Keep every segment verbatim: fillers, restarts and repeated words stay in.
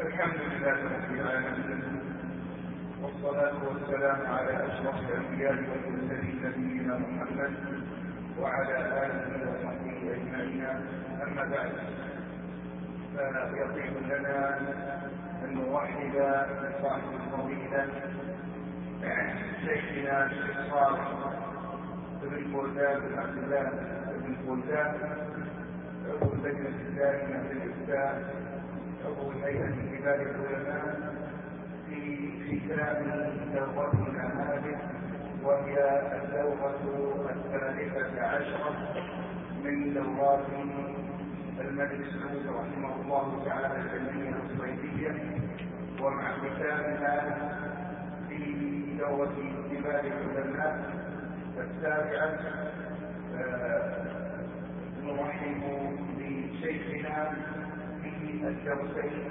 الحمد لله رب العالمين، والصلاة والسلام على أشرف الأنبياء والمرسلين نبينا محمد وعلى آله وصحبه أجمعين. أما بعد، فيطيب لنا أن نرحب بصاحب الفضيلة شيخنا الشيخ صالح بن فوزان بن عبد الله بن فوزان، عضو اللجنة الدائمة للإفتاء، عضو هيئة كبار العلماء، في في كلام دورتنا هذه، وهي الدورة الثالثة عشرة من دورات الملك سعود رحمه الله تعالى العلمية الصيفية، ومع ختامها في دورة كبار العلماء السابعة. نرحب بشيخنا في الدرسين.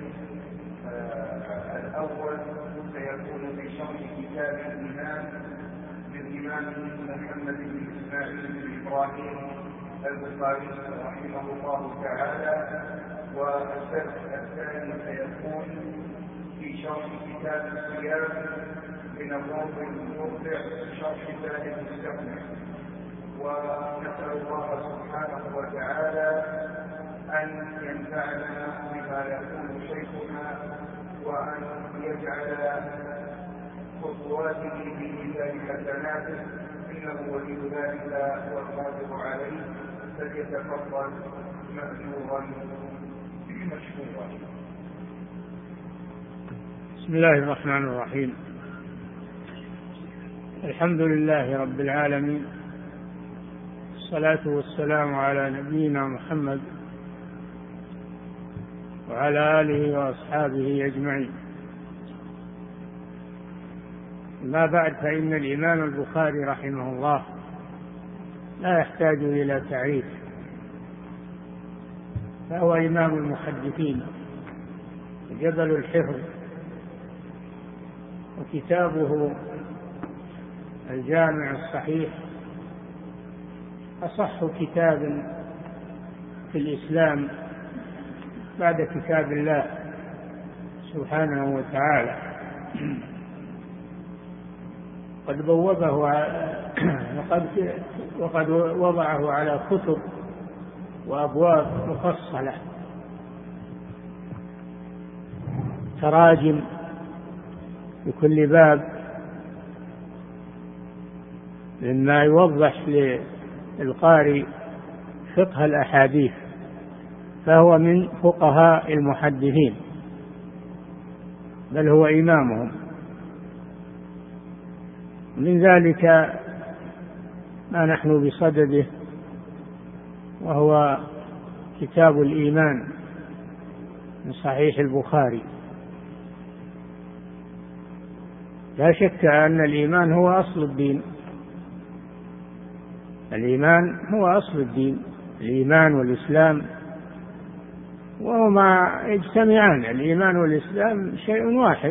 الأول سيكون في شرح كتاب الإمام للإمام محمد بن إسماعيل بن إبراهيم البخاري رحمه الله تعالى، والدرس الثاني سيكون في شرح كتاب الصيام من الروض المرضع شرح زاد المستقنع. ونسأل الله سبحانه وتعالى أن ينفعنا بما يقول شيخنا، وأن يجعل خطواته في ميزان حسناته، إنه ولي ذلك والقادر عليه، فليتفضل مأجورا مشكورا. بسم الله الرحمن الرحيم. الحمد لله رب العالمين، الصلاة والسلام على نبينا محمد وعلى آله وأصحابه أجمعين. ما بعد، فإن الإمام البخاري رحمه الله لا يحتاج إلى تعريف، فهو إمام المحدثين جبل الحفظ، وكتابه الجامع الصحيح أصح كتاب في الإسلام بعد كتاب الله سبحانه وتعالى. قد بوبه وقد, وقد وضعه على كتب وأبواب مفصلة، تراجم لكل باب مما يوضح للقارئ فقه الأحاديث، فهو من فقهاء المحدثين، بل هو إمامهم. من ذلك ما نحن بصدده، وهو كتاب الإيمان من صحيح البخاري. لا شك أن الإيمان هو أصل الدين، الإيمان هو أصل الدين، الإيمان والإسلام وهما يجتمعان. الإيمان والإسلام شيء واحد،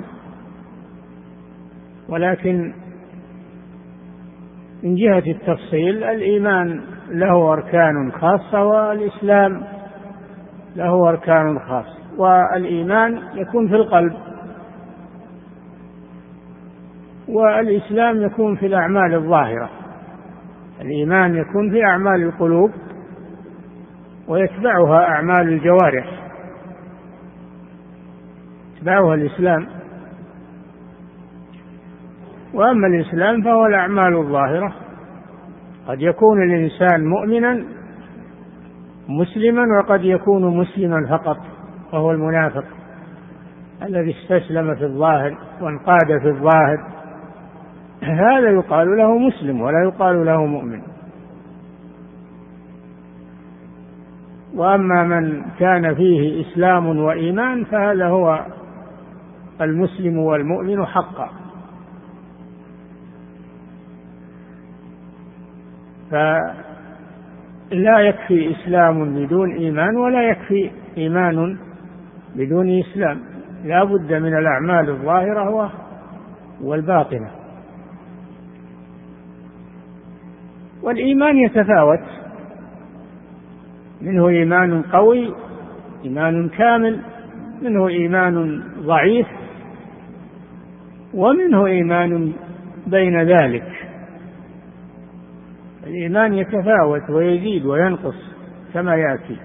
ولكن من جهة التفصيل الإيمان له أركان خاصة والإسلام له أركان خاصة. والإيمان يكون في القلب، والإسلام يكون في الأعمال الظاهرة. الإيمان يكون في أعمال القلوب ويتبعها أعمال الجوارح، يتبعها الإسلام. وأما الإسلام فهو الأعمال الظاهرة. قد يكون الإنسان مؤمنا مسلما، وقد يكون مسلما فقط، وهو المنافق الذي استسلم في الظاهر وانقاد في الظاهر، هذا يقال له مسلم ولا يقال له مؤمن. وأما من كان فيه إسلام وإيمان فهذا هو المسلم والمؤمن حقا. فلا يكفي إسلام بدون إيمان، ولا يكفي إيمان بدون إسلام، لا بد من الأعمال الظاهرة والباطنة. والإيمان يتفاوت، منه إيمان قوي، إيمان كامل، منه إيمان ضعيف ومنه إيمان بين ذلك. الإيمان يتفاوت ويزيد وينقص كما يأتي.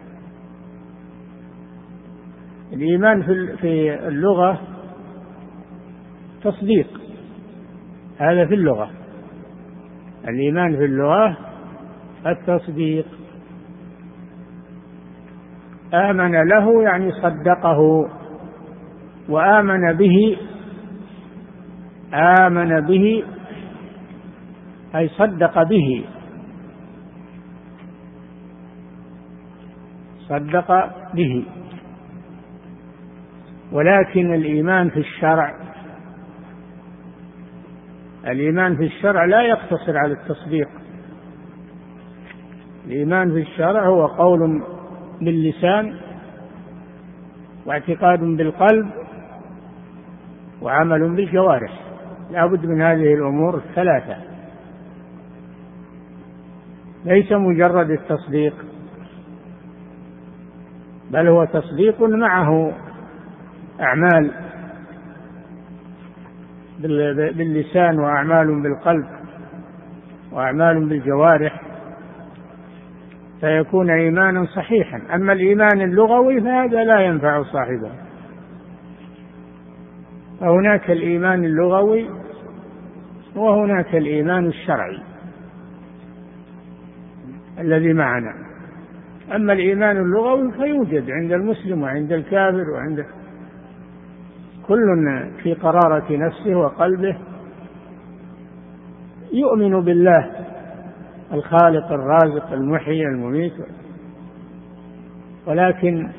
الإيمان في اللغة تصديق، هذا في اللغة. الإيمان في اللغة التصديق. آمن له يعني صدقه، وآمن به آمن به أي صدق به، صدق به. ولكن الإيمان في الشرع الإيمان في الشرع لا يقتصر على التصديق. الإيمان في الشرع هو قول باللسان واعتقاد بالقلب وعمل بالجوارح، لا بد من هذه الأمور الثلاثة، ليس مجرد التصديق، بل هو تصديق معه أعمال باللسان وأعمال بالقلب وأعمال بالجوارح، فيكون إيمانا صحيحا. أما الإيمان اللغوي فهذا لا ينفع صاحبه. فهناك الإيمان اللغوي وهناك الإيمان الشرعي الذي معنا. أما الإيمان اللغوي فيوجد عند المسلم وعند الكافر وعند كل في قرارة نفسه وقلبه يؤمن بالله الخالق الرازق المحيي المميت، ولكن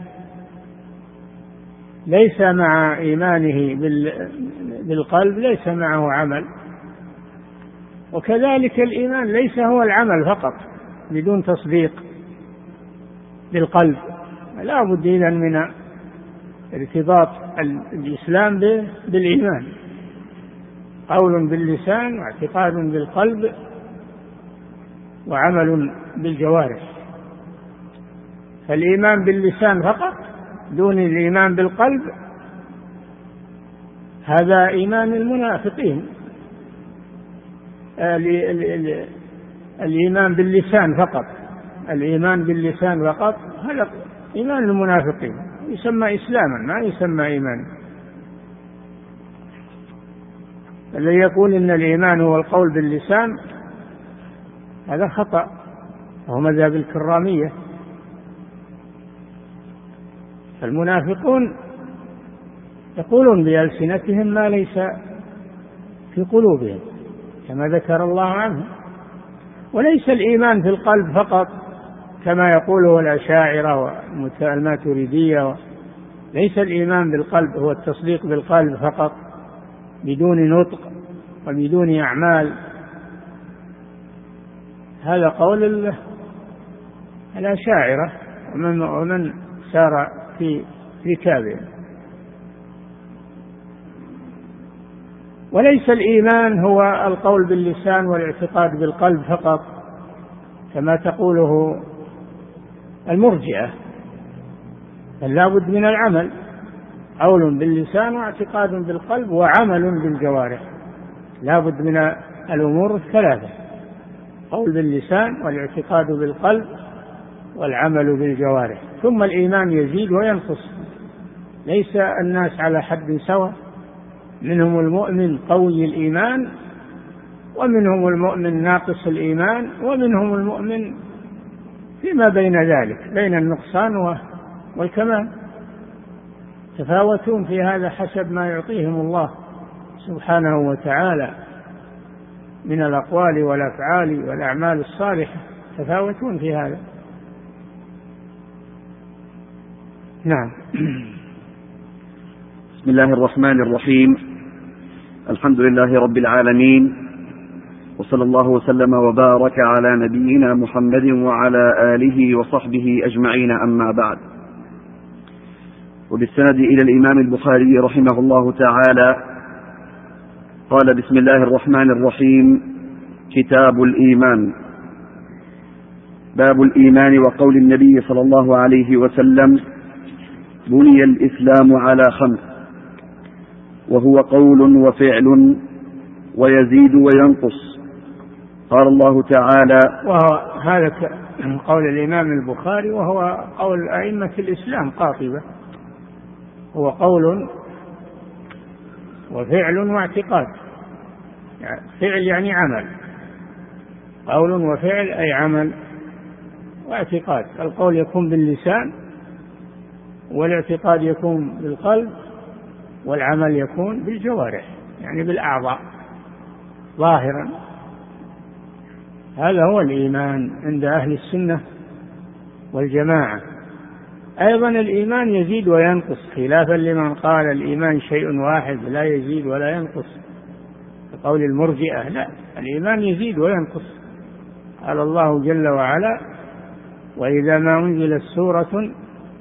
ليس مع إيمانه بالقلب ليس معه عمل. وكذلك الإيمان ليس هو العمل فقط بدون تصديق بالقلب، لا بد إذن من ارتباط الإسلام بالإيمان، قول باللسان واعتقاد بالقلب وعمل بالجوارح. فالإيمان باللسان فقط دون الإيمان بالقلب هذا إيمان المنافقين. الإيمان باللسان فقط الإيمان باللسان فقط هذا إيمان المنافقين، يسمى إسلاما ما يسمى إيمانا. الذي يقول إن الإيمان هو القول باللسان هذا خطأ، وهو مذهب الكرامية. المنافقون يقولون بألسنتهم ما ليس في قلوبهم كما ذكر الله عنه. وليس الإيمان في القلب فقط كما يقوله الأشاعرة والماتريدية، ليس الإيمان بالقلب هو التصديق بالقلب فقط بدون نطق وبدون أعمال. هذا قول الأشاعرة ومن, ومن سار في ركابهم. وليس الإيمان هو القول باللسان والاعتقاد بالقلب فقط كما تقوله المرجئة، بل لا بد من العمل، قول باللسان واعتقاد بالقلب وعمل بالجوارح، لا بد من الأمور الثلاثة، قول باللسان والاعتقاد بالقلب والعمل بالجوارح. ثم الإيمان يزيد وينقص، ليس الناس على حد سواء، منهم المؤمن قوي الإيمان ومنهم المؤمن ناقص الإيمان ومنهم المؤمن فيما بين ذلك بين النقصان والكمال. تفاوتون في هذا حسب ما يعطيهم الله سبحانه وتعالى من الأقوال والأفعال والأعمال الصالحة، تفاوتون في هذا. نعم. بسم الله الرحمن الرحيم. الحمد لله رب العالمين، وصلى الله وسلم وبارك على نبينا محمد وعلى آله وصحبه أجمعين، أما بعد. وبالسند إلى الإمام البخاري رحمه الله تعالى قال: بسم الله الرحمن الرحيم. كتاب الإيمان. باب الإيمان وقول النبي صلى الله عليه وسلم: بني الإسلام على خمس، وهو قول وفعل ويزيد وينقص. قال الله تعالى: وهو هذا قول الإمام البخاري، وهو قول أئمة الإسلام قاطبة، هو قول وفعل واعتقاد. يعني فعل يعني عمل، قول وفعل أي عمل واعتقاد. القول يكون باللسان، والاعتقاد يكون بالقلب، والعمل يكون بالجوارح يعني بالأعضاء ظاهرا. هذا هو الإيمان عند أهل السنة والجماعة. أيضا الإيمان يزيد وينقص، خلافا لمن قال الإيمان شيء واحد لا يزيد ولا ينقص، كقول المرجئة. لا، الإيمان يزيد وينقص. قال الله جل وعلا: وإذا ما أنزلت سورة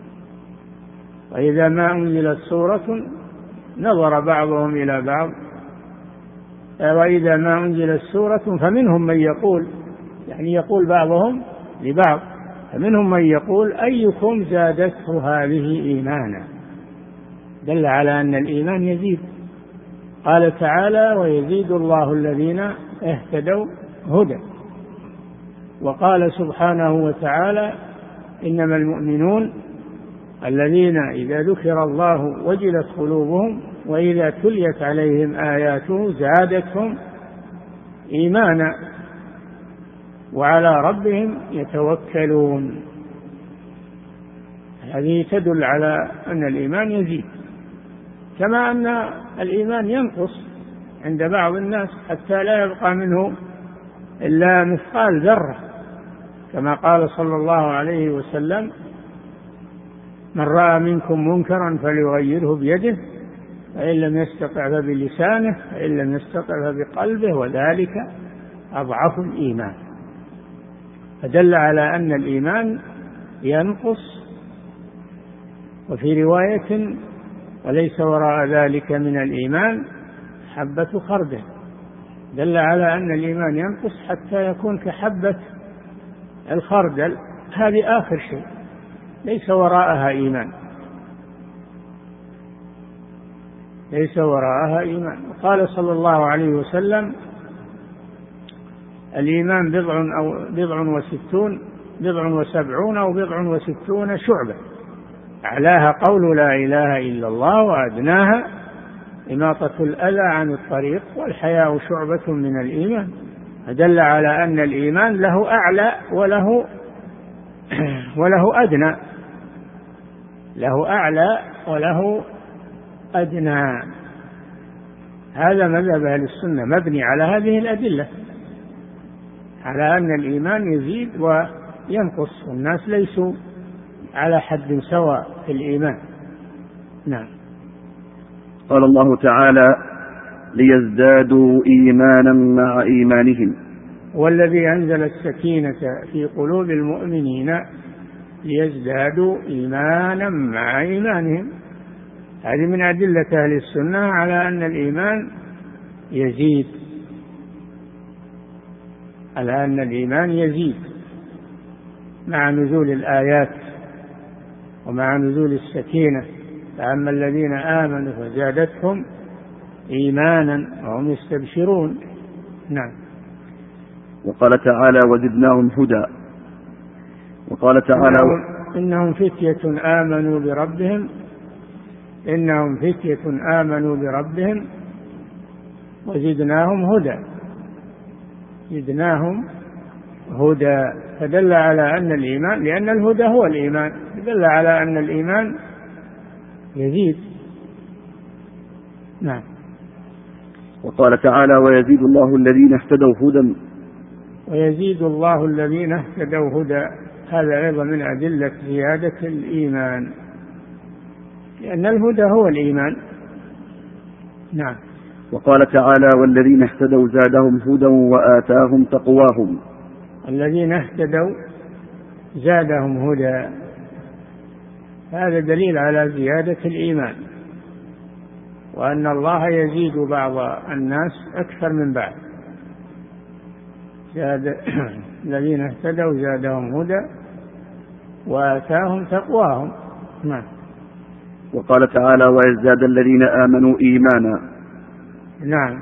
وإذا ما أنزلت سورة نظر بعضهم إلى بعض وإذا ما أنزلت سورة فمنهم من يقول، يعني يقول بعضهم لبعض، فمنهم من يقول أيكم زادته هذه إيمانا، دل على أن الإيمان يزيد. قال تعالى: ويزيد الله الذين اهتدوا هدى. وقال سبحانه وتعالى: إنما المؤمنون الذين إذا ذكر الله وجلت قلوبهم وإذا تليت عليهم آياته زادتهم إيمانا وعلى ربهم يتوكلون. هذه تدل على أن الإيمان يزيد، كما أن الإيمان ينقص عند بعض الناس حتى لا يبقى منه إلا مثقال ذرة، كما قال صلى الله عليه وسلم: من رأى منكم منكرا فليغيره بيده، فإن لم يستطع فبلسانه، فإن لم يستطع فبقلبه، وذلك أضعف الإيمان. فدل على أن الإيمان ينقص. وفي رواية: وليس وراء ذلك من الإيمان حبة خردل. دل على أن الإيمان ينقص حتى يكون كحبة الخردل، هذه آخر شيء، ليس وراءها إيمان، ليس وراءها إيمان. قال صلى الله عليه وسلم: الإيمان بضع أو بضع وستون بضع وسبعون أو بضع وستون شعبة، أعلاها قول لا إله إلا الله، وأدناها إماطة الأذى عن الطريق، والحياء شعبة من الإيمان. فدل على أن الإيمان له أعلى وله وله أدنى، له أعلى وله أدنى. هذا مذهب أهل السنة مبني على هذه الأدلة، على أن الإيمان يزيد وينقص، والناس ليسوا على حد سواء في الإيمان. نعم. قال الله تعالى: ليزدادوا إيمانا مع إيمانهم. والذي أنزل السكينة في قلوب المؤمنين ليزدادوا إيمانا مع إيمانهم. هذه من أدلة أهل السنة على أن الإيمان يزيد، على أن الإيمان يزيد مع نزول الآيات ومع نزول السكينة. فأما الذين آمنوا فزادتهم إيمانا وهم يستبشرون. نعم. وقال تعالى: وزدناهم هدى. وقال تعالى: إنهم فتية آمنوا بربهم إنهم فتية آمنوا بربهم وزدناهم هدى. زدناهم هدى، فدل على أن الإيمان، لأن الهدى هو الإيمان، دل على أن الإيمان يزيد. نعم. وقال تعالى: ويزيد الله الذين اهتدوا هدى. ويزيد الله الذين اهتدوا هدى، هذا أيضا من أدلة زيادة الإيمان، لأن الهدى هو الإيمان. نعم. وقال تعالى: والذين اهتدوا زادهم هدى وآتاهم تقواهم. الذين اهتدوا زادهم هدى، هذا دليل على زيادة الإيمان، وأن الله يزيد بعض الناس أكثر من بعض. زاد الذين اهتدوا زادهم هدى وآتاهم تقواهم. نعم. وقال تعالى ويزداد الذين آمنوا إيمانا. نعم،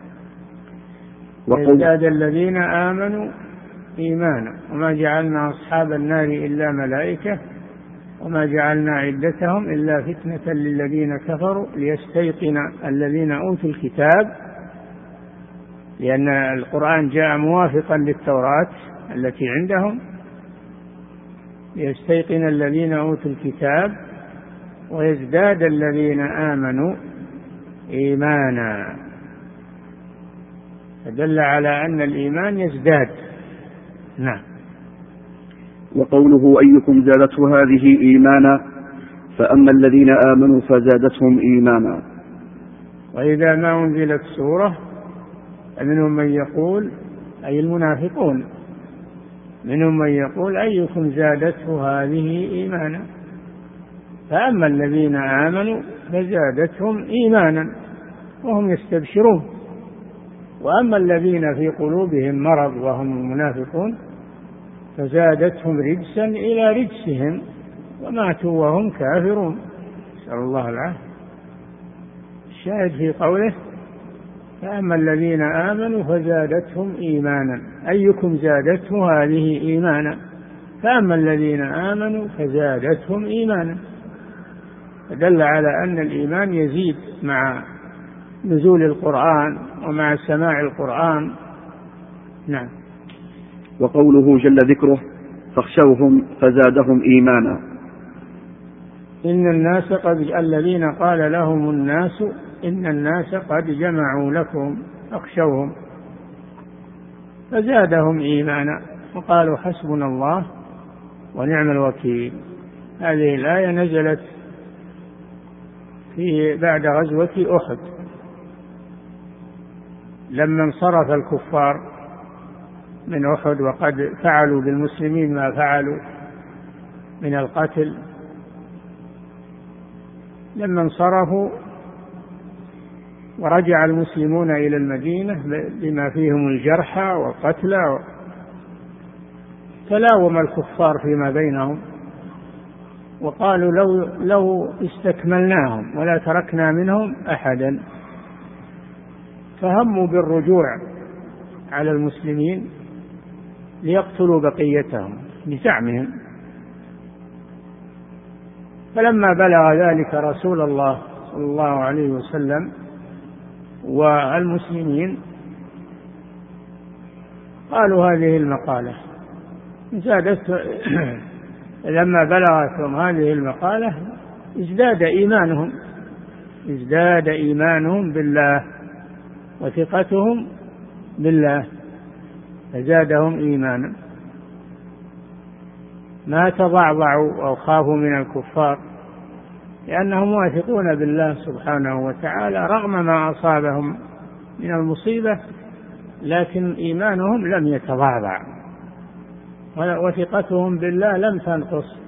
ويزداد الذين آمنوا إيمانا. وما جعلنا أصحاب النار إلا ملائكة وما جعلنا عدتهم إلا فتنة للذين كفروا ليستيقن الذين أوتوا الكتاب، لأن القرآن جاء موافقا للتوراة التي عندهم، ليستيقن الذين أوتوا الكتاب ويزداد الذين آمنوا إيمانا، فدل على أن الإيمان يزداد. نعم. وقوله أيكم زادته هذه إيمانا فأما الذين آمنوا فزادتهم إيمانا. وإذا ما أنزلت سورة منهم من يقول، أي المنافقون، منهم من يقول أيكم زادته هذه إيمانا، فأما الذين آمنوا فزادتهم إيمانا وهم يستبشرون، وأما الذين في قلوبهم مرض وهم المنافقون فزادتهم رجسا إلى رجسهم وماتوا وهم كافرون، نسأل الله العافية. الشاهد في قوله فأما الذين آمنوا فزادتهم إيمانا، أيكم زادته هذه إيمانا، فأما الذين آمنوا فزادتهم إيمانا، فدل على أن الإيمان يزيد مع نزول القرآن ومع سماع القرآن. نعم. وقوله جل ذكره فاخشوهم فزادهم إيمانا. إن الناس قد الذين قال لهم الناس إن الناس قد جمعوا لكم فاخشوهم فزادهم إيمانا وقالوا حسبنا الله ونعم الوكيل. هذه الآية نزلت في بعد غزوة أحد، لما انصرف الكفار من أحد وقد فعلوا بالمسلمين ما فعلوا من القتل، لما انصرفوا ورجع المسلمون إلى المدينة بما فيهم الجرحى والقتلى، تلاوم الكفار فيما بينهم وقالوا لو, لو استكملناهم ولا تركنا منهم أحدا، فهموا بالرجوع على المسلمين ليقتلوا بقيتهم بزعمهم. فلما بلغ ذلك رسول الله صلى الله عليه وسلم والمسلمين قالوا هذه المقالة زادت لما بلغتهم هذه المقالة ازداد إيمانهم ازداد إيمانهم بالله وثقتهم بالله فزادهم إيمانا، ما تضعضعوا أو خافوا من الكفار لأنهم واثقون بالله سبحانه وتعالى رغم ما أصابهم من المصيبة، لكن إيمانهم لم يتضعضع وثقتهم بالله لم تنقص.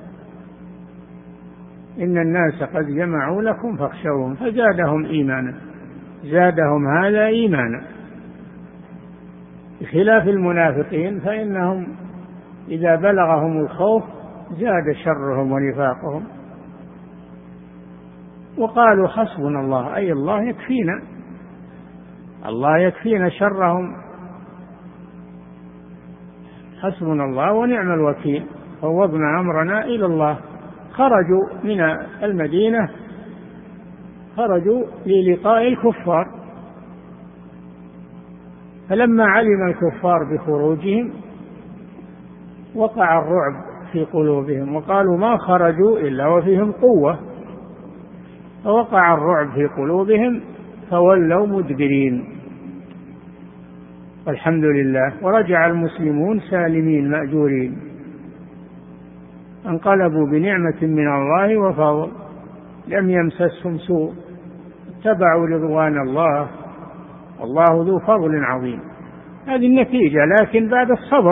إن الناس قد جمعوا لكم فاخشوهم فزادهم إيمانا، زادهم هذا إيمانا، بخلاف المنافقين فإنهم إذا بلغهم الخوف زاد شرهم ونفاقهم وقالوا حسبنا الله، أي الله يكفينا، الله يكفينا شرهم، حسبنا الله ونعم الوكيل، فوضنا أمرنا إلى الله. خرجوا من المدينة خرجوا للقاء الكفار، فلما علم الكفار بخروجهم وقع الرعب في قلوبهم وقالوا ما خرجوا إلا وفيهم قوة، فوقع الرعب في قلوبهم فولوا مدبرين، والحمد لله، ورجع المسلمون سالمين مأجورين، انقلبوا بنعمة من الله وفضل، لم يمسسهم سوء، اتبعوا رضوان الله، والله ذو فضل عظيم. هذه النتيجة، لكن بعد الصبر،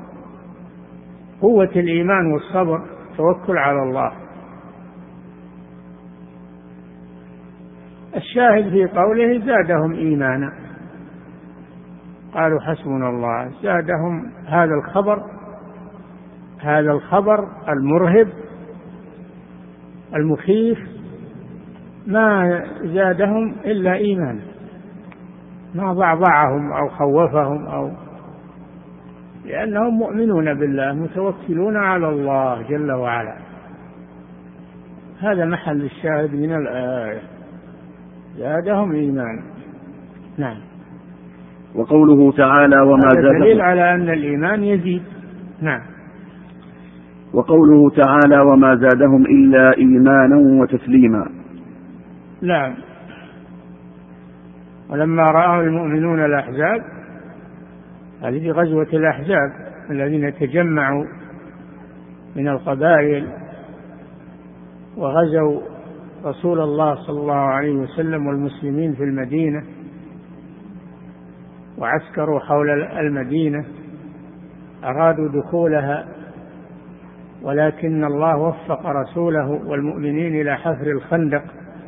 قوة الإيمان والصبر، توكل على الله. الشاهد في قوله زادهم إيمانا، قالوا حسبنا الله، زادهم هذا الخبر هذا الخبر المرهب المخيف ما زادهم إلا إيمانا، ما ضعضعهم أو خوفهم، أو لأنهم مؤمنون بالله متوكلون على الله جل وعلا. هذا محل الشاهد من الآية، زادهم إيمانا. نعم. وقوله تعالى وما زادهم، دليل على أن الإيمان يزيد. نعم. وقوله تعالى وما زادهم إلا إيمانا وتسليما. نعم. ولما رأى المؤمنون الأحزاب، هذه في غزوة الأحزاب الذين تجمعوا من القبائل وغزوا رسول الله صلى الله عليه وسلم والمسلمين في المدينة وعسكروا حول المدينة، أرادوا دخولها، ولكن الله وفق رسوله والمؤمنين إلى حفر الخندق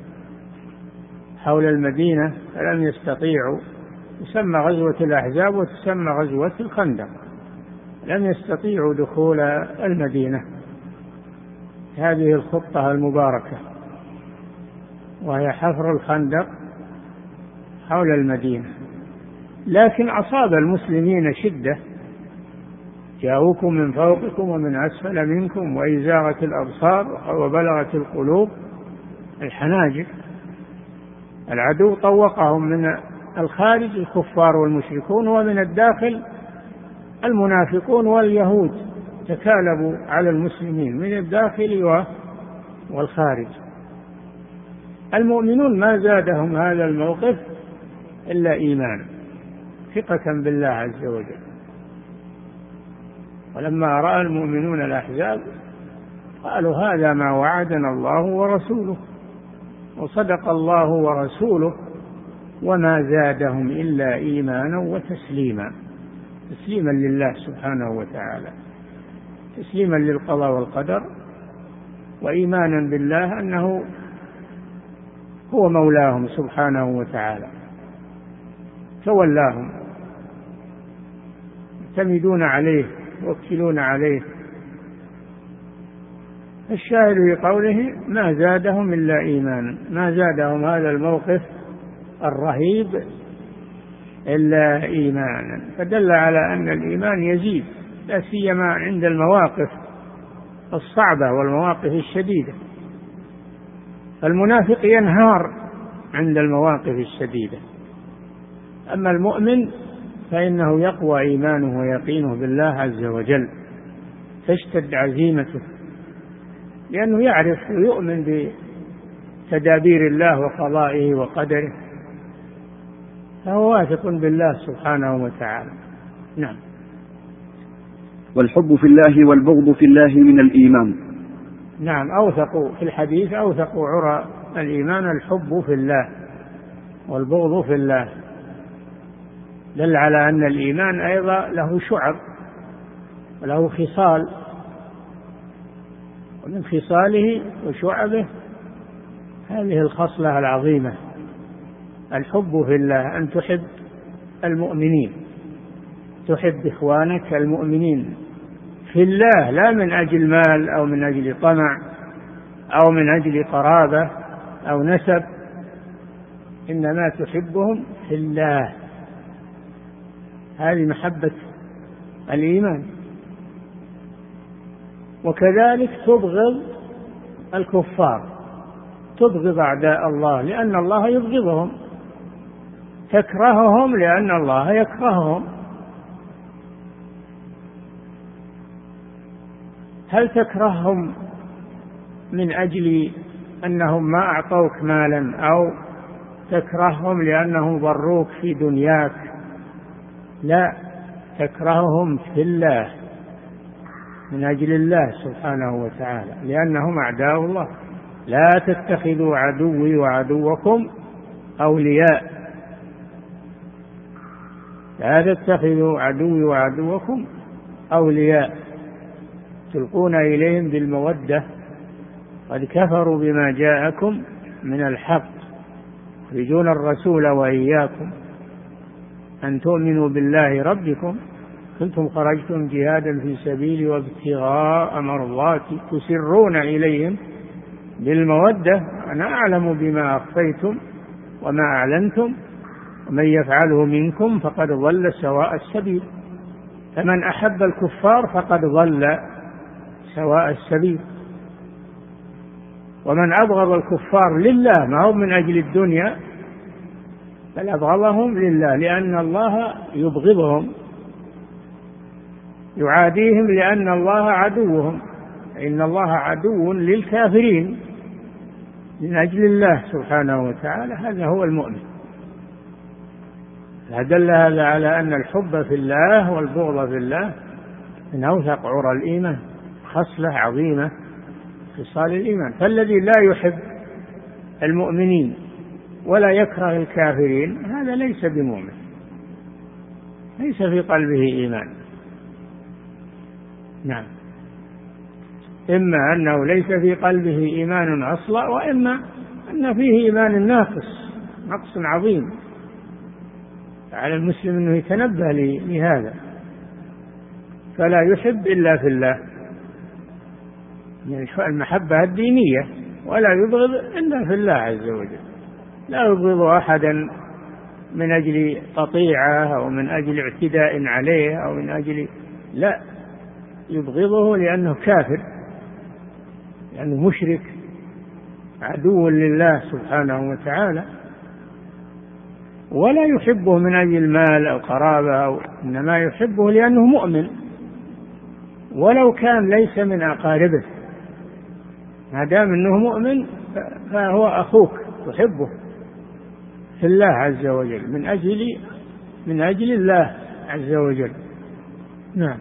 حول المدينة فلم يستطيعوا. تسمى غزوة الأحزاب وتسمى غزوة الخندق. لم يستطيعوا دخول المدينة. هذه الخطة المباركة وهي حفر الخندق حول المدينة. لكن أصاب المسلمين شدة، جاءوكم من فوقكم ومن أسفل منكم وإذ زاغت الأبصار وبلغت القلوب الحناجر. العدو طوقهم من الخارج الكفار والمشركون، ومن الداخل المنافقون واليهود تكالبوا على المسلمين من الداخل والخارج. المؤمنون ما زادهم هذا الموقف إلا إيمانا، ثقة بالله عز وجل. ولما رأى المؤمنون الأحزاب قالوا هذا ما وعدنا الله ورسوله، وصدق الله ورسوله، وما زادهم إلا إيمانا وتسليما. تسليما لله سبحانه وتعالى، تسليما للقضاء والقدر، وإيمانا بالله أنه هو مولاهم سبحانه وتعالى، تولاهم، يعتمدون عليه، يوكلون عليه. الشاهد في قوله ما زادهم إلا إيمانا، ما زادهم هذا الموقف الرهيب إلا إيمانا، فدل على أن الإيمان يزيد، لا سيما عند المواقف الصعبة والمواقف الشديدة. المنافق ينهار عند المواقف الشديدة، أما المؤمن فإنه يقوى إيمانه ويقينه بالله عز وجل، تشتد عزيمته، لأنه يعرف ويؤمن بتدابير الله وقضائه وقدره، فهو واثق بالله سبحانه وتعالى. نعم. والحب في الله والبغض في الله من الإيمان. نعم. أوثقوا في الحديث، أوثقوا عرى الإيمان الحب في الله والبغض في الله، دل على أن الإيمان أيضا له شعب وله خصال، ومن خصاله وشعبه هذه الخصلة العظيمة الحب في الله، أن تحب المؤمنين، تحب إخوانك المؤمنين في الله، لا من أجل مال أو من أجل طمع أو من أجل قرابة أو نسب، إنما تحبهم في الله. هذه محبة الإيمان. وكذلك تبغض الكفار، تبغض أعداء الله لأن الله يبغضهم، تكرههم لأن الله يكرههم. هل تكرههم من أجل أنهم ما أعطوك مالا، أو تكرههم لأنهم ضروك في دنياك؟ لا، تكرههم في الله من أجل الله سبحانه وتعالى، لأنهم أعداء الله. لا تتخذوا عدوي وعدوكم أولياء، لا تتخذوا عدوي وعدوكم أولياء تلقون إليهم بالمودة، قد كفروا بما جاءكم من الحق يخرجون الرسول وإياكم أن تؤمنوا بالله ربكم كنتم خرجتم جهادا في سبيلي وابتغاء مرضاتي تسرون إليهم بالمودة: أنا أعلم بما أخفيتم وما أعلنتم ومن يفعله منكم فقد ضل سواء السبيل. فمن أحب الكفار فقد ضل سواء السبيل. ومن أبغض الكفار لله، ما هو من أجل الدنيا، بل أبغضهم لله، لأن الله يبغضهم، يعاديهم لأن الله عدوهم. إن الله عدو للكافرين من أجل الله سبحانه وتعالى. هذا هو المؤمن. فدل هذا على أن الحب في الله والبغض في الله من أوثق عرى الإيمان، خصلة عظيمة خصال الإيمان. فالذي لا يحب المؤمنين ولا يكره الكافرين هذا ليس بمؤمن، ليس في قلبه إيمان. نعم، إما أنه ليس في قلبه إيمان أصلا، وإما أن فيه إيمان ناقص، نقص عظيم. على المسلم أنه يتنبه لهذا، فلا يحب إلا في الله، المحبة الدينية، ولا يبغض إلا في الله عز وجل. لا يبغض أحدا من أجل قطيعة أو من أجل اعتداء عليه أو من أجل، لا، يبغضه لأنه كافر، لأنه مشرك عدو لله سبحانه وتعالى. ولا يحبه من أجل المال أو قرابة أو، إنما يحبه لأنه مؤمن، ولو كان ليس من أقاربه، ما دام أنه مؤمن فهو أخوك، تحبه في الله عز وجل، من أجل من أجل الله عز وجل. نعم.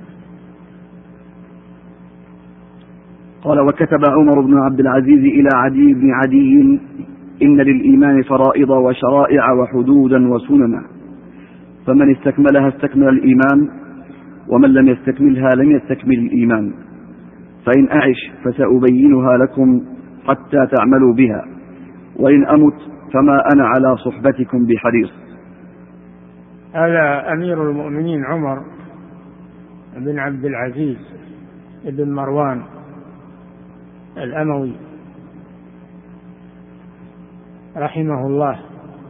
قال: وكتب عمر بن عبد العزيز إلى عدي بن عدي: إن للإيمان فرائض وشرائع وحدودا وسننا، فمن استكملها استكمل الإيمان، ومن لم يستكملها لم يستكمل الإيمان، فإن أعش فسأبينها لكم حتى تعملوا بها، وإن أمت فما أنا على صحبتكم بحريص. هذا أمير المؤمنين عمر بن عبد العزيز بن مروان الأموي رحمه الله،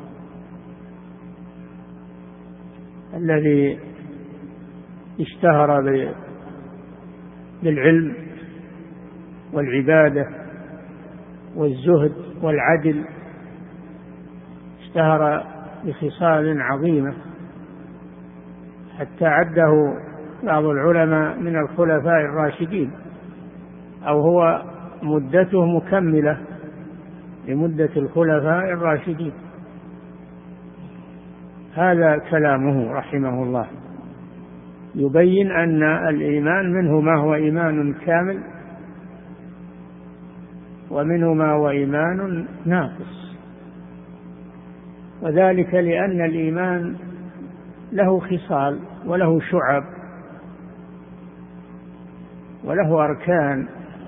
الذي اشتهر بالعلم والعبادة والزهد والعدل، اشتهر بخصال عظيمة حتى عده بعض العلماء من الخلفاء الراشدين، أو هو مدته مكملة لمدة الخلفاء الراشدين. هذا كلامه رحمه الله يبين أن الإيمان منه ما هو إيمان كامل، ومنه ما هو إيمان ناقص، وذلك لأن الإيمان له خصال وله شعب وله أركان،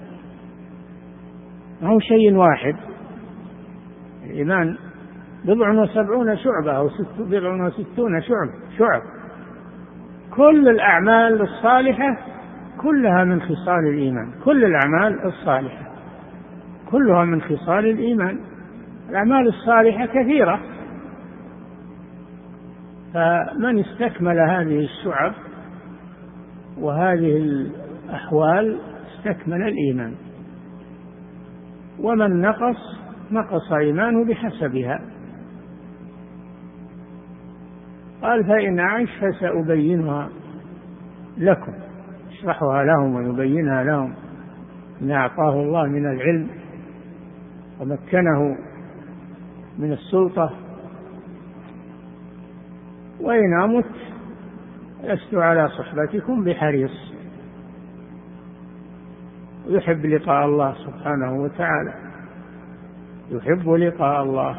ما هو شيء واحد. الإيمان بضع وسبعون شعبة أو ست بضع وستون شعب شعب كل الأعمال الصالحة كلها من خصال الإيمان، كل الأعمال الصالحة كلها من خصال الإيمان. الأعمال الصالحة كثيرة، فمن استكمل هذه الشعب وهذه الأحوال استكمل الإيمان، ومن نقص نقص إيمانه بحسبها. قال: فإن أعش فسأبينها لكم، اشرحها لهم ويبينها لهم ما أعطاه الله من العلم ومكنه من السلطة. وإن أمت لست على صحبتكم بحريص. يحب لقاء الله سبحانه وتعالى، يحب لقاء الله.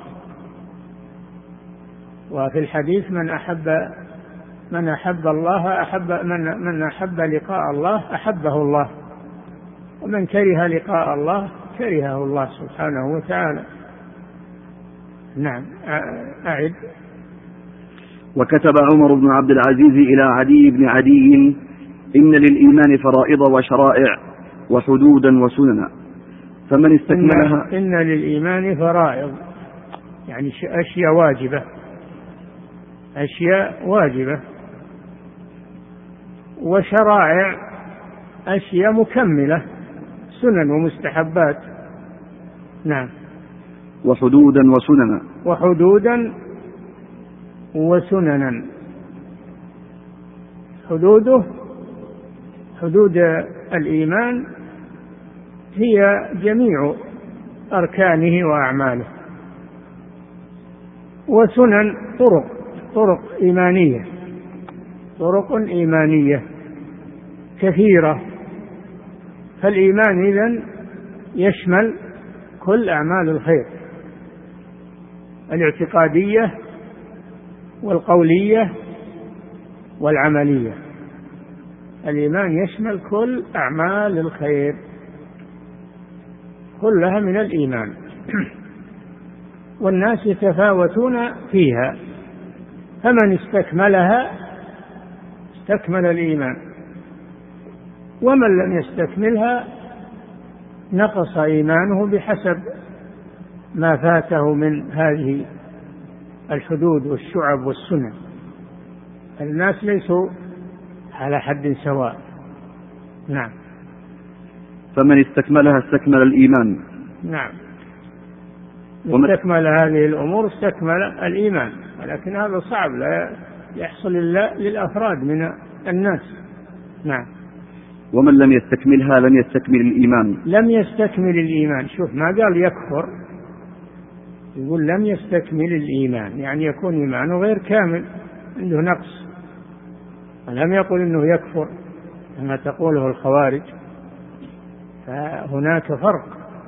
وفي الحديث: من أحب من أحب الله أحب من من أحب لقاء الله أحبه الله، ومن كره لقاء الله كرهه الله سبحانه وتعالى. نعم، أعد. وكتب عمر بن عبد العزيز إلى عدي بن عدي: إن للإيمان فرائض وشرائع وحدودا وسننا، فمن استكملها إن, إن للإيمان فرائض، يعني أشياء واجبة، أشياء واجبة، وشرائع أشياء مكملة، سنن ومستحبات. نعم. وحدودا وسننا وحدودا وسننا. حدوده حدود الإيمان هي جميع أركانه وأعماله، وسنن طرق طرق إيمانية طرق إيمانية كثيرة. فالإيمان إذن يشمل كل أعمال الخير، الاعتقادية والقولية والعملية. الإيمان يشمل كل أعمال الخير، كلها من الإيمان. والناس يتفاوتون فيها، فمن استكملها استكمل الإيمان، ومن لم يستكملها نقص إيمانه بحسب ما فاته من هذه الحدود والشعب والسنن. الناس ليسوا على حد سواء. نعم. فمن استكملها استكمل الإيمان. نعم. استكمل هذه الأمور استكمل الإيمان، ولكن هذا صعب، لا يحصل إلا للأفراد من الناس. نعم. ومن لم يستكملها لم يستكمل الإيمان. لم يستكمل الإيمان. شوف، ما قال يكفر، يقول لم يستكمل الإيمان، يعني يكون إيمانه غير كامل، عنده نقص. لم يقل إنه يكفر كما تقوله الخوارج. فهناك فرق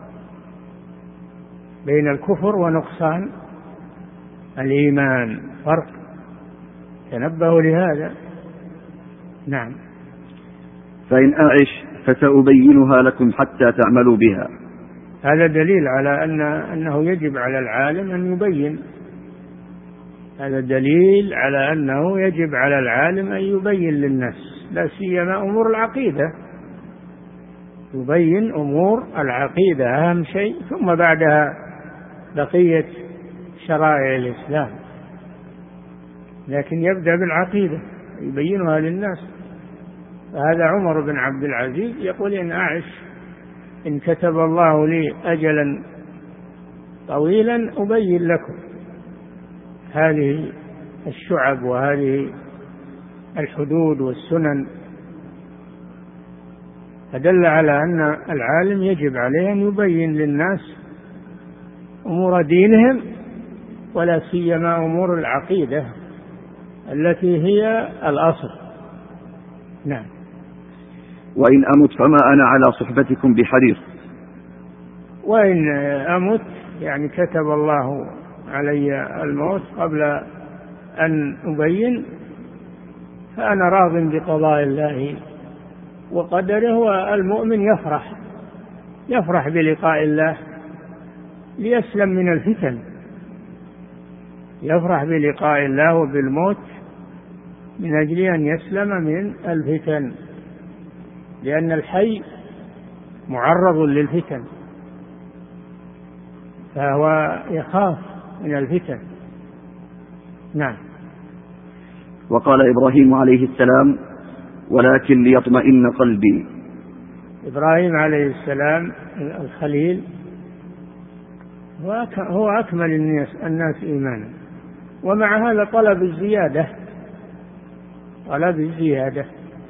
بين الكفر ونقصان الإيمان، فرق، تنبهوا لهذا. نعم. فإن أعش فسأبينها لكم حتى تعملوا بها. هذا دليل على أن أنه يجب على العالم أن يبين. هذا دليل على أنه يجب على العالم أن يبين للناس، لا سيما أمور العقيدة، يبين أمور العقيدة أهم شيء، ثم بعدها بقية شرائع الإسلام، لكن يبدأ بالعقيدة يبينها للناس. فهذا عمر بن عبد العزيز يقول إن أعش، إن كتب الله لي أجلا طويلا أبين لكم هذه الشعب وهذه الحدود والسنن. فدل على أن العالم يجب عليه أن يبين للناس أمور دينهم، ولا سيما أمور العقيدة التي هي الأصل. نعم. وإن أمت فما أنا على صحبتكم بحريص. وإن أمت يعني كتب الله علي الموت قبل أن أبين، فأنا راض بقضاء الله وقدره. والمؤمن يفرح يفرح بلقاء الله ليسلم من الفتن، يفرح بلقاء الله وبالموت من أجل أن يسلم من الفتن، لأن الحي معرض للفتن، فهو يخاف من الفتن. نعم. وقال إبراهيم عليه السلام ولكن ليطمئن قلبي. إبراهيم عليه السلام الخليل هو أكمل الناس إيمانا، ومع هذا طلب الزيادة طلب الزيادة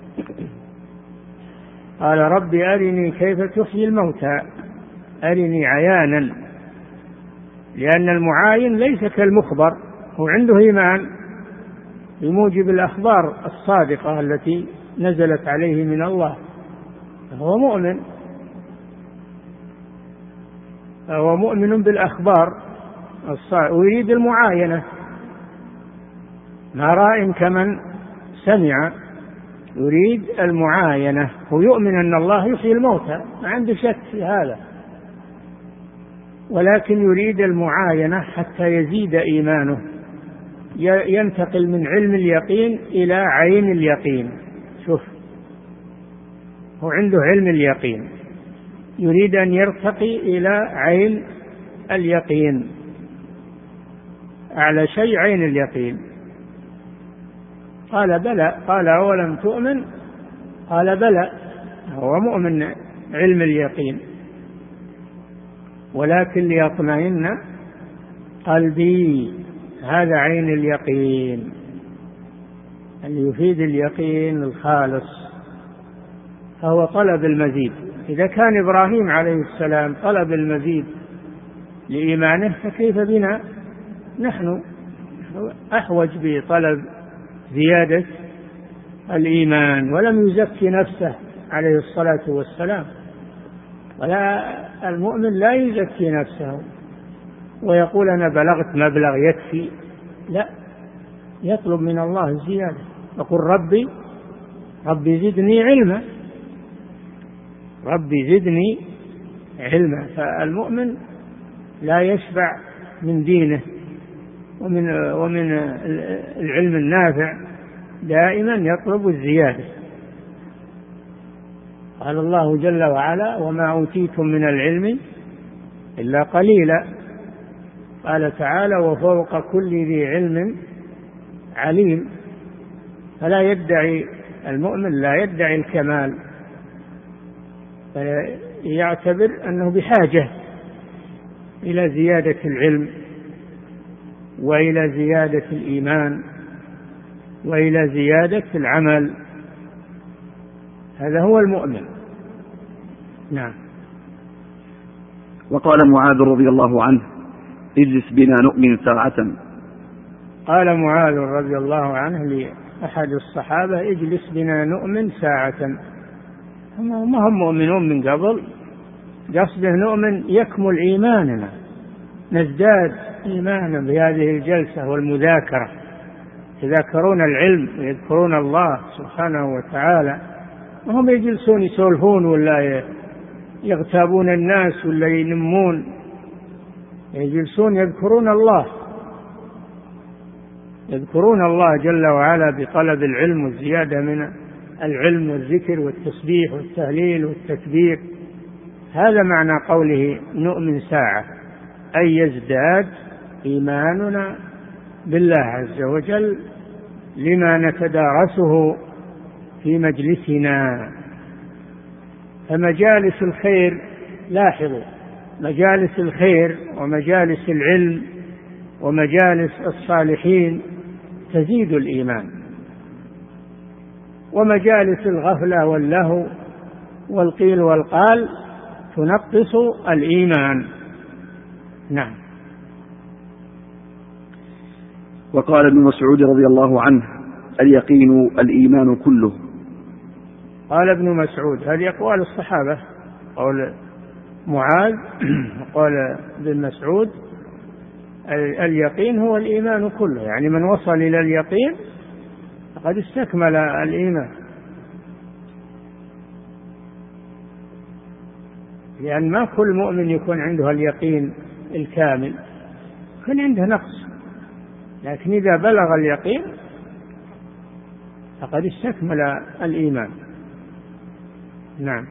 قال رب أرني كيف تحيي الموتى أرني عيانا، لأن المعاين ليس كالمخبر، هو عنده إيمان بموجب الأخبار الصادقة التي نزلت عليه من الله، فهو مؤمن فهو مؤمن بالأخبار الصادقة، ويريد المعاينة، ما راء كمن سمع، يريد المعاينة، ويؤمن أن الله يحيي الموتى، ما عنده شك في هذا، ولكن يريد المعاينة حتى يزيد إيمانه، ينتقل من علم اليقين إلى عين اليقين. شوف، هو عنده علم اليقين يريد أن يرتقي إلى عين اليقين، أعلى شيء عين اليقين. قال بلى، قال أولم تؤمن؟ قال بلى، هو مؤمن علم اليقين، ولكن ليطمئن قلبي، هذا عين اليقين اللي يفيد اليقين الخالص، فهو طلب المزيد. إذا كان إبراهيم عليه السلام طلب المزيد لإيمانه، فكيف بنا نحن أحوج بطلب زيادة الإيمان؟ ولم يزكي نفسه عليه الصلاة والسلام، ولا المؤمن لا يزكي نفسه ويقول أنا بلغت مبلغ يكفي، لا، يطلب من الله الزيادة، يقول ربي ربي زدني علما، ربي زدني علما. فالمؤمن لا يشبع من دينه ومن ومن العلم النافع، دائما يطلب الزيادة. قال الله جل وعلا وما أوتيتم من العلم إلا قليلا. قال تعالى وفوق كل ذي علم عليم. فلا يدعي المؤمن لا يدعي الكمال، يعتبر أنه بحاجة إلى زيادة العلم وإلى زيادة الإيمان وإلى زيادة العمل. هذا هو المؤمن. نعم. وقال معاذ رضي الله عنه اجلس بنا نؤمن ساعة. قال معاذ رضي الله عنه لأحد الصحابة اجلس بنا نؤمن ساعة. ما هم مؤمنون من قبل، قصده نؤمن يكمل إيماننا، نزداد إيمانا بهذه الجلسة والمذاكرة، يذاكرون العلم ويذكرون الله سبحانه وتعالى، وهم يجلسون يسولفون ولا يغتابون الناس ولا ينمون، يجلسون يذكرون الله، يذكرون الله جل وعلا بطلب العلم والزيادة من العلم والذكر والتسبيح والتهليل والتكبير. هذا معنى قوله نؤمن ساعة، أي يزداد إيماننا بالله عز وجل لما نتدارسه في مجلسنا. فمجالس الخير، لاحظوا، مجالس الخير ومجالس العلم ومجالس الصالحين تزيد الإيمان، ومجالس الغفلة واللهو والقيل والقال تنقص الإيمان. نعم. وقال ابن مسعود رضي الله عنه اليقين الإيمان كله. قال ابن مسعود، هذه أقوال الصحابة، قول معاذ وقال ابن مسعود اليقين هو الإيمان كله، يعني من وصل إلى اليقين فقد استكمل الإيمان، لأن ما كل مؤمن يكون عنده اليقين الكامل، يكون عنده نقص، لكن إذا بلغ اليقين فقد استكمل الإيمان. نعم.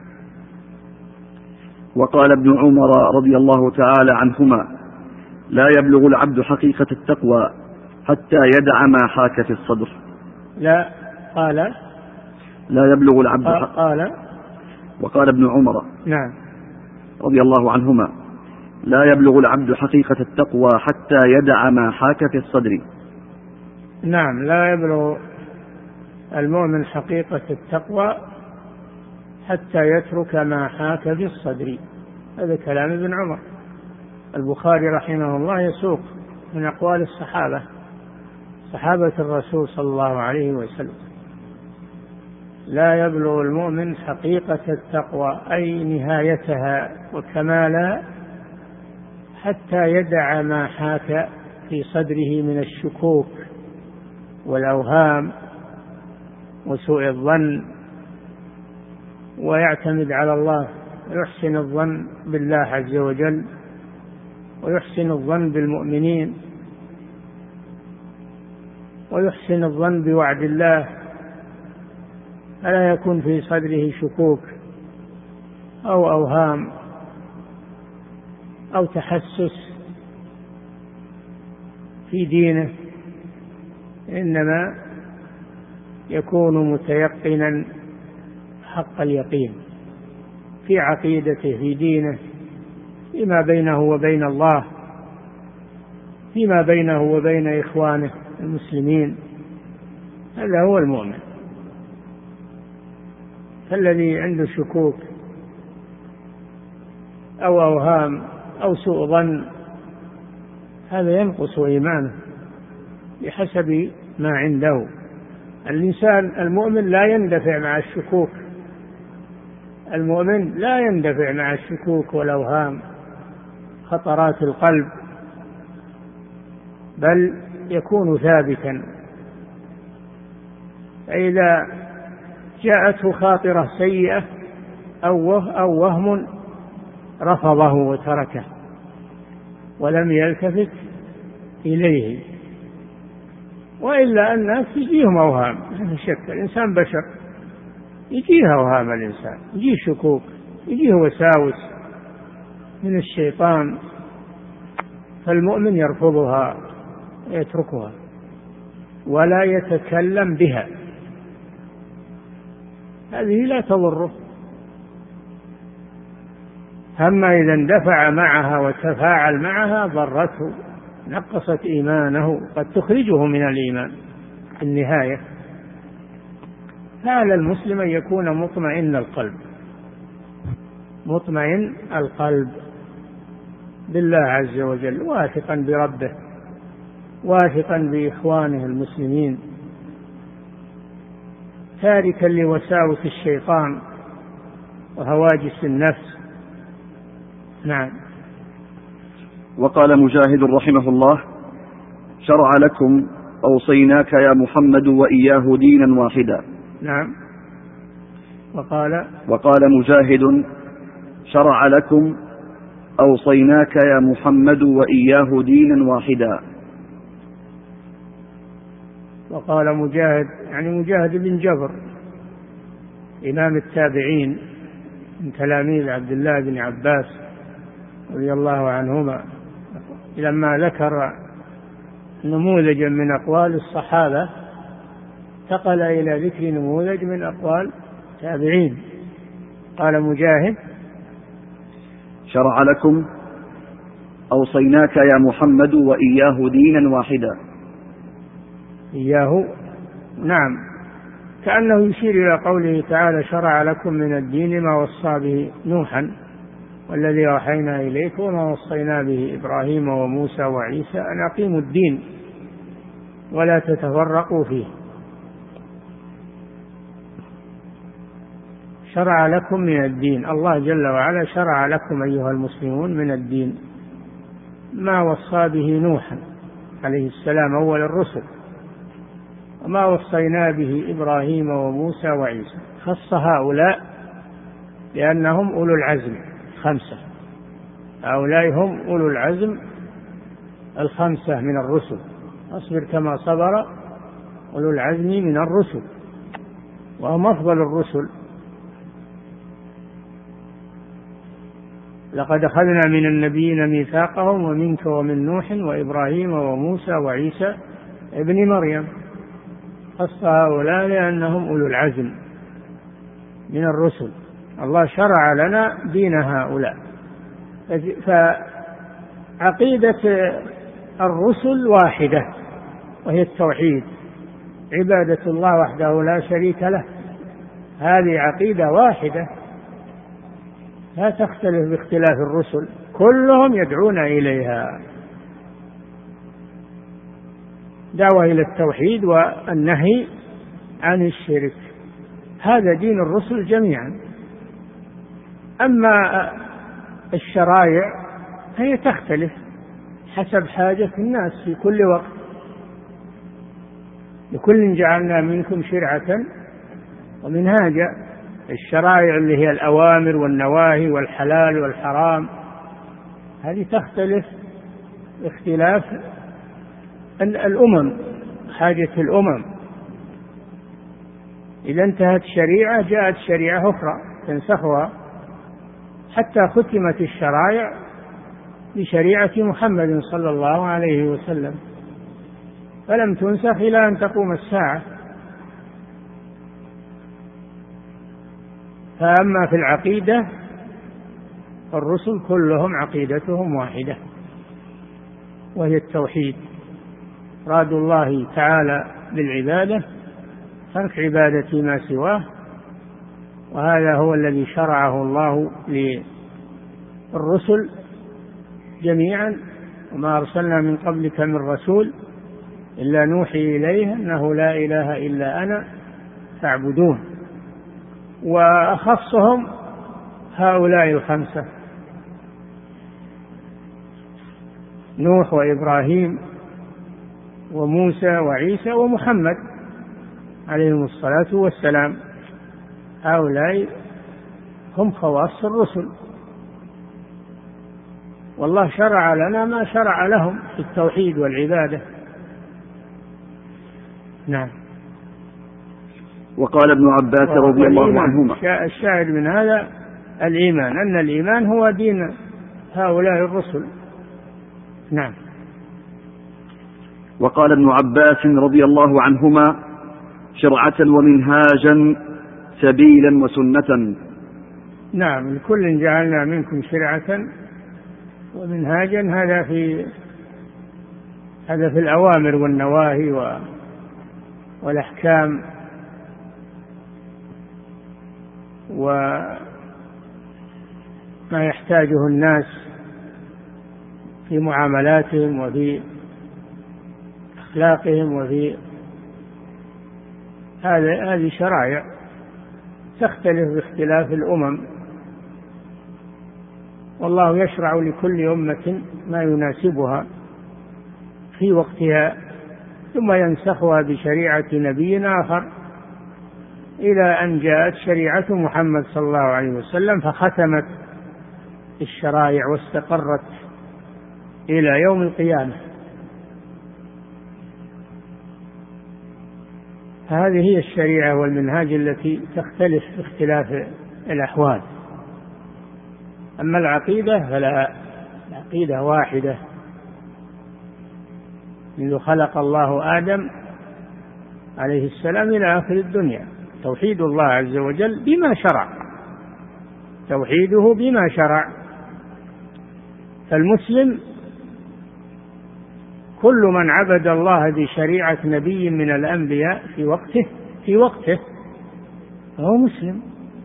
وقال ابن عمر رضي الله تعالى عنهما لا يبلغ العبد حقيقة التقوى حتى يدع ما حاك في الصدر. لا قال لا يبلغ العبد حق قال وقال ابن عمر نعم رضي الله عنهما لا يبلغ العبد حقيقة التقوى حتى يدع ما حاك في الصدر. نعم، لا يبلغ المؤمن حقيقة التقوى حتى يترك ما حاك في الصدر. هذا كلام ابن عمر. البخاري رحمه الله يسوق من أقوال الصحابة، صحابة الرسول صلى الله عليه وسلم. لا يبلغ المؤمن حقيقة التقوى أي نهايتها وكمالها حتى يدع ما حاك في صدره من الشكوك والأوهام وسوء الظن، ويعتمد على الله ويحسن الظن بالله عز وجل ويحسن الظن بالمؤمنين ويحسن الظن بوعد الله، فلا يكون في صدره شكوك أو أوهام أو تحسس في دينه، إنما يكون متيقنا حق اليقين في عقيدته، في دينه، فيما بينه وبين الله، فيما بينه وبين إخوانه المسلمين. هذا هو المؤمن. فالذي عنده شكوك أو أوهام أو سوء ظن هذا ينقص إيمانه بحسب ما عنده. الإنسان المؤمن لا يندفع مع الشكوك، المؤمن لا يندفع مع الشكوك والأوهام خطرات القلب، بل يكون ثابتا. فإذا جاءته خاطرة سيئة أو وهم رفضه وتركه ولم يلتفت إليه. وإلا الناس يجيهم أوهام، لا شك، الإنسان بشر يجيه أوهام، الإنسان يجيه شكوك، يجيه وساوس من الشيطان، فالمؤمن يرفضها ويتركها ولا يتكلم بها، هذه لا تضره. أما إذا اندفع معها وتفاعل معها ضرته، نقصت إيمانه، قد تخرجه من الإيمان في النهاية. فعلى المسلم أن يكون مطمئن القلب، مطمئن القلب بالله عز وجل، واثقا بربه، واثقا بإخوانه المسلمين، تاركا لوساوس الشيطان وهواجس النفس. نعم. وقال مجاهد رحمه الله: شرع لكم أوصيناك يا محمد وإياه دينا واحدا. نعم. وقال وقال مجاهد: شرع لكم أوصيناك يا محمد وإياه دينا واحدا. وقال مجاهد يعني مجاهد بن جبر إمام التابعين من تلاميذ عبد الله بن عباس رضي الله عنهما، لما ذكر نموذجا من أقوال الصحابة انتقل إلى ذكر نموذج من أقوال التابعين. قال مجاهد: شرع لكم أوصيناك يا محمد وإياه دينا واحدا. إياه، نعم، كأنه يشير إلى قوله تعالى: شرع لكم من الدين ما وصى به نوحا والذي أوحينا إليك وما وصينا به إبراهيم وموسى وعيسى أن أقيموا الدين ولا تتفرقوا فيه. شرع لكم من الدين، الله جل وعلا شرع لكم أيها المسلمون من الدين ما وصى به نوحا عليه السلام أول الرسل، وما وصينا به إبراهيم وموسى وعيسى. خص هؤلاء لأنهم أولو العزم خمسة، هؤلاء هم أولو العزم الخمسة من الرسل. أصبر كما صبر أولو العزم من الرسل، وهم أفضل الرسل. لقد أخذنا من النبيين ميثاقهم ومنك ومن نوح وإبراهيم وموسى وعيسى ابن مريم. خص هؤلاء لأنهم أولو العزم من الرسل. الله شرع لنا دين هؤلاء. فعقيدة الرسل واحدة وهي التوحيد، عبادة الله وحده لا شريك له. هذه عقيدة واحدة لا تختلف باختلاف الرسل، كلهم يدعون إليها، دعوة إلى التوحيد والنهي عن الشرك. هذا دين الرسل جميعا. أما الشرائع هي تختلف حسب حاجة الناس في كل وقت. لكل جعلنا منكم شرعة ومنهاجا. الشرائع اللي هي الأوامر والنواهي والحلال والحرام هذه تختلف اختلاف الأمم، حاجة الأمم. إذا انتهت شريعة جاءت شريعة أخرى تنسخها. حتى ختمت الشرائع بشريعة محمد صلى الله عليه وسلم، فلم تنسخ إلى أن تقوم الساعة. فأما في العقيدة الرسل كلهم عقيدتهم واحدة، وهي التوحيد، راد الله تعالى بالعبادة، ترك عبادة ما سواه، وهذا هو الذي شرعه الله للرسل جميعا. وما أرسلنا من قبلك من رسول إلا نوحي إليه أنه لا إله إلا أنا فاعبدون. وأخصهم هؤلاء الخمسة: نوح وإبراهيم وموسى وعيسى ومحمد عليهم الصلاة والسلام. هؤلاء هم خواص الرسل، والله شرع لنا ما شرع لهم في التوحيد والعبادة. نعم. وقال ابن عباس رضي الله عنهما: الشاهد من هذا الإيمان، أن الإيمان هو دين هؤلاء الرسل. نعم. وقال ابن عباس رضي الله عنهما: شرعة ومنهاجا سبيلا وسنة. نعم، لكل جعلنا منكم شرعة ومنهاجا، هذا في هذا في الأوامر والنواهي والأحكام وما يحتاجه الناس في معاملاتهم وفي أخلاقهم، وفي هذه هذه شرائع تختلف باختلاف الأمم، والله يشرع لكل أمة ما يناسبها في وقتها، ثم ينسخها بشريعة نبي آخر إلى أن جاءت شريعة محمد صلى الله عليه وسلم فختمت الشرائع واستقرت إلى يوم القيامة. هذه هي الشريعة والمنهاج التي تختلف باختلاف الأحوال. أما العقيدة فلا، العقيدة واحدة منذ خلق الله آدم عليه السلام إلى آخر الدنيا، توحيد الله عز وجل بما شرع، توحيده بما شرع. فالمسلم كل من عبد الله بشريعة نبي من الأنبياء في وقته في وقته فهو مسلم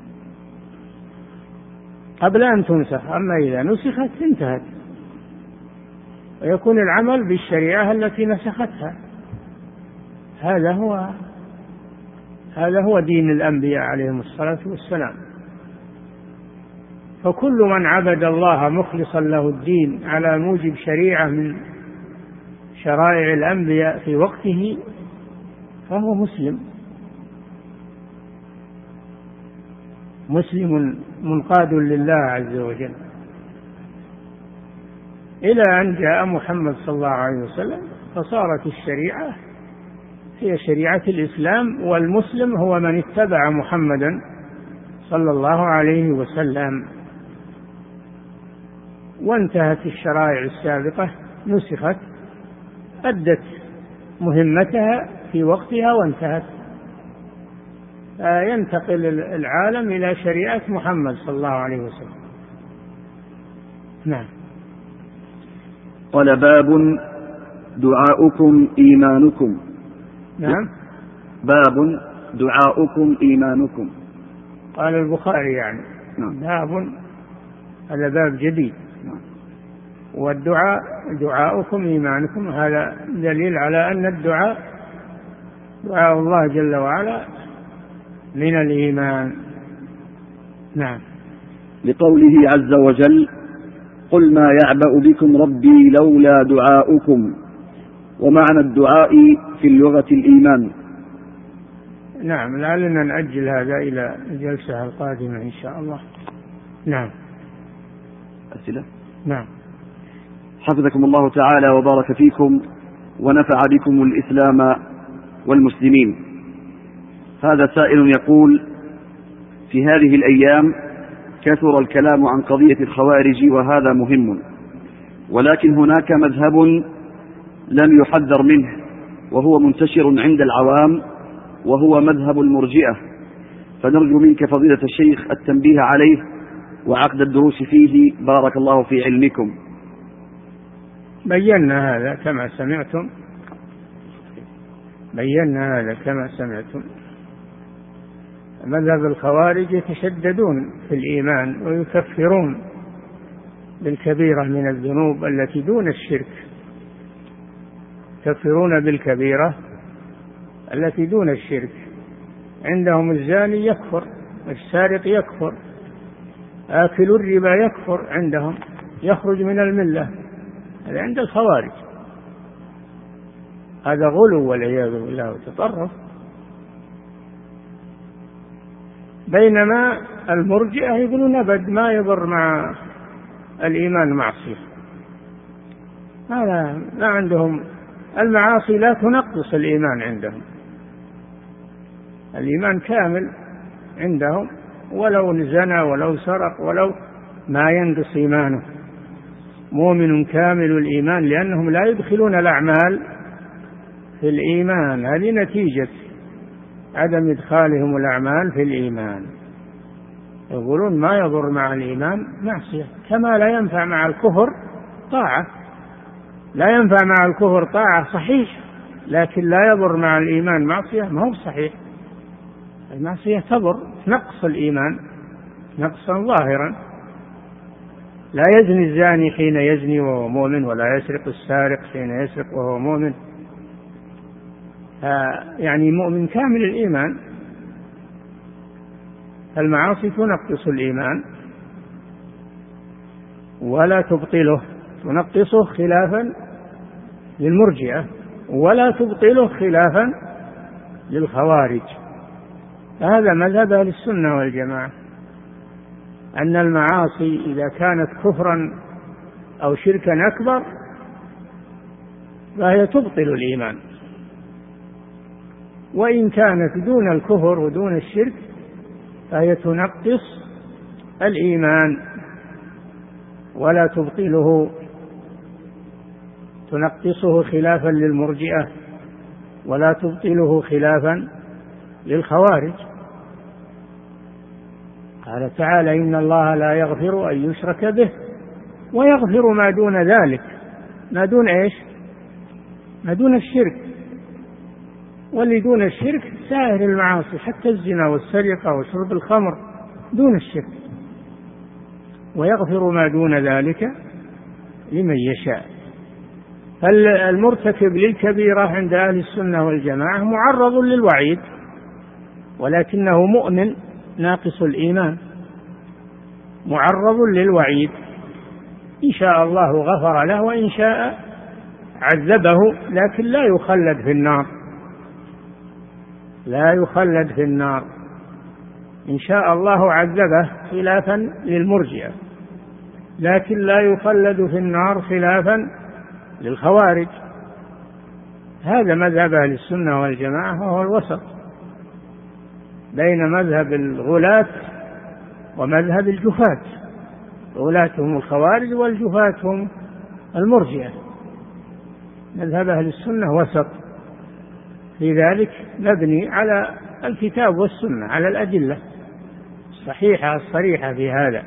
قبل أن تنسخ. أما إذا نسخت انتهت، ويكون العمل بالشريعة التي نسختها. هذا هو هذا هو دين الأنبياء عليهم الصلاة والسلام. فكل من عبد الله مخلصا له الدين على موجب شريعة من شرائع الأنبياء في وقته فهو مسلم، مسلم منقاد لله عز وجل، إلى أن جاء محمد صلى الله عليه وسلم فصارت الشريعة هي شريعة الإسلام، والمسلم هو من اتبع محمدا صلى الله عليه وسلم. وانتهت الشرائع السابقة، نسخت، أدت مهمتها في وقتها وانتهت، ينتقل العالم إلى شريعة محمد صلى الله عليه وسلم. نعم. قال: باب دعاؤكم إيمانكم. نعم. باب دعاؤكم إيمانكم. قال البخاري يعني. نعم. باب، هذا باب جديد. نعم. والدعاء دعاؤكم إيمانكم، هذا دليل على أن الدعاء دعاء الله جل وعلا من الإيمان. نعم. لقوله عز وجل: قل ما يعبأ بكم ربي لولا دعاؤكم. ومعنى الدعاء في اللغة الإيمان. نعم، لعلنا نأجل هذا إلى الجلسة القادمة إن شاء الله. نعم. أسئلة؟ نعم. حفظكم الله تعالى وبارك فيكم ونفع بكم الإسلام والمسلمين. هذا سائل يقول: في هذه الأيام كثر الكلام عن قضية الخوارج وهذا مهم، ولكن هناك مذهب لم يحذر منه وهو منتشر عند العوام، وهو مذهب المرجئة، فنرجو منك فضيلة الشيخ التنبيه عليه وعقد الدروس فيه، بارك الله في علمكم. بينا هذا كما سمعتم بينا هذا كما سمعتم مذهب الخوارج يتشددون في الإيمان ويكفرون بالكبيرة من الذنوب التي دون الشرك، يكفرون بالكبيرة التي دون الشرك. عندهم الزاني يكفر، السارق يكفر، آكل الربا يكفر، عندهم يخرج من الملة. هذا عند الخوارج، هذا غلو والعياذ بالله وتطرف. بينما المرجئة يقولون أبد ما يضر مع الإيمان معصية، هذا لا عندهم، المعاصي لا تنقص الإيمان عندهم، الإيمان كامل عندهم، ولو زنى ولو سرق ولو ما ينقص إيمانه، مؤمن كامل الإيمان، لأنهم لا يدخلون الأعمال في الإيمان. هذه نتيجة عدم إدخالهم الأعمال في الإيمان. يقولون ما يضر مع الإيمان معصية، كما لا ينفع مع الكفر طاعة. لا ينفع مع الكفر طاعة صحيح، لكن لا يضر مع الإيمان معصية، ما هو صحيح. المعصية تضر، نقص الإيمان نقصا ظاهرا. لا يزني الزاني حين يزني وهو مؤمن، ولا يسرق السارق حين يسرق وهو مؤمن، يعني مؤمن كامل الإيمان. المعاصي تنقص الإيمان ولا تبطله، تنقصه خلافا للمرجئة، ولا تبطله خلافا للخوارج. هذا مذهب أهل السنة والجماعة، أن المعاصي إذا كانت كفرا أو شركا أكبر فهي تبطل الإيمان، وإن كانت دون الكفر ودون الشرك فهي تنقص الإيمان ولا تبطله، تنقصه خلافا للمرجئة ولا تبطله خلافا للخوارج. قال تعالى: إن الله لا يغفر أن يشرك به ويغفر ما دون ذلك. ما دون إيش؟ ما دون الشرك. واللي دون الشرك سائر المعاصي، حتى الزنا والسرقة وشرب الخمر دون الشرك. ويغفر ما دون ذلك لمن يشاء. فالمرتكب للكبيرة عند أهل السنة والجماعة معرض للوعيد، ولكنه مؤمن ناقص الإيمان، معرض للوعيد، إن شاء الله غفر له وإن شاء عذبه، لكن لا يخلد في النار، لا يخلد في النار، إن شاء الله عذبه خلافا للمرجئة، لكن لا يخلد في النار خلافا للخوارج. هذا مذهب أهل السنة والجماعة، وهو الوسط بين مذهب الغلاة ومذهب الجفاة. الغلاة هم الخوارج والجفاة هم المرجئة. مذهب أهل السنة وسط في ذلك، مبني على الكتاب والسنة، على الأدلة الصحيحة الصريحة في هذا،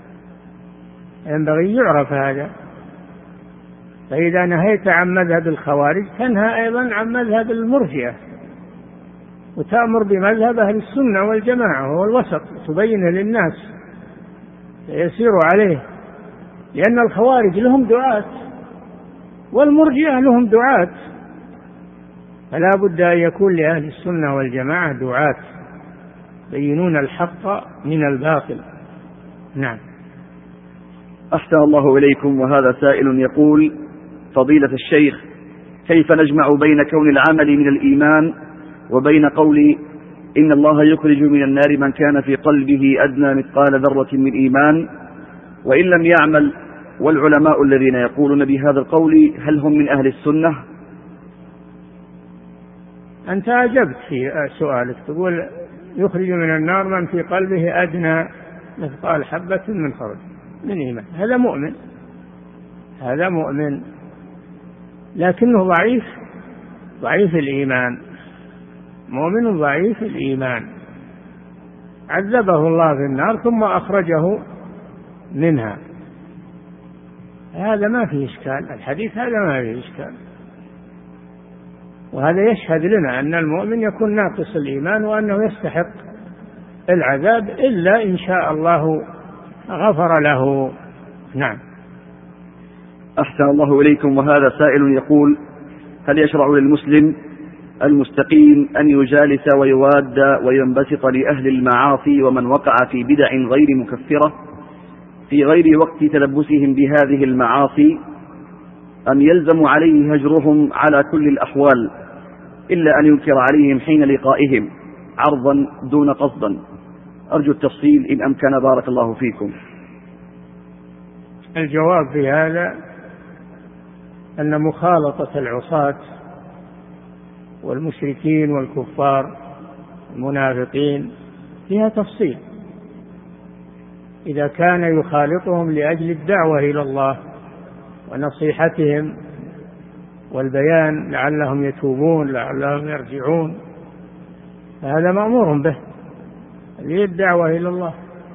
ينبغي يعرف هذا. فإذا نهيت عن مذهب الخوارج تنهى أيضا عن مذهب المرجئة، وتأمر بمذهب أهل السنة والجماعة وهو الوسط، تبين للناس يسير عليه، لأن الخوارج لهم دعاة والمرجئة لهم دعاة، فلا بد أن يكون لأهل السنة والجماعة دعاة يبينون الحق من الباطل. نعم. أحسن الله إليكم. وهذا سائل يقول: فضيلة الشيخ، كيف نجمع بين كون العمل من الإيمان وبين قول إن الله يخرج من النار من كان في قلبه أدنى مثقال ذرة من إيمان، وإن لم يعمل، والعلماء الذين يقولون بهذا القول هل هم من أهل السنة؟ أنت أجبت في سؤالك، تقول يخرج من النار من في قلبه أدنى مثقال حبة من خردل من إيمان، هذا مؤمن، هذا مؤمن، لكنه ضعيف ضعيف الإيمان، مؤمن ضعيف الإيمان، عذبه الله في النار ثم أخرجه منها. هذا ما فيه إشكال، الحديث هذا ما فيه إشكال، وهذا يشهد لنا أن المؤمن يكون ناقص الإيمان وأنه يستحق العذاب إلا إن شاء الله غفر له. نعم. أحسن الله إليكم. وهذا سائل يقول: هل يشرع للمسلم المستقيم أن يجالس ويواد وينبسط لأهل المعاصي ومن وقع في بدع غير مكفرة في غير وقت تلبسهم بهذه المعاصي، أم يلزم عليه هجرهم على كل الأحوال إلا أن ينكر عليهم حين لقائهم عرضا دون قصدا؟ أرجو التفصيل إن أمكن، بارك الله فيكم. الجواب في هذا أن مخالطة العصاة والمشركين والكفار المنافقين فيها تفصيل. إذا كان يخالطهم لأجل الدعوة إلى الله ونصيحتهم والبيان لعلهم يتوبون لعلهم يرجعون، فهذا مأمور به للدعوة إلى الله.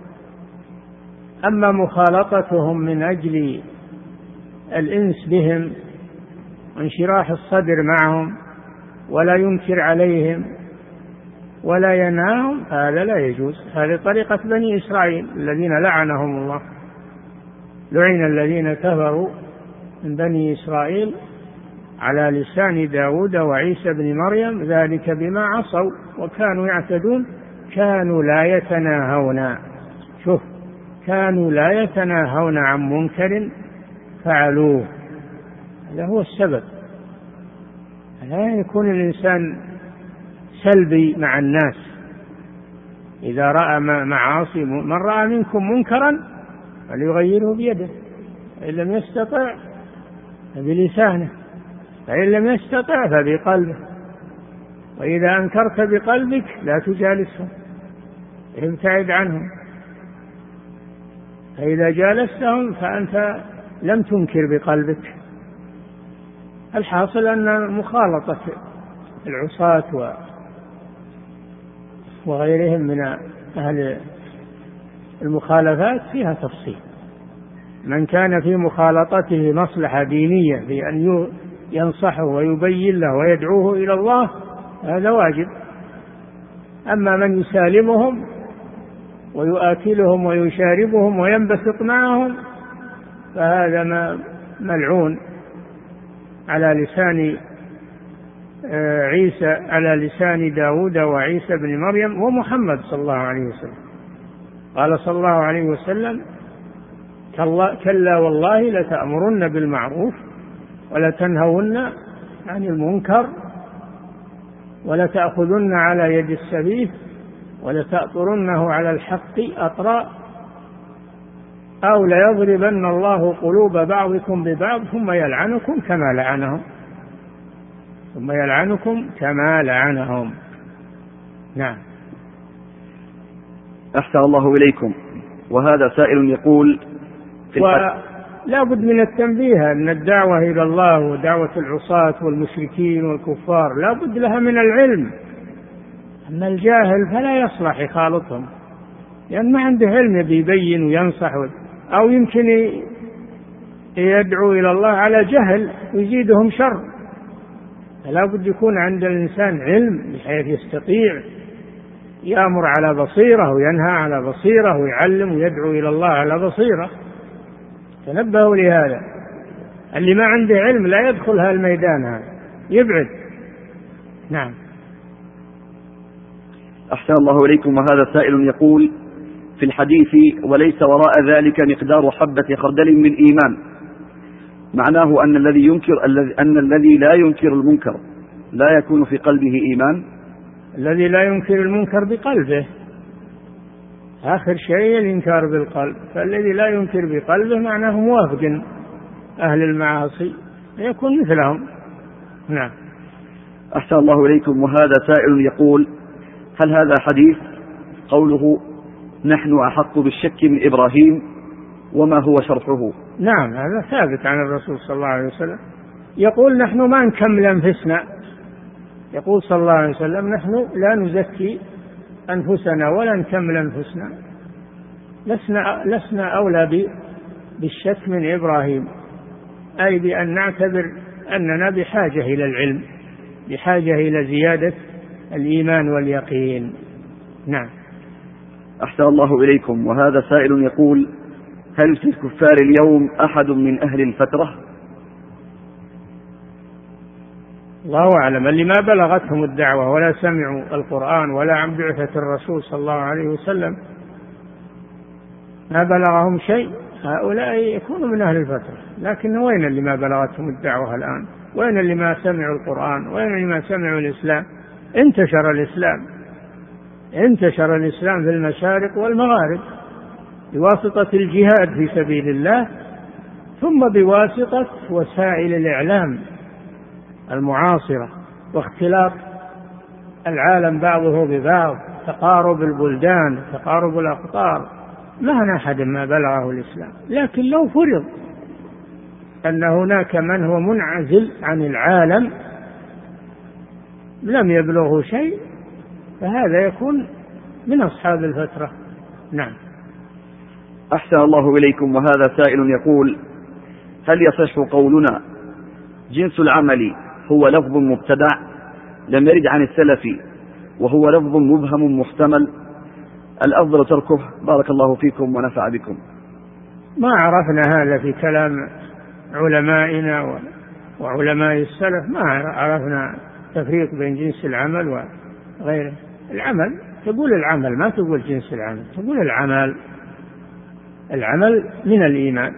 أما مخالطتهم من أجل الإنس بهم وانشراح الصدر معهم ولا ينكر عليهم ولا ينهاهم، هذا لا يجوز. هذه طريقة بني إسرائيل الذين لعنهم الله، لعن الذين كفروا من بني إسرائيل على لسان داود وعيسى بن مريم ذلك بما عصوا وكانوا يعتدون كانوا لا يتناهون، شوف، كانوا لا يتناهون عن منكر فعلوه. هذا هو السبب. لا يكون الإنسان سلبي مع الناس. إذا رأى معاصي، من رأى منكم منكرا فليغيره بيده، فإن لم يستطع فبلسانه، فإن لم يستطع فبقلبه، وإذا أنكرت بقلبك لا تجالسهم، ابتعد عنهم، فإذا جالستهم فأنت لم تنكر بقلبك. الحاصل أن مخالطة العصاة وغيرهم من أهل المخالفات فيها تفصيل. من كان في مخالطته مصلحة دينية بأن ينصحه ويبين له ويدعوه إلى الله هذا واجب. أما من يسالمهم ويؤكلهم ويشاربهم وينبسط معهم فهذا ملعون على لسان عيسى على لسان داود وعيسى بن مريم ومحمد صلى الله عليه وسلم. قال صلى الله عليه وسلم: كلا والله لتأمرن بالمعروف ولتنهون عن المنكر ولتأخذن على يد السفيه ولتأطرنه على الحق أطراء أو ليضربن الله قلوب بعضكم ببعض ثم يلعنكم كما لعنهم ثم يلعنكم كما لعنهم. نعم. أحسن الله إليكم. وهذا سائل يقول: ولا بد من التنبيه أن الدعوة إلى الله ودعوة العصاة والمشركين والكفار لا بد لها من العلم. أما الجاهل فلا يصلح يخالطهم، لأن ما عنده علم يبين وينصح، أو يمكن يدعو إلى الله على جهل ويزيدهم شر. فلا بد يكون عند الإنسان علم بحيث يستطيع يأمر على بصيرة وينهى على بصيرة ويعلم ويدعو إلى الله على بصيرة. تنبهوا لهذا. اللي ما عنده علم لا يدخل هذا الميدان، هذا يبعد. نعم. أحسن الله إليكم. وهذا سائل يقول: في الحديث وليس وراء ذلك مقدار حبة خردل من إيمان، معناه أن الذي ينكر أن الذي لا ينكر المنكر لا يكون في قلبه إيمان؟ الذي لا ينكر المنكر بقلبه، آخر شيء الإنكار بالقلب، فالذي لا ينكر بقلبه معناه موافق أهل المعاصي يكون مثلهم. نعم. أحسن الله إليكم. وهذا سائل يقول: هل هذا حديث قوله نحن أحق بالشك من إبراهيم وما هو شرحه؟ نعم، هذا ثابت عن الرسول صلى الله عليه وسلم، يقول نحن ما نكمل أنفسنا، يقول صلى الله عليه وسلم نحن لا نزكي أنفسنا ولا نكمل أنفسنا، لسنا, لسنا أولى بالشك من إبراهيم، أي بأن نعتبر أننا بحاجة إلى العلم، بحاجة إلى زيادة الإيمان واليقين. نعم. أحسن الله إليكم. وهذا سائل يقول: هل في الكفار اليوم أحد من أهل الفترة؟ الله أعلم، اللي ما بلغتهم الدعوة ولا سمعوا القرآن ولا عن بعثة الرسول صلى الله عليه وسلم، ما بلغهم شيء، هؤلاء يكونوا من أهل الفترة. لكن وين اللي ما بلغتهم الدعوة الآن؟ وين اللي ما سمعوا القرآن؟ وين اللي ما سمعوا الإسلام؟ انتشر الإسلام، انتشر الإسلام في المشارق والمغارب بواسطة الجهاد في سبيل الله، ثم بواسطة وسائل الإعلام المعاصرة واختلاط العالم بعضه ببعض، تقارب البلدان، تقارب الأقطار. ما هنا أحد ما بلغه الإسلام. لكن لو فرض أن هناك من هو منعزل عن العالم لم يبلغه شيء، فهذا يكون من أصحاب الفترة. نعم. أحسن الله إليكم. وهذا سائل يقول: هل يصح قولنا جنس العمل هو لفظ مبتدع لم يرد عن السلف وهو لفظ مبهم محتمل، الأفضل تركه؟ بارك الله فيكم ونفع بكم. ما عرفنا هذا في كلام علمائنا وعلماء السلف، ما عرفنا تفريق بين جنس العمل وغيره. العمل تقول العمل، ما تقول جنس العمل، تقول العمل. العمل من الإيمان،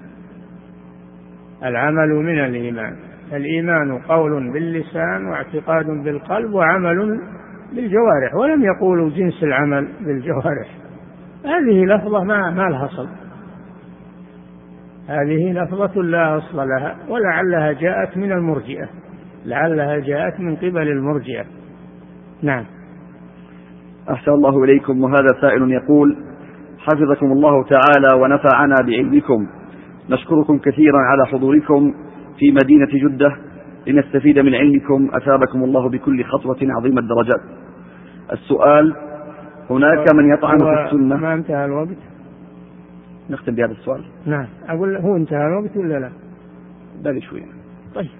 العمل من الإيمان. الإيمان قول باللسان واعتقاد بالقلب وعمل بالجوارح، ولم يقولوا جنس العمل بالجوارح. هذه لفظة ما, ما لها أصل، هذه لفظة لا أصل لها، ولعلها جاءت من المرجئة، لعلها جاءت من قبل المرجئة. نعم. أحسن الله إليكم. وهذا سائل يقول: حفظكم الله تعالى ونفعنا بعلمكم، نشكركم كثيرا على حضوركم في مدينة جدة لنستفيد من علمكم، أثابكم الله بكل خطوة عظيم الدرجات. السؤال: هناك من يطعن في السنة. ما انتهى الوقت؟ نختم بهذا السؤال. نعم. أقول هو انتهى الوقت ولا لا؟ بالي شوية. طيب.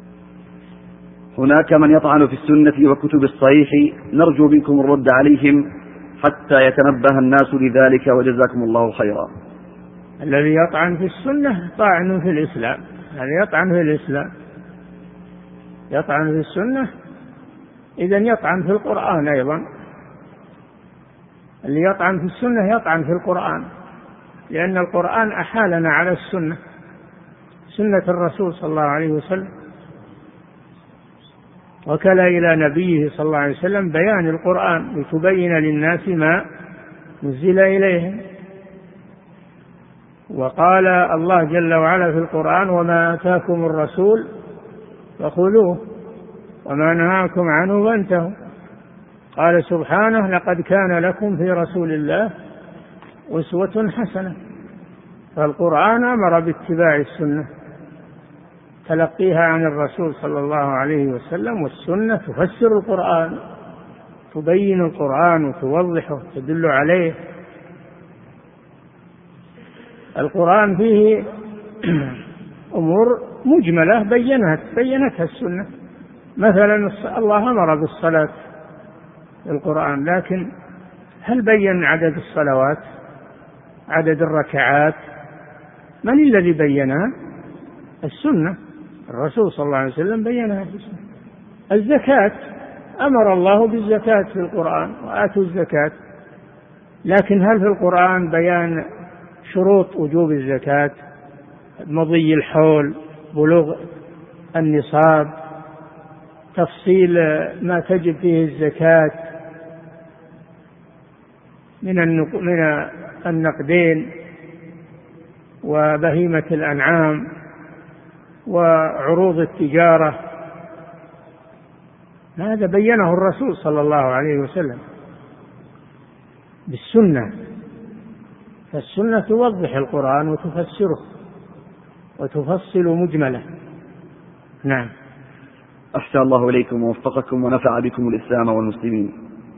هناك من يطعن في السنة وكتب الصحيح، نرجو منكم الرد عليهم حتى يتنبه الناس لذلك، وجزاكم الله خيرا. الذي يطعن في السنة طاعن في الإسلام، يعني يطعن في الإسلام، يطعن في السنة، إذن يطعن في القرآن أيضا. اللي يطعن في السنة يطعن في القرآن، لأن القرآن أحالنا على السنة، سنة الرسول صلى الله عليه وسلم، وكل إلى نبيه صلى الله عليه وسلم بيان القرآن لتبين للناس ما نزل إليهم. وقال الله جل وعلا في القرآن: وما آتاكم الرسول فخذوه وما نهاكم عنه فانتهوا. قال سبحانه: لقد كان لكم في رسول الله أسوة حسنة. فالقرآن أمر باتباع السنة، تلقيها عن الرسول صلى الله عليه وسلم، والسنة تفسر القرآن، تبين القرآن وتوضحه، تدل عليه. القرآن فيه أمور مجملة بينت بينتها السنة. مثلا الله أمر بالصلاة في القرآن، لكن هل بين عدد الصلوات، عدد الركعات؟ من الذي بينها؟ السنة، الرسول صلى الله عليه وسلم بينها في السنة. الزكاة أمر الله بالزكاة في القرآن: وآتوا الزكاة. لكن هل في القرآن بيان شروط وجوب الزكاة، مضي الحول، بلوغ النصاب، تفصيل ما تجب فيه الزكاة من النقدين وبهيمة الأنعام وعروض التجارة؟ هذا بينه الرسول صلى الله عليه وسلم بالسنة. فالسنة توضح القرآن وتفسره وتفصل مجمله. نعم. أحسن الله إليكم ووفقكم ونفع بكم الإسلام والمسلمين.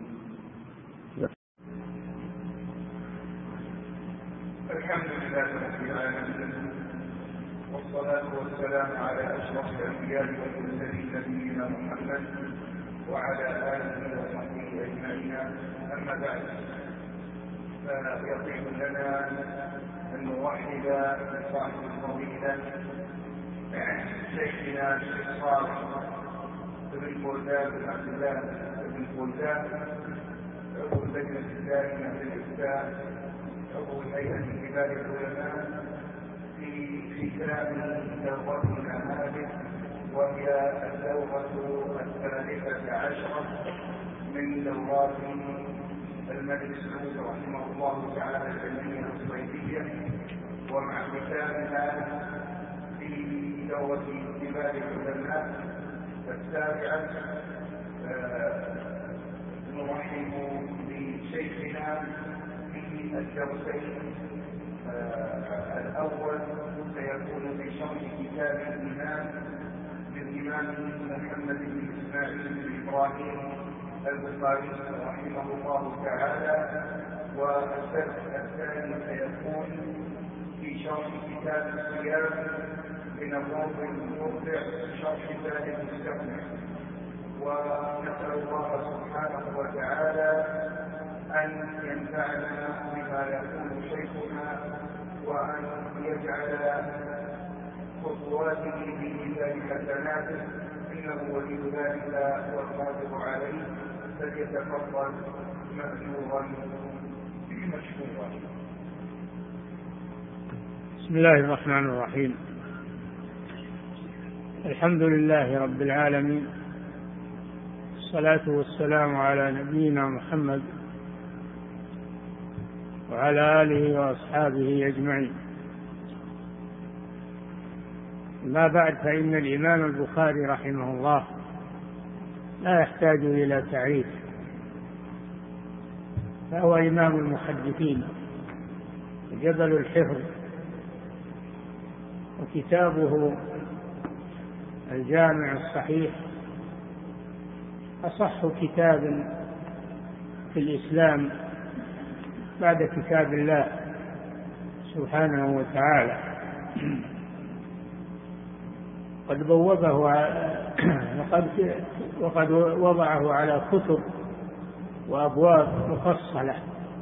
الحمد لله رب العالمين، والصلاة والسلام على أشرف الأنبياء والمرسلين نبينا محمد وعلى آله وصحبه أجمعين. أما بعد، فيطيب لنا أن نوحد بصاحب الفضيلة شيخنا الشيخ صالح بن فوزان بن عبد الله بن فوزان، عضو اللجنة الدائمة للإفتاء، عضو الهيئة كبار العلماء، في ختام دورتنا هذه، وهي الدورة الثالثة عشرة من دورات المجلس السعود رحمه الله تعالى العلمية الصيفية، ومع ختامها في دورة كبار العلماء السابعة. نرحب بشيخنا في الدرسين. الأول سيكون في شرح كتاب الإمام للإمام محمد بن إسماعيل بن إبراهيم البخاري رحمه الله تعالى، والدرس الثاني سيكون في شرح كتاب الصيام من الروض المرضع شرح ذلك المستقبل. ونسأل الله سبحانه وتعالى أن ينفعنا بما يقول شيخنا، وأن يجعل خطواته في ميزان حسناته، إنه ولي ذلك والقادر عليه، فليتفضل مأجورا مشكورا. بسم الله الرحمن الرحيم. الحمد لله رب العالمين، الصلاة والسلام على نبينا محمد وعلى آله وأصحابه أجمعين. ما بعد، فإن الإمام البخاري رحمه الله لا يحتاج إلى تعريف، فهو إمام المحدثين جبل الحفظ، وكتابه الجامع الصحيح أصح كتاب في الإسلام بعد كتاب الله سبحانه وتعالى. قد بوبه وقد, وقد وضعه على كتب وأبواب مفصلة،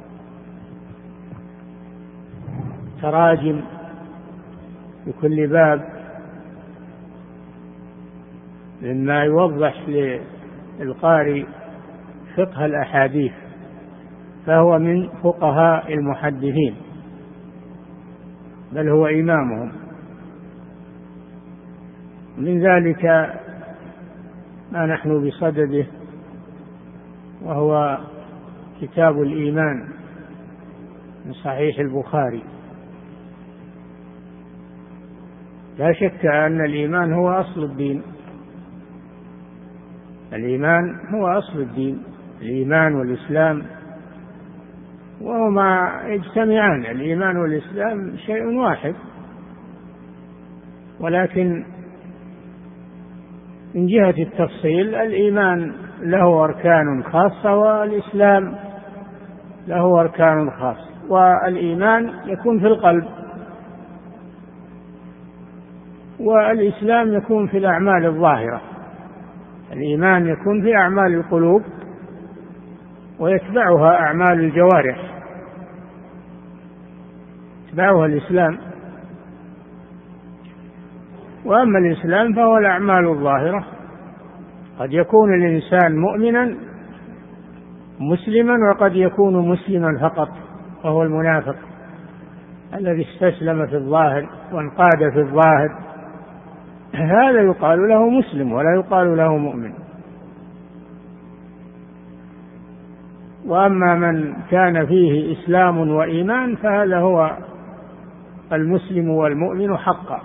تراجم لكل باب مما يوضح للقارئ فقه الأحاديث، فهو من فقهاء المحدثين، بل هو إمامهم. من ذلك ما نحن بصدده، وهو كتاب الإيمان من صحيح البخاري. لا شك أن الإيمان هو أصل الدين، الإيمان هو أصل الدين، الإيمان والإسلام وهما يجتمعان. الإيمان والإسلام شيء واحد، ولكن من جهة التفصيل الإيمان له أركان خاصة والإسلام له أركان خاصة. والإيمان يكون في القلب، والإسلام يكون في الأعمال الظاهرة. الإيمان يكون في أعمال القلوب ويتبعها أعمال الجوارح، يتبعها الإسلام. وأما الإسلام فهو الأعمال الظاهرة. قد يكون الإنسان مؤمنا مسلما، وقد يكون مسلما فقط، وهو المنافق الذي استسلم في الظاهر وانقاد في الظاهر، هذا يقال له مسلم ولا يقال له مؤمن. وأما من كان فيه إسلام وإيمان فهذا هو المسلم والمؤمن حقا.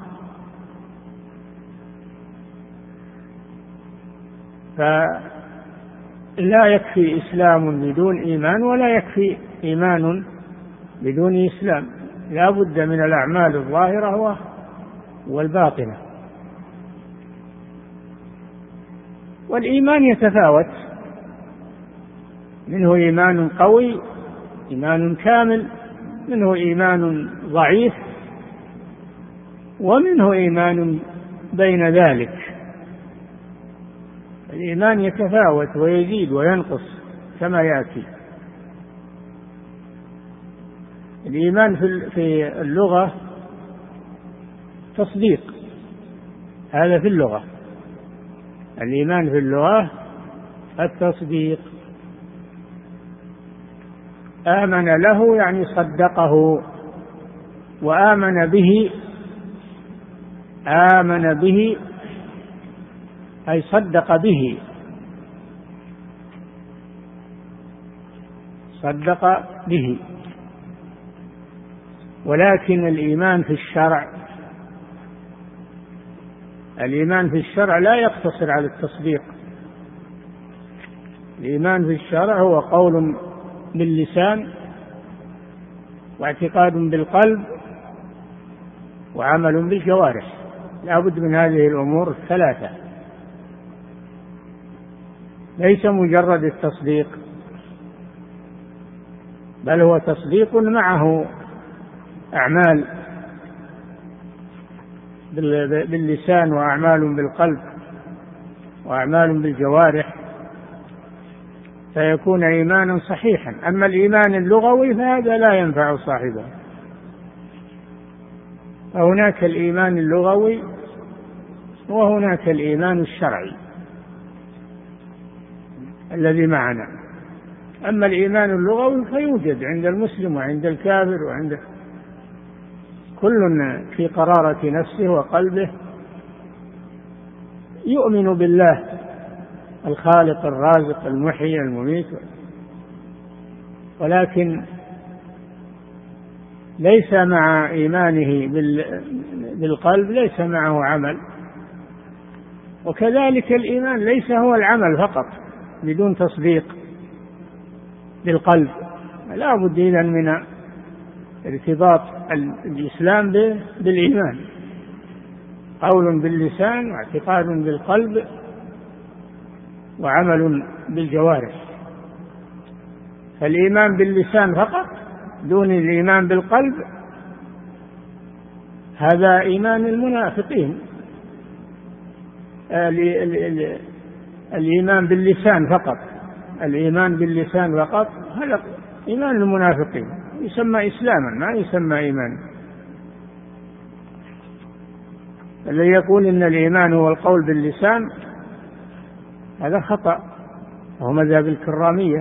فلا يكفي إسلام بدون إيمان، ولا يكفي إيمان بدون إسلام. لا بد من الأعمال الظاهرة والباطنة. والإيمان يتفاوت، منه إيمان قوي، إيمان كامل، منه إيمان ضعيف، ومنه إيمان بين ذلك. الإيمان يتفاوت ويزيد وينقص كما يأتي. الإيمان في اللغة تصديق، هذا في اللغة. الإيمان في اللغة التصديق. آمن له يعني صدقه، وآمن به، آمن به أي صدق به، صدق به. ولكن الإيمان في الشرع، الإيمان في الشرع لا يقتصر على التصديق. الإيمان في الشرع هو قول باللسان، واعتقاد بالقلب، وعمل بالجوارح. لا بد من هذه الأمور الثلاثة، ليس مجرد التصديق، بل هو تصديق معه أعمال باللسان، وأعمال بالقلب، وأعمال بالجوارح، فيكون إيمانا صحيحا. أما الإيمان اللغوي فهذا لا ينفع صاحبه. فهناك الإيمان اللغوي وهناك الإيمان الشرعي الذي معنا. أما الإيمان اللغوي فيوجد عند المسلم وعند الكافر، وعند كل في قرارة نفسه وقلبه يؤمن بالله الخالق الرازق المحيي المميت، ولكن ليس مع إيمانه بالقلب ليس معه عمل. وكذلك الإيمان ليس هو العمل فقط بدون تصديق بالقلب، لا بد إذن من ارتباط الإسلام بالإيمان، قول باللسان، واعتقاد بالقلب، وعمل بالجوارح. فالإيمان باللسان فقط دون الإيمان بالقلب هذا إيمان المنافقين. الإيمان باللسان فقط، الإيمان باللسان فقط هذا إيمان المنافقين، يسمى إسلاما ما يسمى إيمانا. الذي يقول إن الإيمان هو القول باللسان هذا خطأ، وهو مذهب الكرامية.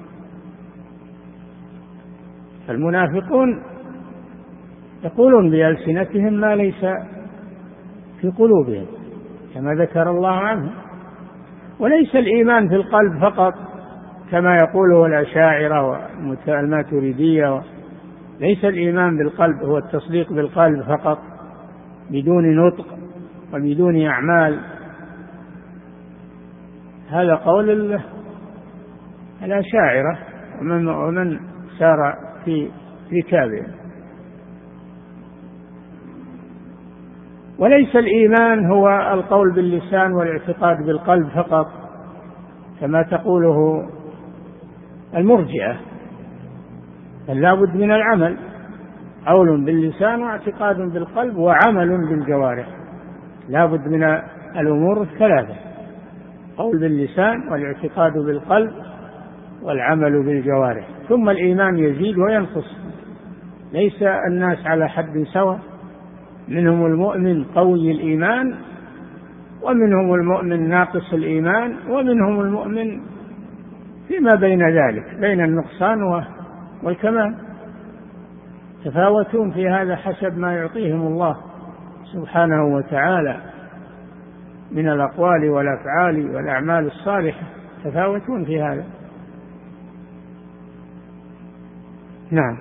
المنافقون يقولون بألسنتهم ما ليس في قلوبهم كما ذكر الله عنه. وليس الإيمان في القلب فقط كما يقوله الأشاعرة والماتريدية، ليس الإيمان بالقلب هو التصديق بالقلب فقط بدون نطق وبدون أعمال. هذا قول الأشاعرة ومن, ومن سار في ركابه. وليس الإيمان هو القول باللسان والاعتقاد بالقلب فقط كما تقوله المرجئة، بل لا بد من العمل، قول باللسان واعتقاد بالقلب وعمل بالجوارح. لا بد من الأمور الثلاثة، قول باللسان والاعتقاد بالقلب والعمل بالجوارح. ثم الإيمان يزيد وينقص، ليس الناس على حد سواء، منهم المؤمن قوي الإيمان، ومنهم المؤمن ناقص الإيمان، ومنهم المؤمن فيما بين ذلك بين النقصان والكمال. تفاوتون في هذا حسب ما يعطيهم الله سبحانه وتعالى من الأقوال والأفعال والأعمال الصالحة، تفاوتون في هذا. نعم.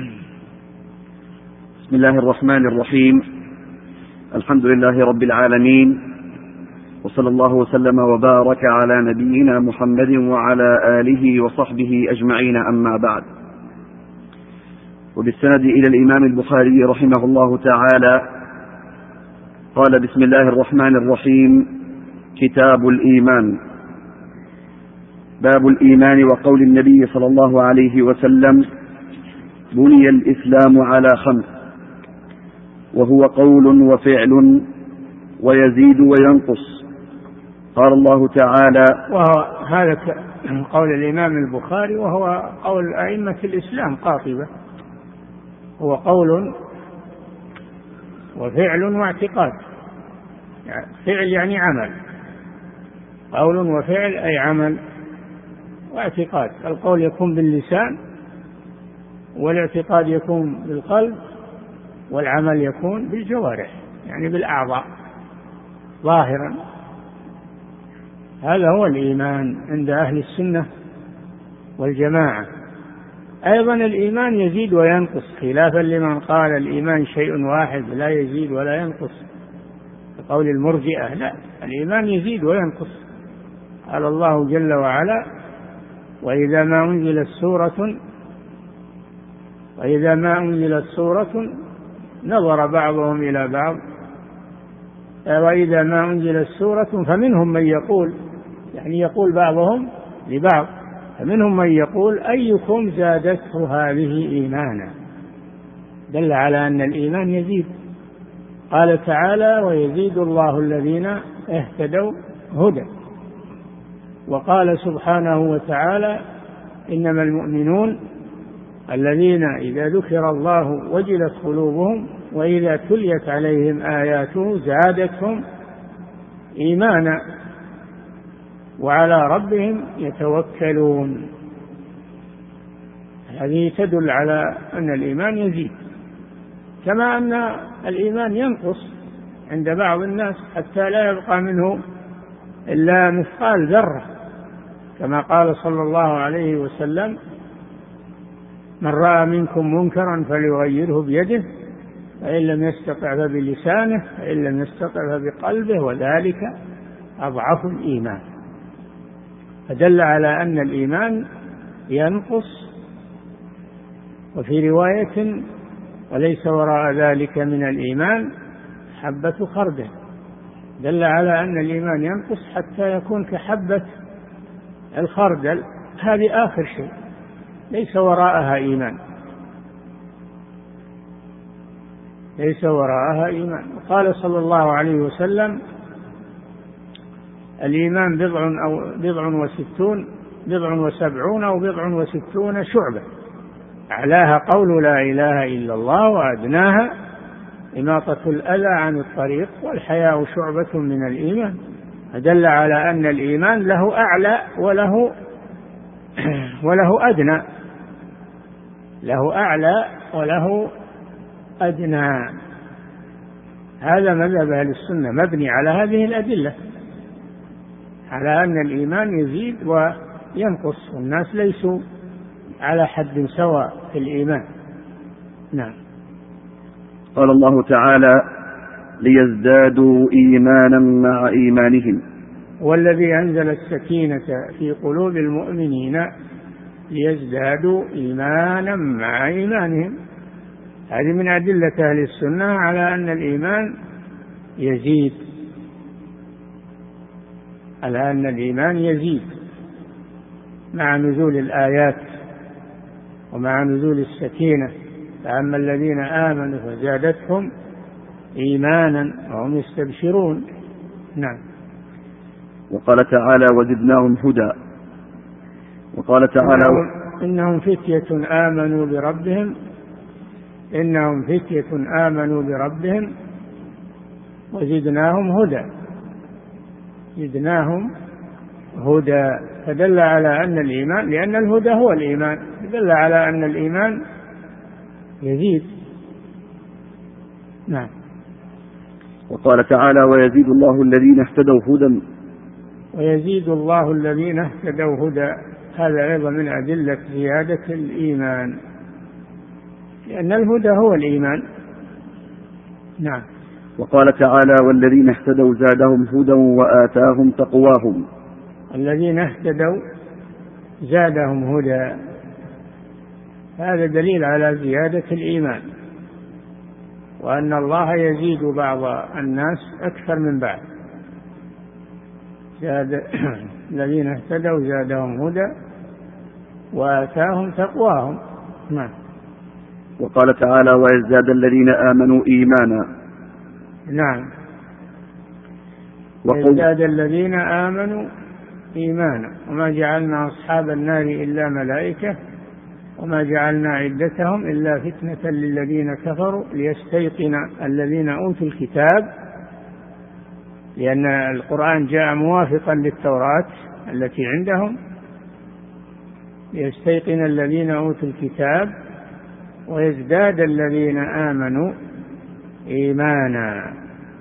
بسم الله الرحمن الرحيم. الحمد لله رب العالمين، وصلى الله وسلم وبارك على نبينا محمد وعلى آله وصحبه أجمعين، أما بعد. وبالسند إلى الإمام البخاري رحمه الله تعالى قال: بسم الله الرحمن الرحيم. كتاب الإيمان. باب الإيمان وقول النبي صلى الله عليه وسلم: بني الإسلام على خمس، وهو قول وفعل ويزيد وينقص. قال الله تعالى: وهو هذا قول الإمام البخاري، وهو قول أئمة الإسلام قاطبة، هو قول وفعل واعتقاد. يعني فعل يعني عمل، قول وفعل أي عمل واعتقاد. القول يكون باللسان، والاعتقاد يكون بالقلب، والعمل يكون بالجوارح يعني بالأعضاء ظاهرا. هذا هو الإيمان عند أهل السنة والجماعة. أيضا الإيمان يزيد وينقص، خلافا لمن قال الإيمان شيء واحد لا يزيد ولا ينقص، كقول المرجئة. لا، الإيمان يزيد وينقص. قال الله جل وعلا: وإذا ما أنزلت سورة وإذا ما أنزلت سورة نظر بعضهم إلى بعض وإذا ما أنزلت سورة فمنهم من يقول، يعني يقول بعضهم لبعض، فمنهم من يقول أيكم زادته هذه إيمانا، دل على أن الإيمان يزيد. قال تعالى: ويزيد الله الذين اهتدوا هدى. وقال سبحانه وتعالى: إنما المؤمنون الذين إذا ذكر الله وجلت قلوبهم وإذا تليت عليهم آياته زادتهم إيمانا وعلى ربهم يتوكلون. هذه تدل على أن الإيمان يزيد، كما أن الإيمان ينقص عند بعض الناس حتى لا يبقى منه إلا مثقال ذرة، كما قال صلى الله عليه وسلم: من رأى منكم منكرا فليغيره بيده، فإن لم يستطع فبلسانه، فإن لم يستطع فبقلبه، وذلك أضعف الإيمان. فدل على أن الإيمان ينقص. وفي رواية: وليس وراء ذلك من الإيمان حبة خردل. دل على أن الإيمان ينقص حتى يكون كحبة الخردل، هذه آخر شيء، ليس وراءها إيمان، ليس وراءها إيمان. قال صلى الله عليه وسلم: الإيمان بضع أو بضع وستون بضع وسبعون أو بضع وستون شعبة، أعلاها قول لا إله إلا الله، وأدناها إماطة الأذى عن الطريق، والحياء شعبة من الإيمان. فدل على أن الإيمان له أعلى وله وله أدنى، له أعلى وله أدنى. هذا مذهب أهل السنة مبني على هذه الأدلة، على أن الإيمان يزيد وينقص، والناس ليسوا على حد سواء في الإيمان. نعم. قال الله تعالى: ليزدادوا إيمانا مع إيمانهم. والذي أنزل السكينة في قلوب المؤمنين ليزدادوا إيمانا مع إيمانهم. هذه من أدلة أهل السنة على أن الإيمان يزيد، على أن الإيمان يزيد مع نزول الآيات ومع نزول السكينة. فأما الذين آمنوا فزادتهم إيمانا وهم يستبشرون. نعم. وقال تعالى: وزدناهم هدى. وقال تعالى: إنهم فتية آمنوا بربهم إنهم فتية آمنوا بربهم وزدناهم هدى. زدناهم هدى، فدل على أن الإيمان، لأن الهدى هو الإيمان، دل على أن الإيمان يزيد. نعم. وقال تعالى: ويزيد الله الذين اهتدوا هدى. ويزيد الله الذين اهتدوا هدى، هذا أيضا من أدلة زيادة الإيمان، لأن الهدى هو الإيمان. نعم. وقال تعالى: والذين اهتدوا زادهم هدى وآتاهم تقواهم. الذين اهتدوا زادهم هدى، هذا دليل على زيادة الإيمان، وأن الله يزيد بعض الناس أكثر من بعض. زاد الذين اهتدوا زادهم هدى وآتاهم تقواهم. نعم. وقال تعالى: ويزداد الذين آمنوا إيمانا. نعم. ويزداد الذين آمنوا إيمانا. وما جعلنا أصحاب النار إلا ملائكة وما جعلنا عدتهم إلا فتنة للذين كفروا ليستيقن الذين أوتوا الكتاب، لأن القرآن جاء موافقا للتوراة التي عندهم، ليستيقن الذين أوتوا الكتاب ويزداد الذين آمنوا إيمانا.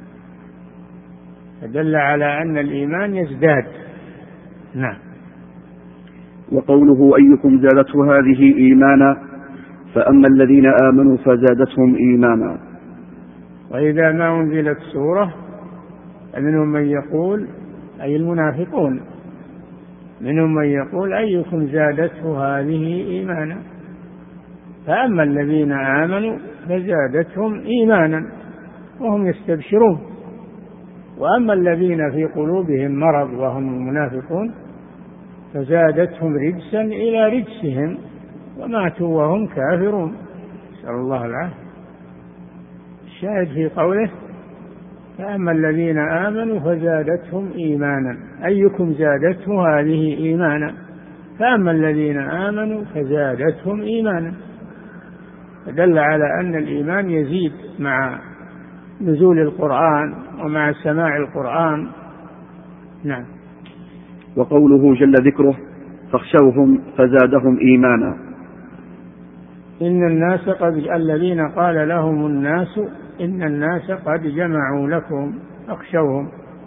فدل على أن الإيمان يزداد. نعم. وقوله: أيكم زادته هذه إيمانا، فأما الذين آمنوا فزادتهم إيمانا. وإذا ما أنزلت سورة منهم من يقول، أي المنافقون، منهم من يقول: أيكم زادته هذه إيمانا، فأما الذين آمنوا فزادتهم إيمانا وهم يستبشرون، وأما الذين في قلوبهم مرض وهم المنافقون فزادتهم رجسا إلى رجسهم وماتوا وهم كافرون، نسأل الله العافية. الشاهد في قوله: فأما الذين آمنوا فزادتهم إيمانا، أيكم زادته هذه إيمانا، فأما الذين آمنوا فزادتهم إيمانا. فدل على أن الإيمان يزيد مع نزول القرآن ومع سماع القرآن. نعم. وقوله جل ذكره: فاخشوهم فزادهم إيمانا. إن الناس قد الذين قال لهم الناس إن الناس قد جمعوا لكم فاخشوهم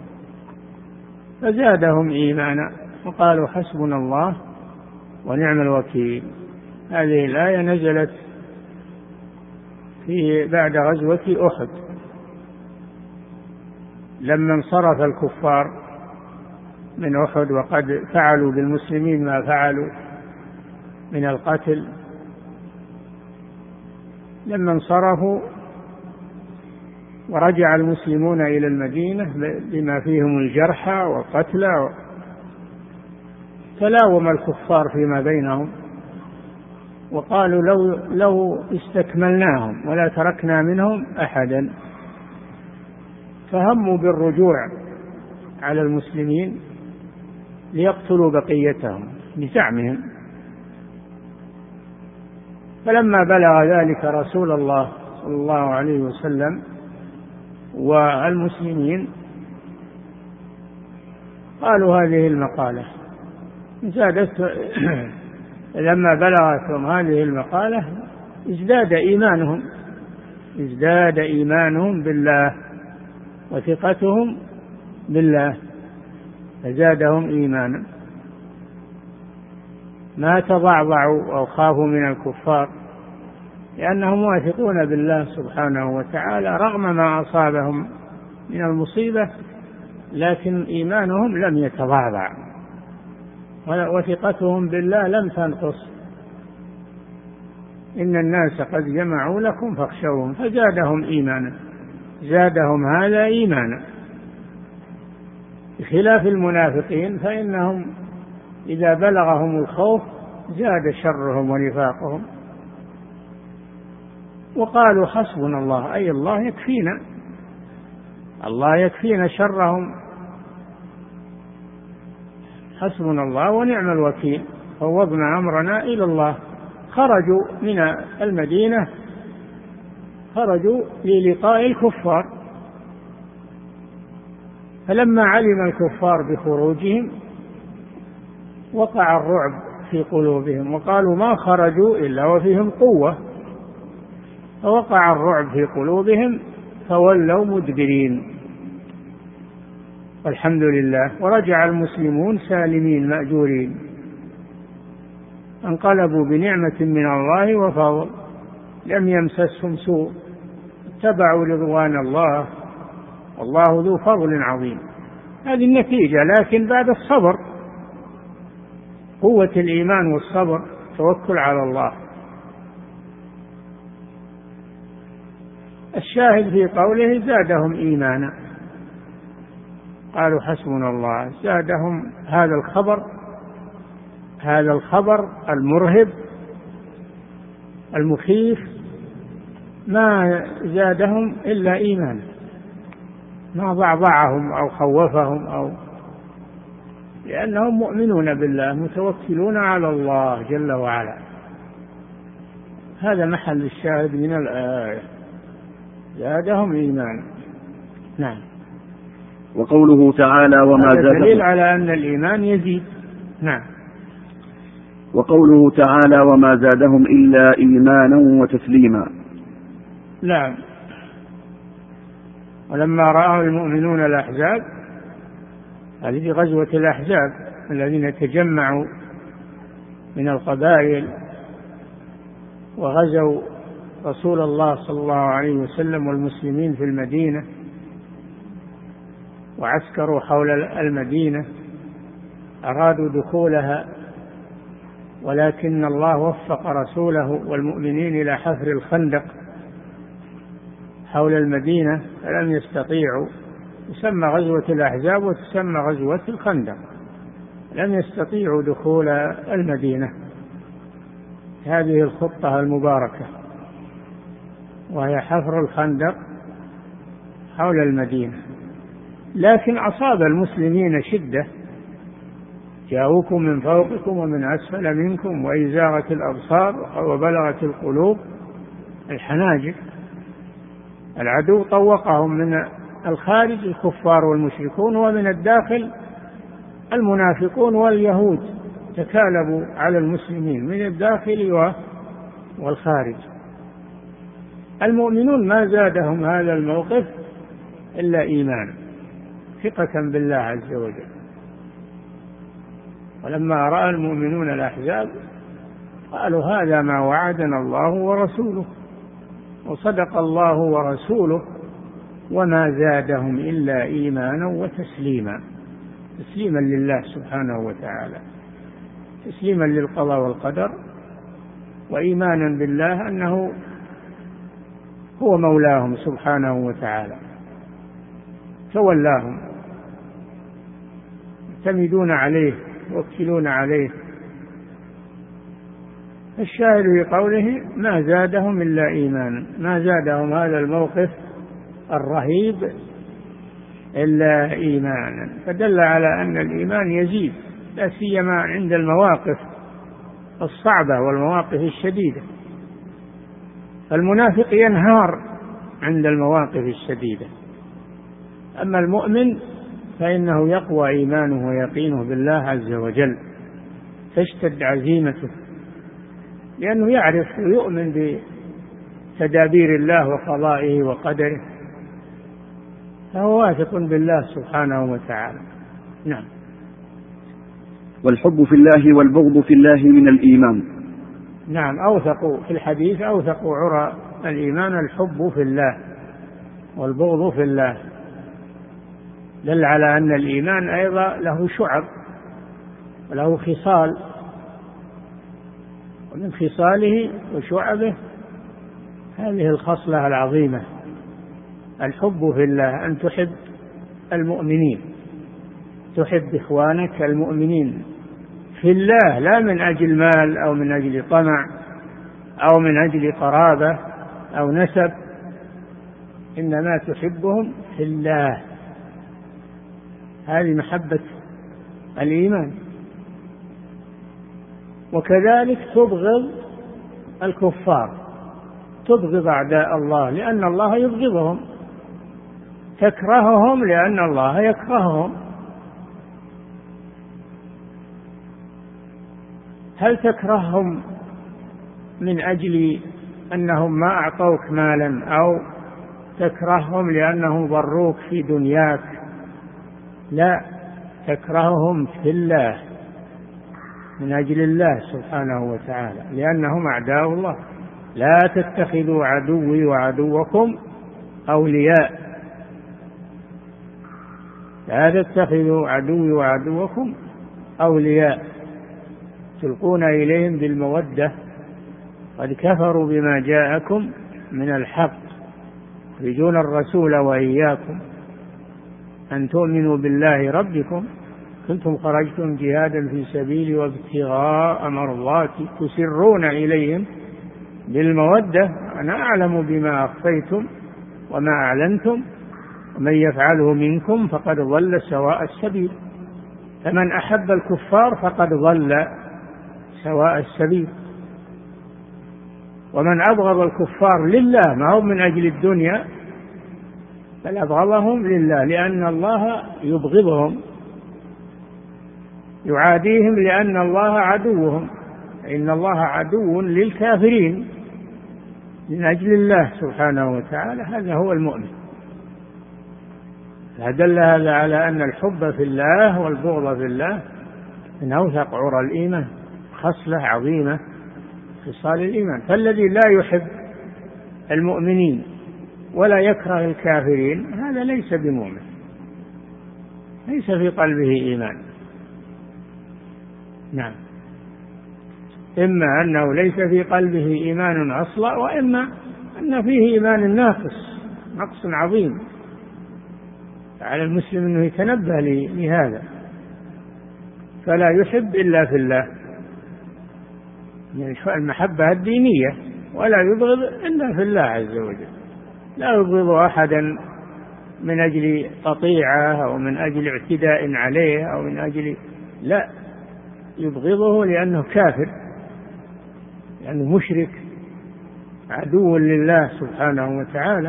فزادهم إيمانا وقالوا حسبنا الله ونعم الوكيل. هذه الآية نزلت في بعد غزوة أحد، لما انصرف الكفار من أحد وقد فعلوا بالمسلمين ما فعلوا من القتل. لما انصرفوا ورجع المسلمون إلى المدينة بما فيهم الجرحى والقتلى، تلاوم الكفار فيما بينهم وقالوا لو, لو استكملناهم ولا تركنا منهم أحدا، فهموا بالرجوع على المسلمين ليقتلوا بقيتهم بزعمهم. فلما بلغ ذلك رسول الله صلى الله عليه وسلم والمسلمين قالوا هذه المقالة زادت. لما بلغتهم هذه المقالة ازداد إيمانهم ازداد إيمانهم بالله وثقتهم بالله فزادهم إيمانا، ما تضعضعوا أو خافوا من الكفار لأنهم واثقون بالله سبحانه وتعالى رغم ما أصابهم من المصيبة، لكن إيمانهم لم يتضعضع وثقتهم بالله لم تنقص. إن الناس قد جمعوا لكم فاخشوهم فزادهم إيمانا، زادهم هذا إيمانا، بخلاف المنافقين فإنهم إذا بلغهم الخوف زاد شرهم ونفاقهم وقالوا حسبنا الله، أي الله يكفينا، الله يكفينا شرهم، حسبنا الله ونعم الوكيل، فوضنا أمرنا إلى الله. خرجوا من المدينة خرجوا للقاء الكفار، فلما علم الكفار بخروجهم وقع الرعب في قلوبهم وقالوا ما خرجوا إلا وفيهم قوة، فوقع الرعب في قلوبهم فولوا مدبرين، والحمد لله. ورجع المسلمون سالمين مأجورين، انقلبوا بنعمة من الله وفضل، لم يمسسهم سوء، اتبعوا رضوان الله، والله ذو فضل عظيم. هذه النتيجة، لكن بعد الصبر، قوة الإيمان والصبر، توكل على الله الشاهد في قوله زادهم إيمانا، قالوا حسبنا الله، زادهم هذا الخبر هذا الخبر المرهب المخيف ما زادهم إلا إيمانا، ما ضعضعهم أو خوفهم، أو لأنهم مؤمنون بالله متوكلون على الله جل وعلا. هذا محل الشاهد من الآية، زادهم إيمانا. نعم. وقوله تعالى وما زادهم، دليل على أن الإيمان يزيد. نعم. وقوله تعالى وما زادهم إلا إيمانا وتسليما. نعم. ولما رأى المؤمنون الأحزاب، هذه غزوة الأحزاب الذين تجمعوا من القبائل وغزوا رسول الله صلى الله عليه وسلم والمسلمين في المدينة وعسكروا حول المدينة، أرادوا دخولها، ولكن الله وفق رسوله والمؤمنين إلى حفر الخندق حول المدينة فلم يستطيعوا. تسمى غزوة الأحزاب وتسمى غزوة الخندق، لم يستطيعوا دخول المدينة. هذه الخطة المباركة وهي حفر الخندق حول المدينة، لكن أصاب المسلمين شدة، جاءوكم من فوقكم ومن أسفل منكم وإذ زاغت الأبصار وبلغت القلوب الحناجر. العدو طوقهم من الخارج الكفار والمشركون، ومن الداخل المنافقون واليهود تكالبوا على المسلمين من الداخل والخارج. المؤمنون ما زادهم هذا الموقف إلا إيمان، ثقة بالله عز وجل. ولما رأى المؤمنون الأحزاب قالوا هذا ما وعدنا الله ورسوله، وصدق الله ورسوله وما زادهم إلا إيمانا وتسليما، تسليما لله سبحانه وتعالى، تسليما للقضاء والقدر، وإيمانا بالله أنه هو مولاهم سبحانه وتعالى، تولاهم، يعتمدون عليه، يوكلون عليه. الشاهد في قوله ما زادهم إلا إيمانا، ما زادهم هذا الموقف الرهيب إلا إيمانا، فدل على أن الإيمان يزيد، لا سيما عند المواقف الصعبة والمواقف الشديدة. المنافق ينهار عند المواقف الشديدة، أما المؤمن فإنه يقوى إيمانه ويقينه بالله عز وجل، تشتد عزيمته، لأنه يعرف ويؤمن بتدابير الله وقضائه وقدره، فهو واثق بالله سبحانه وتعالى. نعم. والحب في الله والبغض في الله من الإيمان. نعم، أوثقوا في الحديث، أوثقوا عرى الإيمان الحب في الله والبغض في الله، دل على أن الإيمان أيضا له شعب وله خصال، ومن خصاله وشعبه هذه الخصلة العظيمة الحب في الله، أن تحب المؤمنين، تحب إخوانك المؤمنين في الله، لا من أجل مال أو من أجل طمع أو من أجل قرابة أو نسب، إنما تحبهم في الله. هذه محبة الإيمان. وكذلك تبغض الكفار، تبغض أعداء الله لأن الله يبغضهم، تكرههم لأن الله يكرههم. هل تكرههم من أجل أنهم ما أعطوك مالا، أو تكرههم لأنهم ضروك في دنياك؟ لا، تكرههم في الله من أجل الله سبحانه وتعالى، لأنهم أعداء الله. لا تتخذوا عدوي وعدوكم أولياء، لا تتخذوا عدوي وعدوكم أولياء تلقون إليهم بالمودة، قد كفروا بما جاءكم من الحق يخرجون الرسول وإياكم أن تؤمنوا بالله ربكم كنتم خرجتم جهادا في سبيلي وابتغاء مرضاتي تسرون إليهم بالمودة أنا أعلم بما أخفيتم وما أعلنتم ومن يفعله منكم فقد ضل سواء السبيل. فمن أحب الكفار فقد ضل سواء السبيل. ومن أبغض الكفار لله ما هو من أجل الدنيا بل أبغضهم لله لأن الله يبغضهم يعاديهم لأن الله عدوهم إن الله عدو للكافرين من أجل الله سبحانه وتعالى. هذا هو المؤمن. فدل هذا على أن الحب في الله والبغض في الله من أوثق عرى الإيمان خصلة عظيمة خصال الإيمان. فالذي لا يحب المؤمنين ولا يكره الكافرين هذا ليس بمؤمن ليس في قلبه إيمان. نعم إما أنه ليس في قلبه إيمان أصلا وإما أن فيه إيمان ناقص نقص عظيم. على المسلم أنه يتنبه لهذا فلا يحب إلا في الله يعني المحبة الدينية ولا يبغض إلا في الله عز وجل. لا يبغض أحدا من أجل قطيعة أو من أجل اعتداء عليه أو من أجل لا يبغضه لأنه كافر لأنه يعني مشرك عدو لله سبحانه وتعالى.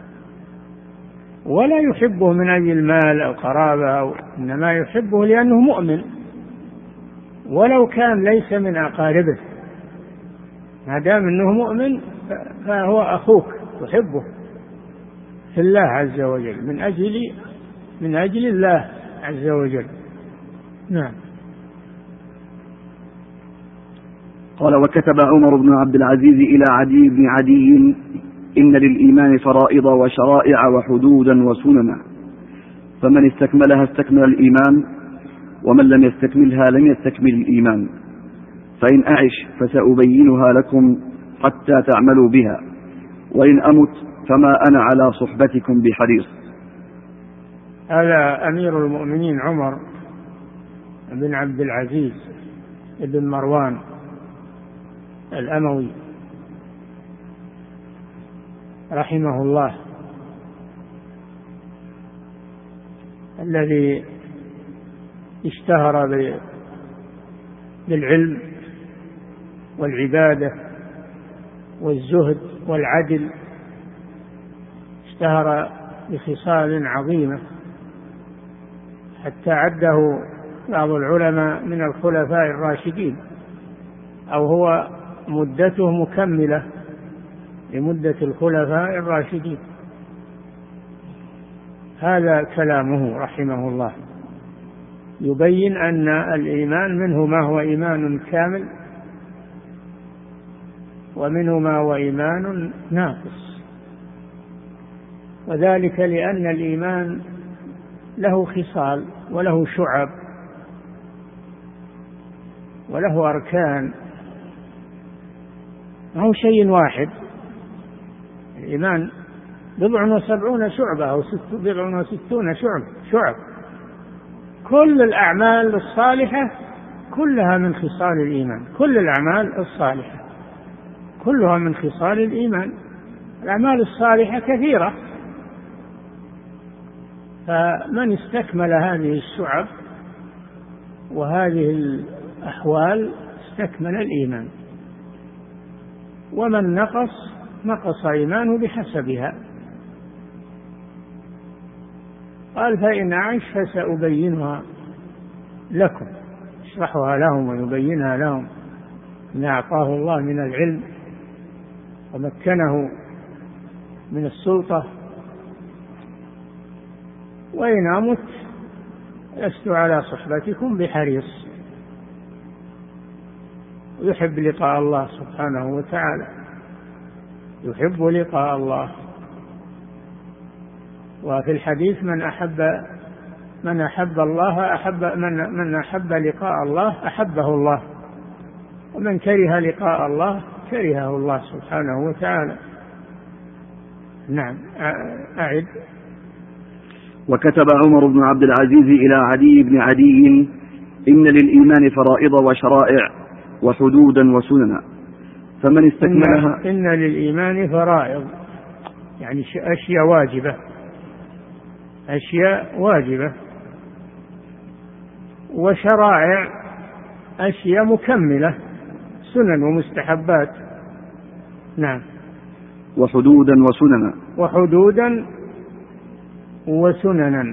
ولا يحبه من أجل المال أو قرابة أو إنما يحبه لأنه مؤمن ولو كان ليس من أقاربه ما دام أنه مؤمن فهو أخوك تحبه في الله عز وجل من أجل من أجل الله عز وجل. نعم. قال وكتب عمر بن عبد العزيز إلى عدي بن عدي إن للإيمان فرائض وشرائع وحدودا وسننا فمن استكملها استكمل الإيمان ومن لم يستكملها لم يستكمل الإيمان فإن أعش فسأبينها لكم حتى تعملوا بها وإن أمت فما أنا على صحبتكم بحريص. هذا أمير المؤمنين عمر بن عبد العزيز بن مروان الأموي رحمه الله الذي اشتهر بالعلم والعبادة والزهد والعدل اشتهر بخصال عظيمة حتى عده بعض العلماء من الخلفاء الراشدين أو هو مدته مكملة لمدة الخلفاء الراشدين. هذا كلامه رحمه الله يبين أن الإيمان منه ما هو إيمان كامل ومنه ما هو إيمان ناقص وذلك لأن الإيمان له خصال وله شعب وله أركان ما هو شيء واحد. الإيمان بضع وسبعون شعبة أو ست بضع وستون شعب شعب كل الأعمال الصالحة كلها من خصال الإيمان. كل الأعمال الصالحة كلها من خصال الإيمان. الأعمال الصالحة كثيرة فمن استكمل هذه الشعب وهذه الأحوال استكمل الإيمان ومن نقص نقص إيمانه بحسبها. قال فإن أعش فسأبينها لكم اشرحها لهم ويبينها لهم ما أعطاه الله من العلم ومكنه من السلطة. وإن أمت لست على صحبتكم بحريص. يحب لقاء الله سبحانه وتعالى يحب لقاء الله. وفي الحديث من أحب من أحب الله أحب من من أحب لقاء الله أحبه الله ومن كره لقاء الله كرهه الله سبحانه وتعالى. نعم أعد. وكتب عمر بن عبد العزيز إلى عدي بن عدي إن للإيمان فرائض وشرائع وحدودا وسننا فمن استكملها. إن, إن للإيمان فرائض يعني أشياء واجبة، أشياء واجبة، وشرائع أشياء مكملة، سنن ومستحبات. نعم. وحدودا وسننا. وحدودا وسننا.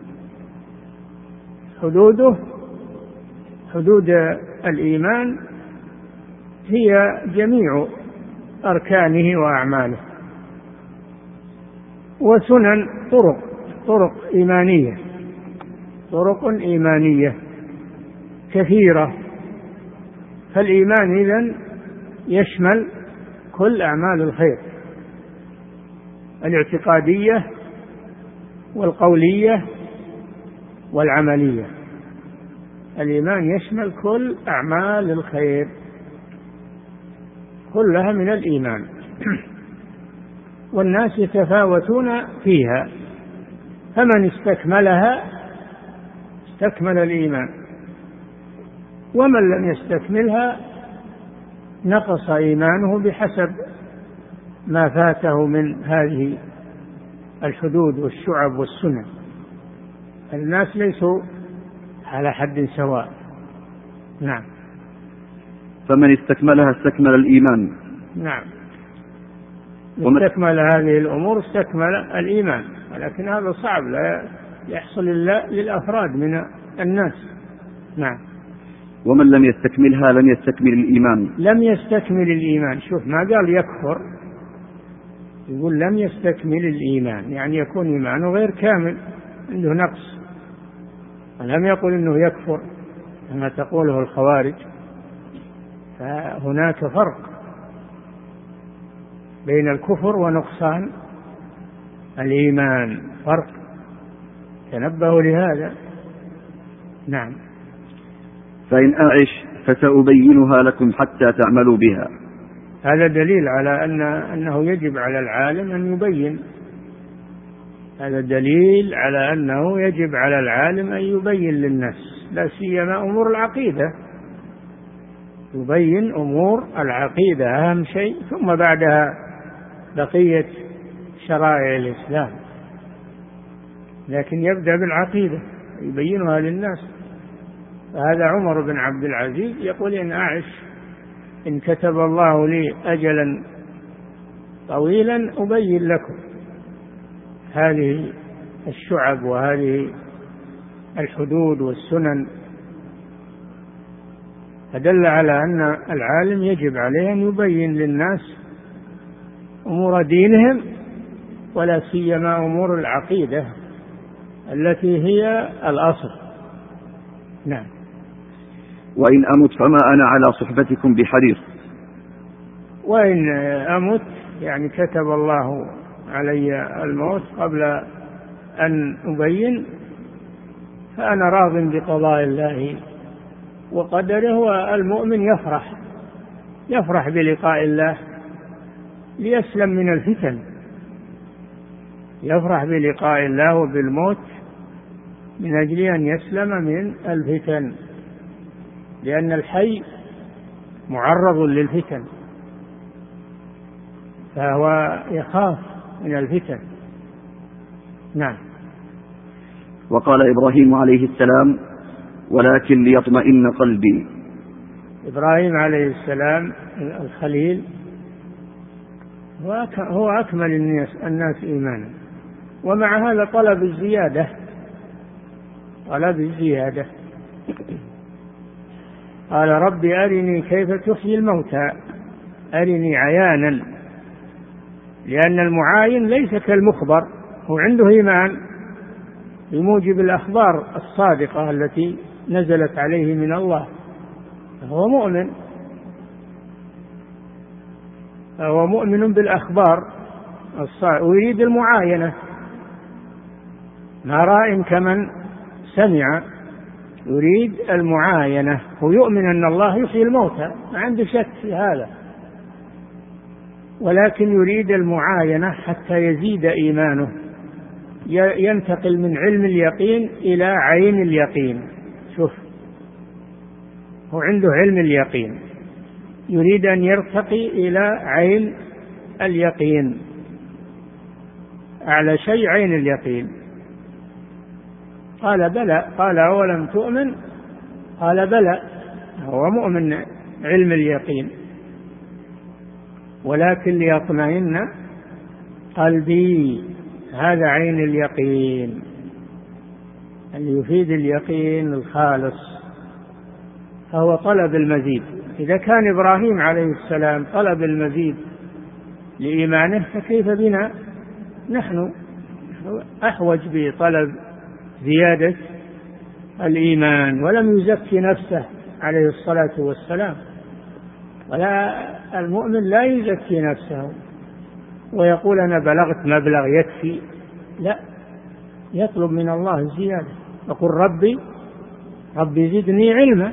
حدوده حدود الإيمان هي جميع أركانه وأعماله، وسنن طرق طرق إيمانية طرق إيمانية كثيرة. فالإيمان إذن يشمل كل أعمال الخير، الاعتقادية والقولية والعملية. الإيمان يشمل كل أعمال الخير، كلها من الإيمان. والناس يتفاوتون فيها، فمن استكملها استكمل الإيمان، ومن لم يستكملها نقص إيمانه بحسب ما فاته من هذه الحدود والشعب والسنن. الناس ليسوا على حد سواء. نعم. فمن استكملها استكمل الإيمان. نعم. استكمل هذه الأمور استكمل الإيمان، ولكن هذا صعب لا يحصل إلا للأفراد من الناس. نعم. ومن لم يستكملها لم يستكمل الإيمان. لم يستكمل الإيمان. شوف ما قال يكفر، يقول لم يستكمل الإيمان، يعني يكون إيمانه غير كامل، عنده نقص. لم يقل إنه يكفر كما تقوله الخوارج. فهناك فرق بين الكفر ونقصان الإيمان، فرق، تنبهوا لهذا. نعم. فإن أعش فسأبينها لكم حتى تعملوا بها. هذا دليل على أن أنه يجب على العالم أن يبين. هذا دليل على أنه يجب على العالم أن يبين للناس، لا سيما أمور العقيدة، يبين أمور العقيدة أهم شيء، ثم بعدها بقية شرائع الإسلام، لكن يبدأ بالعقيدة يبينها للناس. فهذا عمر بن عبد العزيز يقول إن أعش، إن كتب الله لي أجلا طويلا أبين لكم هذه الشعب وهذه الحدود والسنن. فدل على أن العالم يجب عليه أن يبين للناس أمور دينهم، ولا سيما أمور العقيدة التي هي الأصل. نعم. وإن أمت فما أنا على صحبتكم بحريص. وإن أمت يعني كتب الله علي الموت قبل أن أبين، فأنا راض بقضاء الله وقدره. والمؤمن يفرح يفرح بلقاء الله ليسلم من الفتن، يفرح بلقاء الله وبالموت من أجل أن يسلم من الفتن، لأن الحي معرض للفتن، فهو يخاف من الفتن. نعم. وقال إبراهيم عليه السلام ولكن ليطمئن قلبي. إبراهيم عليه السلام الخليل هو أكمل الناس إيمانا، ومع هذا طلب الزيادة طلب الزيادة قال رب أرني كيف تحيي الموتى أرني عيانا، لأن المعاين ليس كالمخبر، هو عنده إيمان بموجب الأخبار الصادقة التي نزلت عليه من الله، فهو مؤمن فهو مؤمن بالأخبار الصادقة ويريد المعاينة. ما راء كمن سمع، يريد المعاينة، ويؤمن أن الله يحيي الموتى، ما عنده شك في هذا. ولكن يريد المعاينة حتى يزيد إيمانه، ينتقل من علم اليقين إلى عين اليقين. شوف، هو عنده علم اليقين، يريد أن يرتقي إلى عين اليقين، أعلى شيء عين اليقين. قال بلى. قال أولم تؤمن؟ قال بلى، هو مؤمن علم اليقين، ولكن ليطمئن قلبي. هذا عين اليقين اللي يفيد اليقين الخالص، فهو طلب المزيد. إذا كان إبراهيم عليه السلام طلب المزيد لإيمانه، فكيف بنا نحن؟ أحوج بطلب زيادة الإيمان، ولم يزكي نفسه عليه الصلاة والسلام. ولا المؤمن لا يزكي نفسه ويقول أنا بلغت مبلغ يكفي، لا، يطلب من الله الزيادة، يقول ربي ربي زدني علما،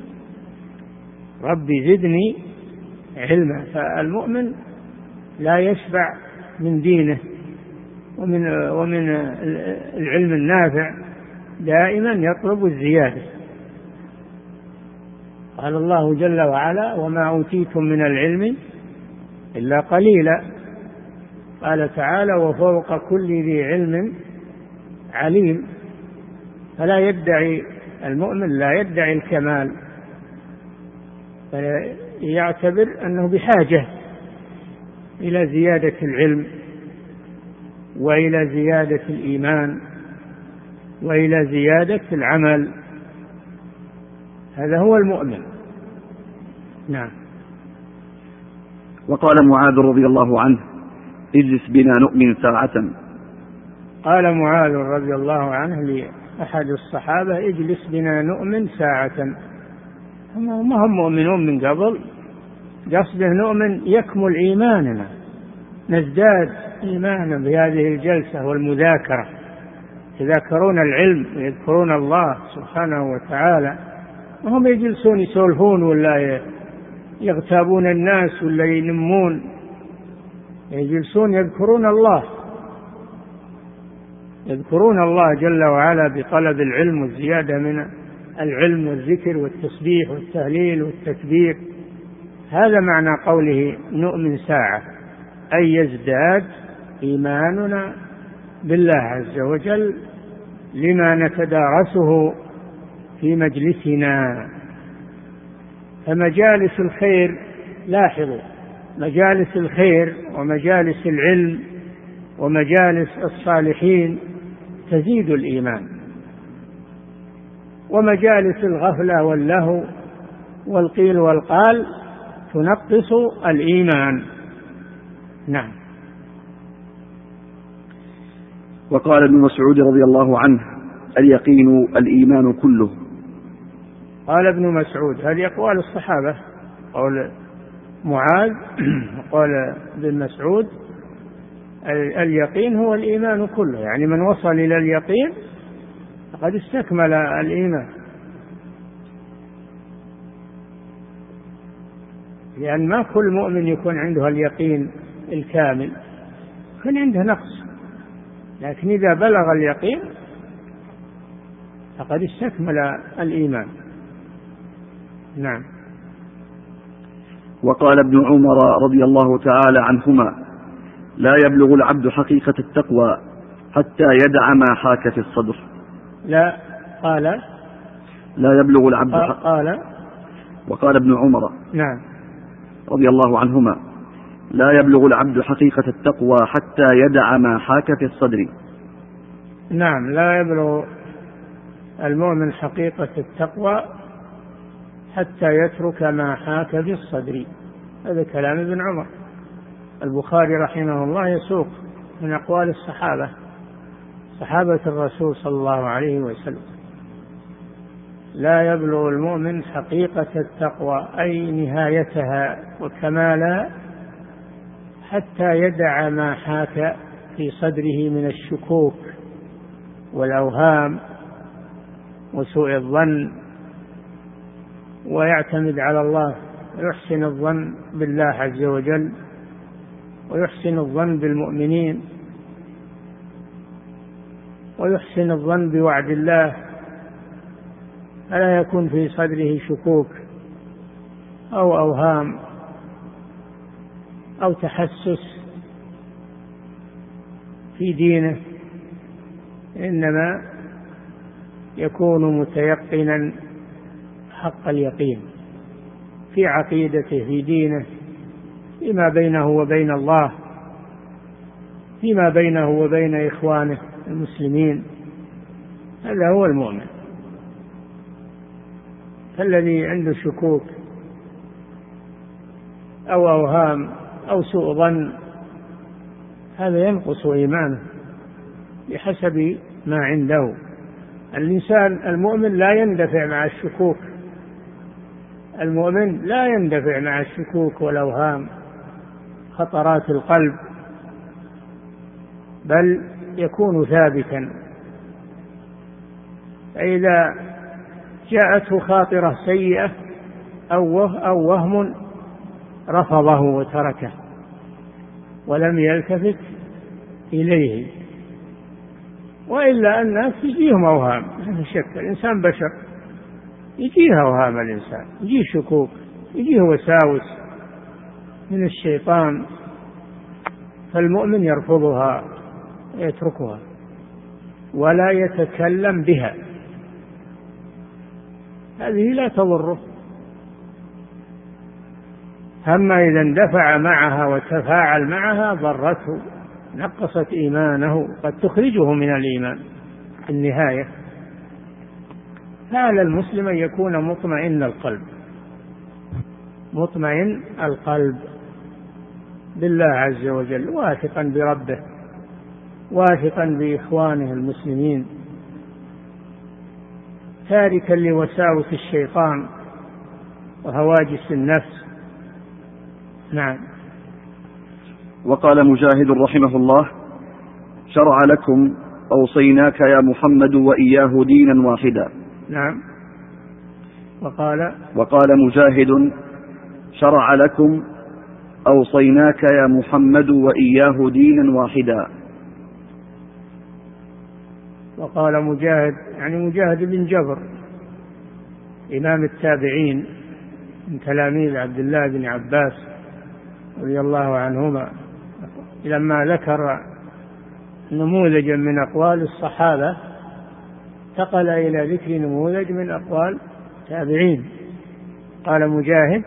ربي زدني علما. فالمؤمن لا يشبع من دينه ومن ومن العلم النافع، دائما يطلب الزيادة. قال الله جل وعلا وما أوتيتم من العلم إلا قليلا. قال تعالى وفوق كل ذي علم عليم. فلا يدعي المؤمن لا يدعي الكمال، يعتبر أنه بحاجة إلى زيادة العلم وإلى زيادة الإيمان وإلى زيادة العمل. هذا هو المؤمن. نعم. وقال معاذ رضي الله عنه اجلس بنا نؤمن ساعة. قال معاذ رضي الله عنه لأحد الصحابة اجلس بنا نؤمن ساعة. ما هم مؤمنون من قبل، قصده نؤمن يكمل إيماننا، نزداد إيمانا بهذه الجلسة والمذاكرة، يذاكرون العلم ويذكرون الله سبحانه وتعالى، وهم يجلسون يسولفون ولا يغتابون الناس ولا ينمون، يجلسون يذكرون الله، يذكرون الله جل وعلا بطلب العلم والزيادة من العلم والذكر والتسبيح والتهليل والتكبير. هذا معنى قوله نؤمن ساعة، أي يزداد إيماننا بالله عز وجل لما نتدارسه في مجلسنا. فمجالس الخير، لاحظوا، مجالس الخير ومجالس العلم ومجالس الصالحين تزيد الإيمان، ومجالس الغفلة واللهو والقيل والقال تنقص الإيمان. نعم. وقال ابن مسعود رضي الله عنه اليقين الإيمان كله. قال ابن مسعود، هذه أقوال الصحابة، قول معاذ وقال ابن مسعود اليقين هو الإيمان كله، يعني من وصل إلى اليقين فقد استكمل الإيمان، لأن ما كل مؤمن يكون عنده اليقين الكامل، يكون عنده نقص، لكن إذا بلغ اليقين فقد استكمل الإيمان. نعم. وقال ابن عمر رضي الله تعالى عنهما لا يبلغ العبد حقيقة التقوى حتى يدع ما حاك في الصدر. لا قال لا يبلغ العبد حق قال وقال ابن عمر نعم رضي الله عنهما لا يبلغ العبد حقيقة التقوى حتى يدع ما حاك في الصدر. نعم، لا يبلغ المؤمن حقيقة التقوى حتى يترك ما حاك في الصدر. هذا كلام ابن عمر. البخاري رحمه الله يسوق من أقوال الصحابة، صحابة الرسول صلى الله عليه وسلم. لا يبلغ المؤمن حقيقة التقوى أي نهايتها وكمالها حتى يدع ما حاك في صدره من الشكوك والأوهام وسوء الظن، ويعتمد على الله ويحسن الظن بالله عز وجل ويحسن الظن بالمؤمنين ويحسن الظن بوعد الله، فلا يكون في صدره شكوك أو أوهام أو تحسس في دينه، إنما يكون متيقنا حق اليقين في عقيدته في دينه، فيما بينه وبين الله، فيما بينه وبين إخوانه المسلمين. هذا هو المؤمن. فالذي عنده شكوك أو أوهام أو سوء ظن هذا ينقص إيمانه بحسب ما عنده. الإنسان المؤمن لا يندفع مع الشكوك، المؤمن لا يندفع مع الشكوك والأوهام خطرات القلب، بل يكون ثابتا. فإذا جاءته خاطرة سيئة أو وهم رفضه وتركه ولم يلتفت إليه. وإلا الناس يجيهم أوهام، لا شك، الإنسان بشر يجيه أوهام، الإنسان يجيه شكوك، يجيه وساوس من الشيطان، فالمؤمن يرفضها ويتركها ولا يتكلم بها، هذه لا تضره. أما إذا اندفع معها وتفاعل معها ضرته، نقصت إيمانه، قد تخرجه من الإيمان في النهاية. فعلى المسلم أن يكون مطمئن القلب، مطمئن القلب بالله عز وجل، واثقا بربه، واثقا بإخوانه المسلمين، تاركا لوساوس الشيطان وهواجس النفس. نعم. وقال مجاهد رحمه الله: شرع لكم أوصيناك يا محمد وإياه دينا واحدا. نعم. وقال وقال مجاهد: شرع لكم أوصيناك يا محمد وإياه دينا واحدا. وقال مجاهد يعني مجاهد بن جبر إمام التابعين من تلاميذ عبد الله بن عباس رضي الله عنهما، لما ذكر نموذجا من أقوال الصحابة انتقل إلى ذكر نموذج من أقوال التابعين. قال مجاهد: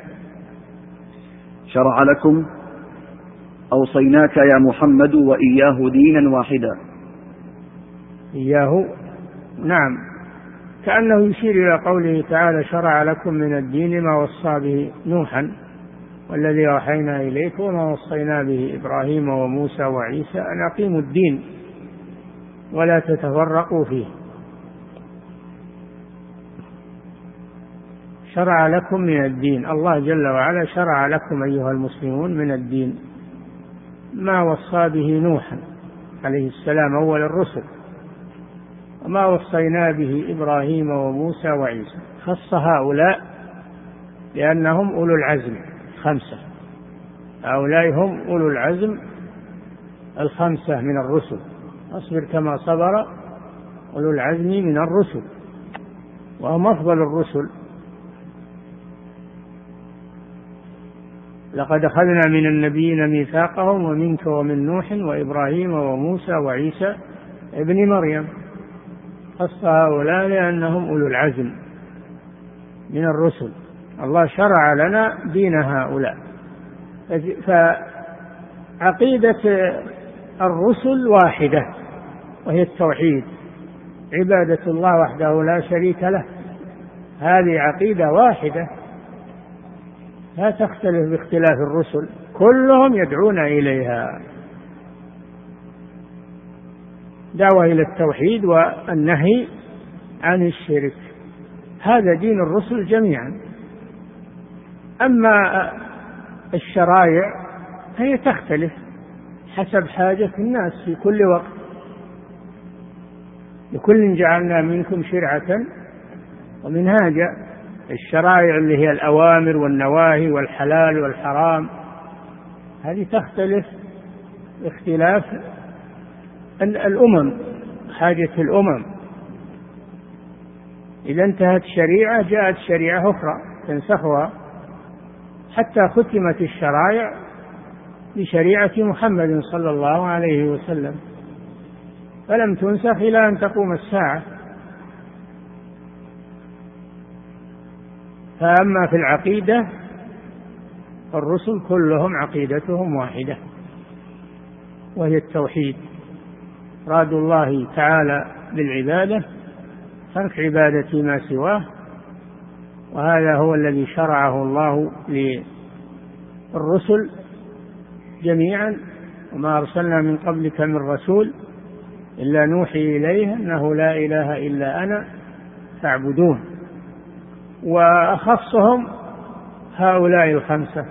شرع لكم أوصيناك يا محمد وإياه دينا واحدا. إياه، نعم، كأنه يشير إلى قوله تعالى: شرع لكم من الدين ما وصى به نوحا والذي أوحينا إليك وما وصينا به إبراهيم وموسى وعيسى أن أقيموا الدين ولا تتفرقوا فيه. شرع لكم من الدين، الله جل وعلا شرع لكم أيها المسلمون من الدين ما وصى به نوحا عليه السلام أول الرسل، وما وصينا به إبراهيم وموسى وعيسى. خص هؤلاء لأنهم أولو العزم خمسة، هؤلاء هم أولو العزم الخمسة من الرسل، أصبر كما صبر أولو العزم من الرسل، وهم أفضل الرسل. لقد أخذنا من النبيين ميثاقهم ومنك ومن نوح وإبراهيم وموسى وعيسى ابن مريم. خص هؤلاء لأنهم أولو العزم من الرسل. الله شرع لنا دين هؤلاء. فعقيدة الرسل واحدة وهي التوحيد، عبادة الله وحده لا شريك له، هذه عقيدة واحدة لا تختلف باختلاف الرسل، كلهم يدعون إليها، دعوة إلى التوحيد والنهي عن الشرك. هذا دين الرسل جميعا. أما الشرائع هي تختلف حسب حاجة الناس في كل وقت، لكل جعلنا منكم شرعة ومنهاجا. الشرائع اللي هي الأوامر والنواهي والحلال والحرام هذه تختلف اختلاف الأمم، حاجة الأمم. إذا انتهت شريعة جاءت شريعة أخرى تنسخها، حتى ختمت الشرائع بشريعة محمد صلى الله عليه وسلم، فلم تنسخ إلى أن تقوم الساعة. فأما في العقيدة الرسل كلهم عقيدتهم واحدة، وهي التوحيد، راد الله تعالى بالعبادة، ترك عبادة ما سواه، وهذا هو الذي شرعه الله للرسل جميعا. وما أرسلنا من قبلك من رسول إلا نوحي إليه أنه لا إله إلا أنا فاعبدون. وأخصهم هؤلاء الخمسة: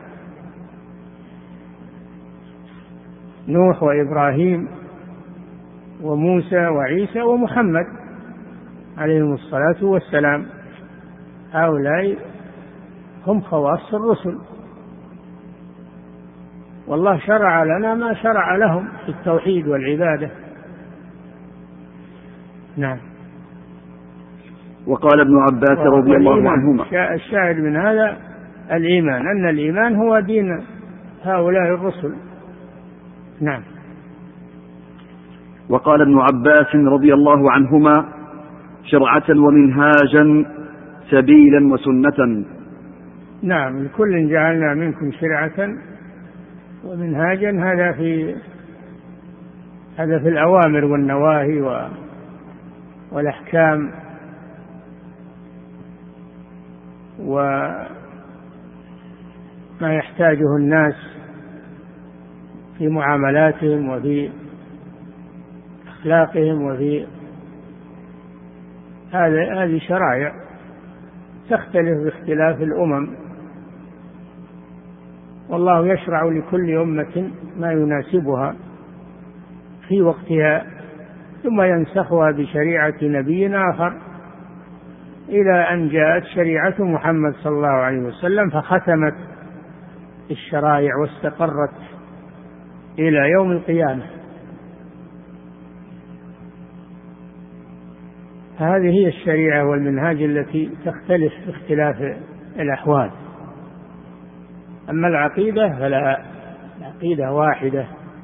نوح وإبراهيم وموسى وعيسى ومحمد عليهم الصلاة والسلام. هؤلاء هم خواص الرسل، والله شرع لنا ما شرع لهم في التوحيد والعبادة. نعم. وقال ابن عباس رضي الله عنهما: الشاهد من هذا الإيمان، أن الإيمان هو دين هؤلاء الرسل. نعم. وقال ابن عباس رضي الله عنهما: شرعة ومنهاجا، سبيلا وسنة. نعم، لكل جعلنا منكم شرعة ومنهاجا، هذا في هذا في الأوامر والنواهي والأحكام وما يحتاجه الناس في معاملاتهم وفي أخلاقهم، وفي هذا هذه شرائع تختلف باختلاف الأمم، والله يشرع لكل أمة ما يناسبها في وقتها، ثم ينسخها بشريعة نبي آخر إلى أن جاءت شريعة محمد صلى الله عليه وسلم فختمت الشرائع واستقرت إلى يوم القيامة. هذه هي الشريعة والمنهاج التي تختلف باختلاف الأحوال. أما العقيدة فلا، العقيدة واحدة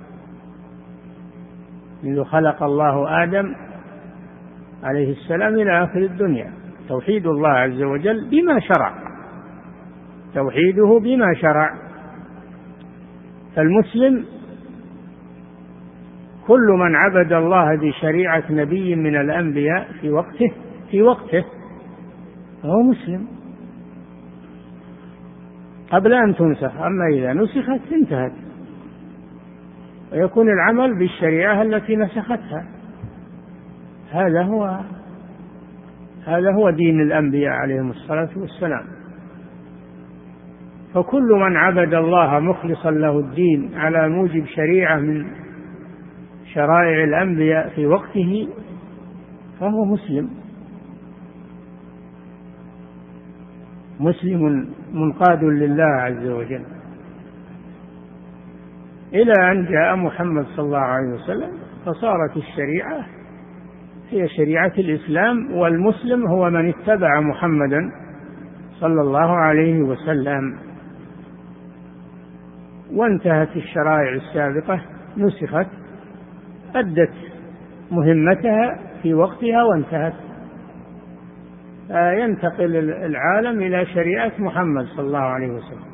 منذ خلق الله آدم عليه السلام إلى آخر الدنيا، توحيد الله عز وجل بما شرع، توحيده بما شرع. فالمسلم كل من عبد الله بشريعة نبي من الأنبياء في وقته في وقته فهو مسلم قبل أن تنسخ. أما إذا نسخت انتهت، ويكون العمل بالشريعة التي نسختها. هذا هو هذا هو دين الأنبياء عليهم الصلاة والسلام. فكل من عبد الله مخلصا له الدين على موجب شريعة من شرائع الأنبياء في وقته فهو مسلم، مسلم منقاد لله عز وجل، إلى أن جاء محمد صلى الله عليه وسلم فصارت الشريعة هي شريعة الإسلام، والمسلم هو من اتبع محمدا صلى الله عليه وسلم. وانتهت الشرائع السابقة، نسخت، أدت مهمتها في وقتها وانتهت، ينتقل العالم إلى شريعة محمد صلى الله عليه وسلم.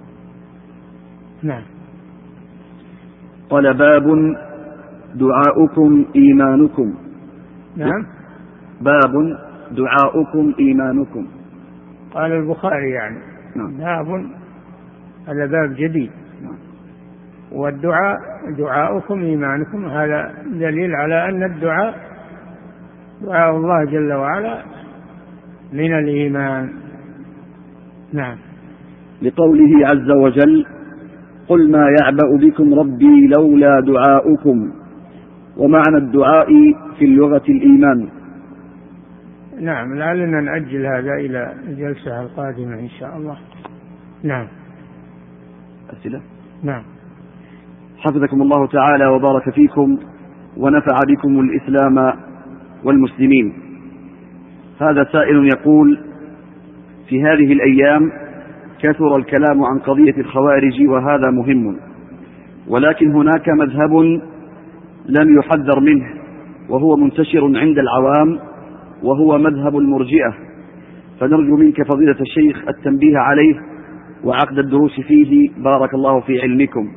نعم. قال: باب دعاؤكم إيمانكم. نعم. باب دعاؤكم إيمانكم. قال البخاري يعني. نعم. باب، هذا باب جديد. نعم. والدعاء دعاؤكم إيمانكم، هذا دليل على أن الدعاء دعاء الله جل وعلا من الإيمان. نعم. لقوله عز وجل: قل ما يعبأ بكم ربي لولا دعاؤكم. ومعنى الدعاء في اللغة الإيمان. نعم، لعلنا نأجل هذا إلى الجلسة القادمة إن شاء الله. نعم. أسئلة؟ نعم. حفظكم الله تعالى وبارك فيكم ونفع بكم الإسلام والمسلمين. هذا سائل يقول: في هذه الأيام كثر الكلام عن قضية الخوارج وهذا مهم، ولكن هناك مذهب لم يحذر منه وهو منتشر عند العوام وهو مذهب المرجئة، فنرجو منك فضيلة الشيخ التنبيه عليه وعقد الدروس فيه، بارك الله في علمكم.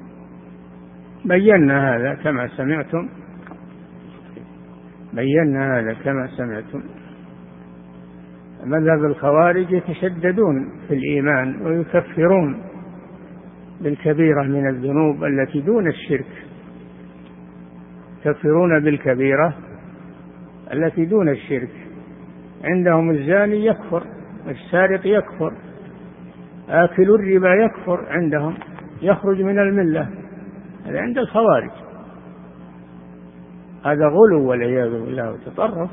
بينا هذا كما سمعتم بينا هذا كما سمعتم مذهب الخوارج يتشددون في الإيمان ويكفرون بالكبيرة من الذنوب التي دون الشرك، يكفرون بالكبيرة التي دون الشرك. عندهم الزاني يكفر، السارق يكفر، آكل الربا يكفر، عندهم يخرج من الملة. هذا عند الخوارج، هذا غلو والعياذ بالله وتطرف.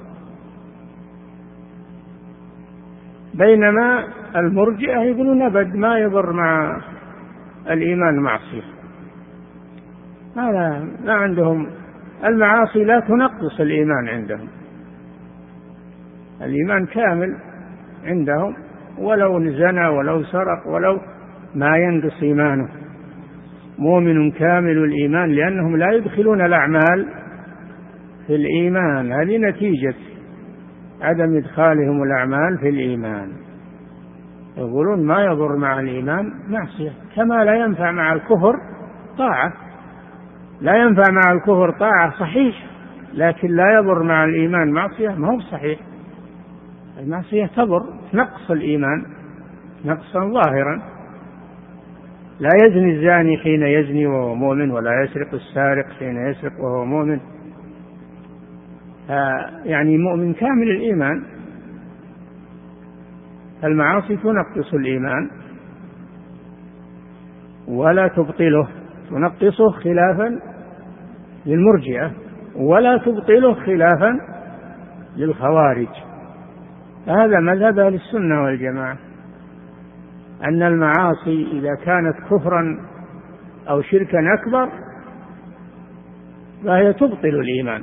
بينما المرجئة يقولون أبد ما يضر مع الإيمان معصية. هذا ما عندهم، المعاصي لا تنقص الإيمان عندهم، الإيمان كامل عندهم، ولو زنى ولو سرق ولو ما ينقص إيمانه. مؤمن كامل الإيمان، لأنهم لا يدخلون الأعمال في الإيمان. هذه نتيجة عدم إدخالهم الأعمال في الإيمان. يقولون ما يضر مع الإيمان معصية، كما لا ينفع مع الكفر طاعة. لا ينفع مع الكفر طاعة صحيح، لكن لا يضر مع الإيمان معصية، ما هو صحيح. المعصية تضر، نقص الإيمان نقصا ظاهرا. لا يزني الزاني حين يزني وهو مؤمن، ولا يسرق السارق حين يسرق وهو مؤمن. يعني مؤمن كامل الإيمان. المعاصي تنقص الإيمان ولا تبطله، تنقصه خلافا للمرجئة ولا تبطله خلافا للخوارج. هذا مذهب أهل السنة والجماعة، أن المعاصي إذا كانت كفرا أو شركا أكبر فهي تبطل الإيمان،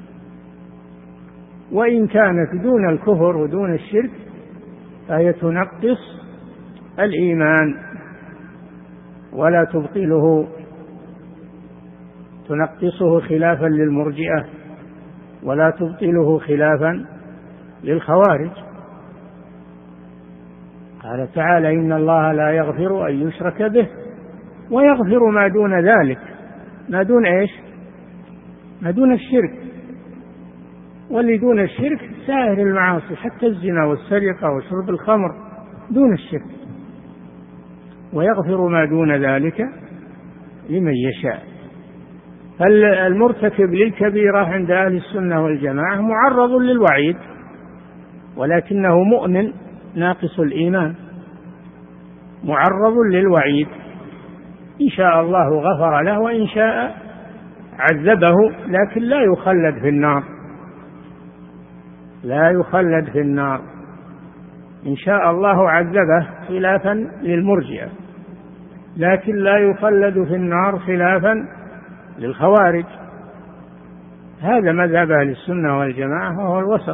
وإن كانت دون الكفر ودون الشرك فهي تنقص الإيمان ولا تبطله، تنقصه خلافا للمرجئة ولا تبطله خلافا للخوارج. قال تعالى: إن الله لا يغفر أن يشرك به ويغفر ما دون ذلك. ما دون إيش؟ ما دون الشرك. واللي دون الشرك سائر المعاصي، حتى الزنا والسرقة وشرب الخمر دون الشرك. ويغفر ما دون ذلك لمن يشاء. فالمرتكب للكبيرة عند أهل السنة والجماعة معرض للوعيد، ولكنه مؤمن ناقص الإيمان، معرض للوعيد. إن شاء الله غفر له وإن شاء عذبه، لكن لا يخلد في النار، لا يخلد في النار. إن شاء الله عذبه خلافا للمرجئة، لكن لا يخلد في النار خلافا للخوارج. هذا مذهب أهل السنة والجماعة، وهو الوسط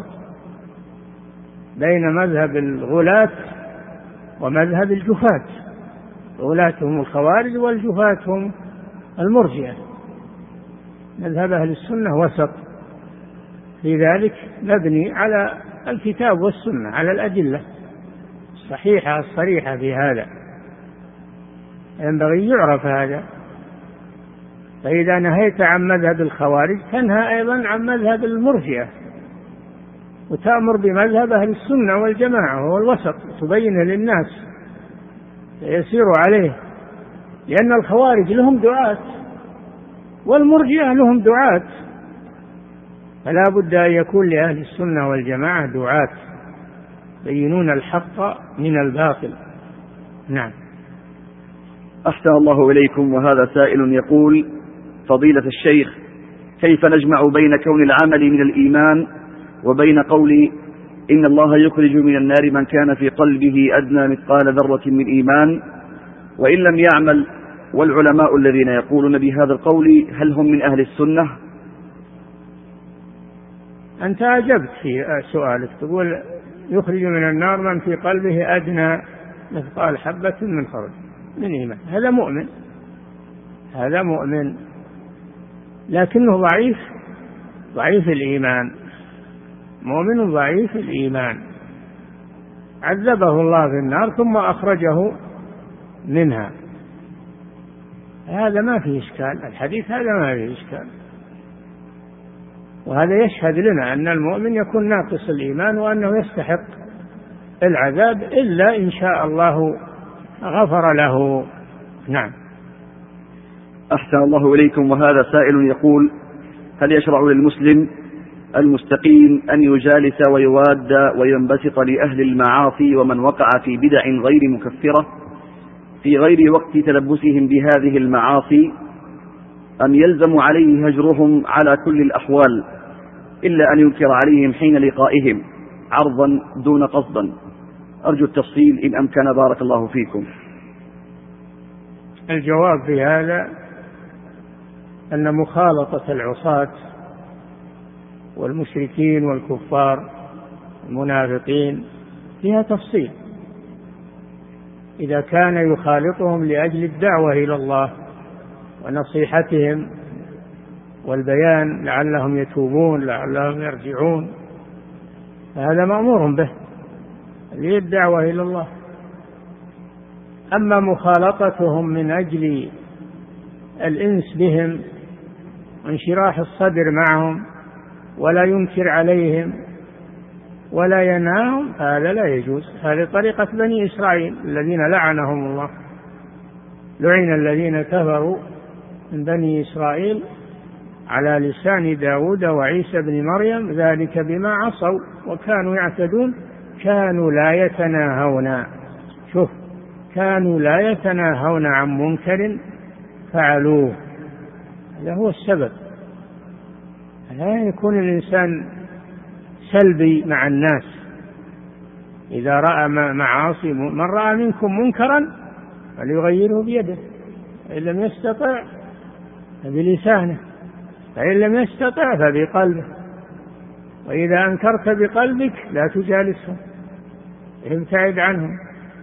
بين مذهب الغلاة ومذهب الجفاة. الغلاة هم الخوارج والجفاة هم المرجئة. مذهب أهل السنة وسط في ذلك، مبني على الكتاب والسنة، على الأدلة الصحيحة الصريحة في هذا، ينبغي يعرف هذا. فإذا نهيت عن مذهب الخوارج تنهى أيضا عن مذهب المرجئة، وتأمر بمذهب أهل السنة والجماعة وهو الوسط، تبين للناس يسيروا عليه. لأن الخوارج لهم دعاة والمرجئة لهم دعاة، فلا بد أن يكون لأهل السنة والجماعة دعاة يبينون الحق من الباطل. نعم. أحسن الله إليكم. وهذا سائل يقول: فضيلة الشيخ، كيف نجمع بين كون العمل من الإيمان وبين قول إن الله يخرج من النار من كان في قلبه أدنى مثقال ذرة من إيمان، وإن لم يعمل والعلماء الذين يقولون بهذا القول هل هم من أهل السنة؟ أنت أجبت في سؤالك، تقول يخرج من النار من في قلبه أدنى مثقال حبة من خردل من إيمان. هذا مؤمن، هذا مؤمن، لكنه ضعيف ضعيف الإيمان، مؤمن ضعيف الإيمان، عذبه الله في النار ثم أخرجه منها. هذا ما فيه إشكال، الحديث هذا ما فيه إشكال، وهذا يشهد لنا أن المؤمن يكون ناقص الإيمان وأنه يستحق العذاب إلا إن شاء الله غفر له. نعم. أحسن الله إليكم. وهذا سائل يقول هل يشرع للمسلم المستقيم أن يجالس ويواد وينبسط لأهل المعاصي ومن وقع في بدع غير مكفرة في غير وقت تلبسهم بهذه المعاصي، أم يلزم عليه هجرهم على كل الأحوال إلا أن ينكر عليهم حين لقائهم عرضا دون قصدا؟ أرجو التفصيل إن أمكن، بارك الله فيكم. الجواب في هذا أن مخالطة العصاة والمشركين والكفار المنافقين فيها تفصيل. إذا كان يخالطهم لأجل الدعوة إلى الله ونصيحتهم والبيان لعلهم يتوبون لعلهم يرجعون، فهذا مأمور به للدعوة إلى الله. أما مخالطتهم من أجل الإنس بهم وانشراح الصدر معهم ولا ينكر عليهم ولا ينهاهم، هذا لا يجوز. هذه طريقة بني إسرائيل الذين لعنهم الله، لعن الذين كفروا من بني إسرائيل على لسان داود وعيسى بن مريم ذلك بما عصوا وكانوا يعتدون كانوا لا يتناهون، شوف، كانوا لا يتناهون عن منكر فعلوه. هذا هو السبب. لا يكون الإنسان سلبي مع الناس. إذا رأى معاصي، من رأى منكم منكرا فليغيره بيده، فإن لم يستطع فبلسانه، فإن لم يستطع فبقلبه، وإذا أنكرت بقلبك لا تجالسهم، ابتعد عنهم،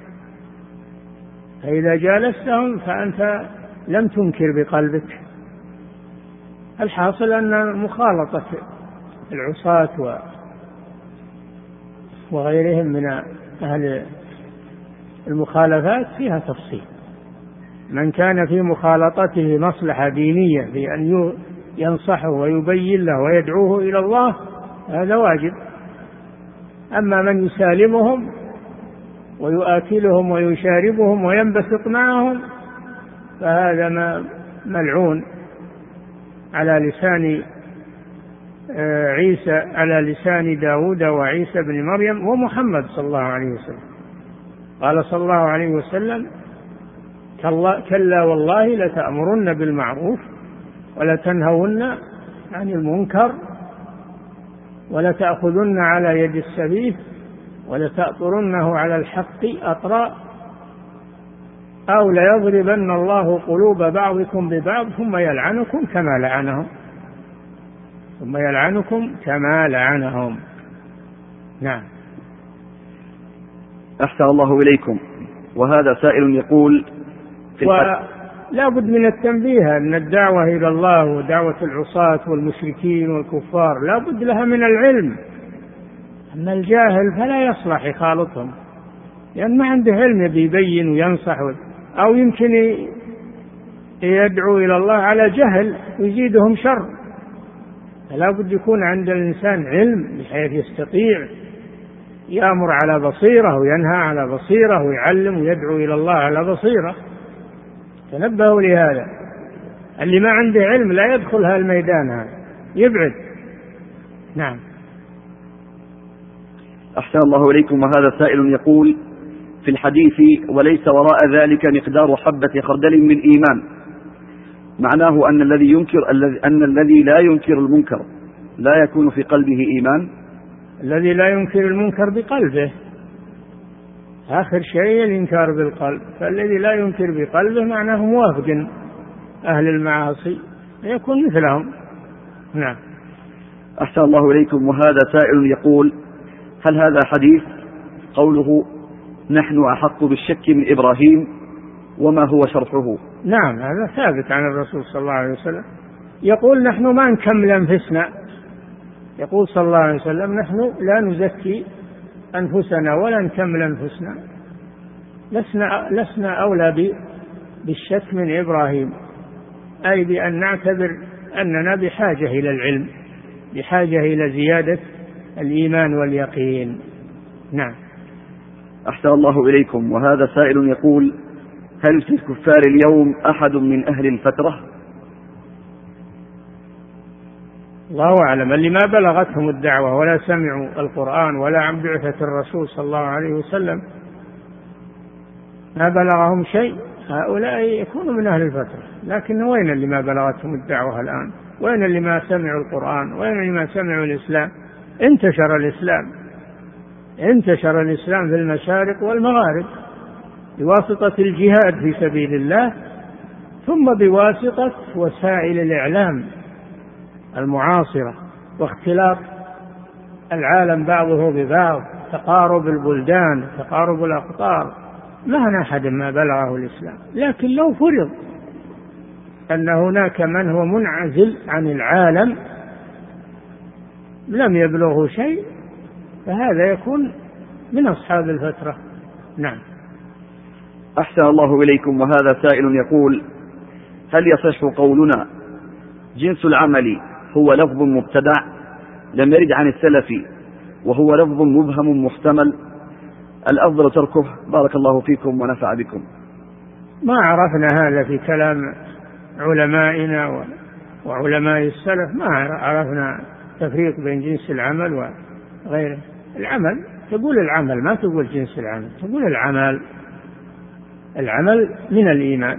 فإذا جالستهم فأنت لم تنكر بقلبك. الحاصل أن مخالطة العصاة وغيرهم من أهل المخالفات فيها تفصيل. من كان في مخالطته مصلحة دينية بأن ينصحه ويبين له ويدعوه إلى الله هذا واجب. أما من يسالمهم ويؤكلهم ويشاربهم وينبسط معهم فهذا ما ملعون على لسان عيسى على لسان داود وعيسى بن مريم ومحمد صلى الله عليه وسلم. قال صلى الله عليه وسلم كلا والله لتأمرن بالمعروف ولتنهون عن المنكر ولتأخذن على يد السفيه ولتأطرنه على الحق أطراء أو ليضربن الله قلوب بعضكم ببعض ثم يلعنكم كما لعنهم ثم يلعنكم كما لعنهم. نعم. أحسن الله إليكم. وهذا سائل يقول في ولا بد من التنبيه أن الدعوة إلى الله ودعوة العصاة والمشركين والكفار لا بد لها من العلم. أما الجاهل فلا يصلح يخالطهم لأن ما عنده علم يبين وينصح، أو يمكن يدعو إلى الله على جهل ويزيدهم شر. فلا بد يكون عند الإنسان علم بحيث يستطيع يأمر على بصيرة وينهى على بصيرة ويعلم ويدعو إلى الله على بصيرة. تنبهوا لهذا. اللي ما عنده علم لا يدخل هالميدان هذا، يبعد. نعم. أحسن الله إليكم. وهذا سائل يقول في الحديث وليس وراء ذلك مقدار حبة خردل من إيمان، معناه أن الذي ينكر أن الذي لا ينكر المنكر لا يكون في قلبه إيمان. الذي لا ينكر المنكر بقلبه آخر شيء الإنكار بالقلب، فالذي لا ينكر بقلبه معناه موافق أهل المعاصي يكون مثلهم. نعم. أحسن الله إليكم. وهذا سائل يقول: هل هذا حديث قوله نحن أحق بالشك من إبراهيم، وما هو شرحه؟ نعم، هذا ثابت عن الرسول صلى الله عليه وسلم، يقول نحن ما نكمل أنفسنا، يقول صلى الله عليه وسلم نحن لا نزكي أنفسنا ولا نكمل أنفسنا، لسنا, لسنا أولى بالشك من إبراهيم، أي بأن نعتبر أننا بحاجة إلى العلم، بحاجة إلى زيادة الإيمان واليقين. نعم. أحسن الله إليكم. وهذا سائل يقول: هل في الكفار اليوم أحد من أهل الفترة؟ الله أعلم. اللي ما بلغتهم الدعوة ولا سمعوا القرآن ولا عن بعثة الرسول صلى الله عليه وسلم، ما بلغهم شيء، هؤلاء يكونوا من أهل الفترة. لكن وين اللي ما بلغتهم الدعوة الآن؟ وين اللي ما سمعوا القرآن؟ وين اللي ما سمعوا الإسلام؟ انتشر الإسلام، انتشر الإسلام في المشارق والمغارب بواسطة الجهاد في سبيل الله، ثم بواسطة وسائل الإعلام المعاصرة واختلاط العالم بعضه ببعض، تقارب البلدان، تقارب الأقطار، ما هنا أحد ما بلغه الإسلام. لكن لو فرض أن هناك من هو منعزل عن العالم لم يبلغه شيء، فهذا يكون من أصحاب الفترة. نعم. أحسن الله إليكم. وهذا سائل يقول: هل يصح قولنا جنس العمل هو لفظ مبتدع لم يرد عن السلف وهو لفظ مبهم محتمل، الأفضل تركه؟ بارك الله فيكم ونفع بكم. ما عرفنا هذا في كلام علمائنا وعلماء السلف، ما عرفنا تفريق بين جنس العمل وغيره. العمل تقول العمل، ما تقول جنس العمل، تقول العمل. العمل من الإيمان،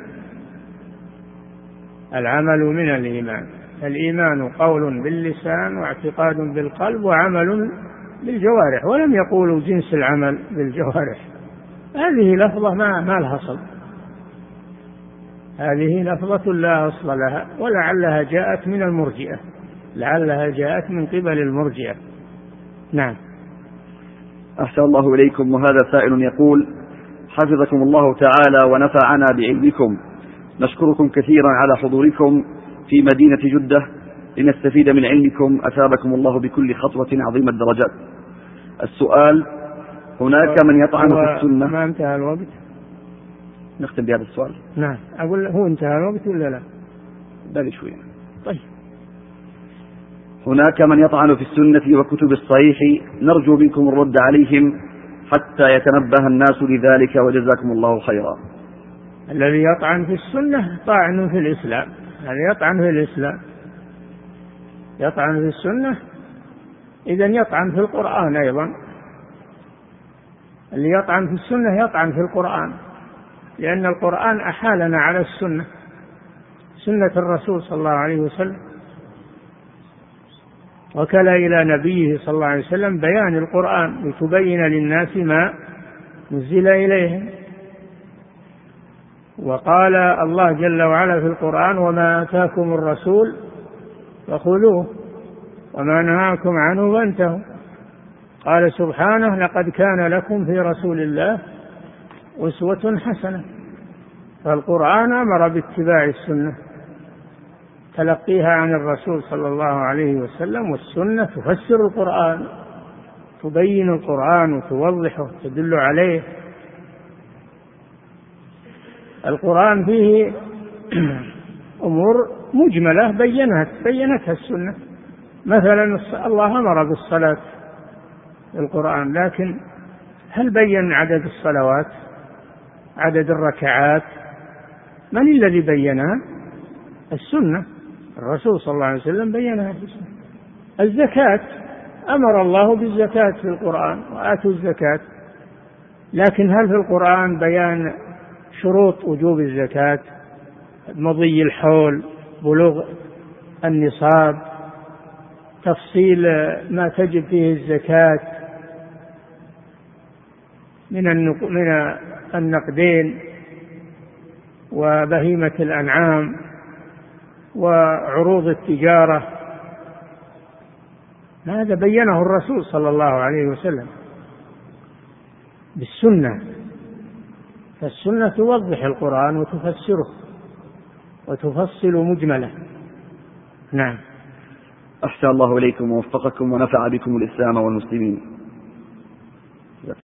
العمل من الإيمان. الإيمان قول باللسان واعتقاد بالقلب وعمل بالجوارح، ولم يقولوا جنس العمل بالجوارح. هذه لفظة ما, ما لها أصل، هذه لفظة لا أصل لها، ولعلها جاءت من المرجئة، لعلها جاءت من قبل المرجئة. نعم. أحسن الله إليكم. وهذا سائل يقول: حفظكم الله تعالى ونفعنا بعلمكم، نشكركم كثيرا على حضوركم في مدينة جدة لنستفيد من علمكم، أثابكم الله بكل خطوة عظيم الدرجات. السؤال: هناك من يطعن في السنة. ما انتهى الوقت؟ نختم بهذا السؤال. نعم. أقول هو انتهى الوقت ولا لا؟ بالي شوية. طيب. هناك من يطعن في السنة وكتب الصحيح، نرجو منكم الرد عليهم حتى يتنبه الناس لذلك، وجزاكم الله خيرا. الذي يطعن في السنة طاعن في الإسلام، هذا يطعن في الإسلام، يطعن في السنة، إذن يطعن في القرآن أيضا. اللي يطعن في السنة يطعن في القرآن، لأن القرآن أحالنا على السنة، سنة الرسول صلى الله عليه وسلم، وكل إلى نبيه صلى الله عليه وسلم بيان القرآن لتبين للناس ما نزل إليهم. وقال الله جل وعلا في القرآن: وما آتاكم الرسول فخذوه وما نهاكم عنه فانتهوا. قال سبحانه: لقد كان لكم في رسول الله أسوة حسنة. فالقرآن أمر باتباع السنة، تلقيها عن الرسول صلى الله عليه وسلم، والسنة تفسر القرآن، تبين القرآن وتوضحه، تدل عليه. القرآن فيه أمور مجملة بينها بينتها السنة. مثلا الله أمر بالصلاة في القرآن، لكن هل بين عدد الصلوات، عدد الركعات؟ من الذي بينها؟ السنة، الرسول صلى الله عليه وسلم بينها في السنة. الزكاة أمر الله بالزكاة في القرآن: وآتوا الزكاة. لكن هل في القرآن بيان شروط وجوب الزكاة، مضي الحول، بلوغ النصاب، تفصيل ما تجب فيه الزكاة؟ من من النقدين وبهيمة الأنعام وعروض التجارة. هذا بينه الرسول صلى الله عليه وسلم بالسنة، فالسنة توضح القرآن وتفسره وتفصل مجمله. نعم. أحسن الله إليكم ووفقكم ونفع بكم الإسلام والمسلمين.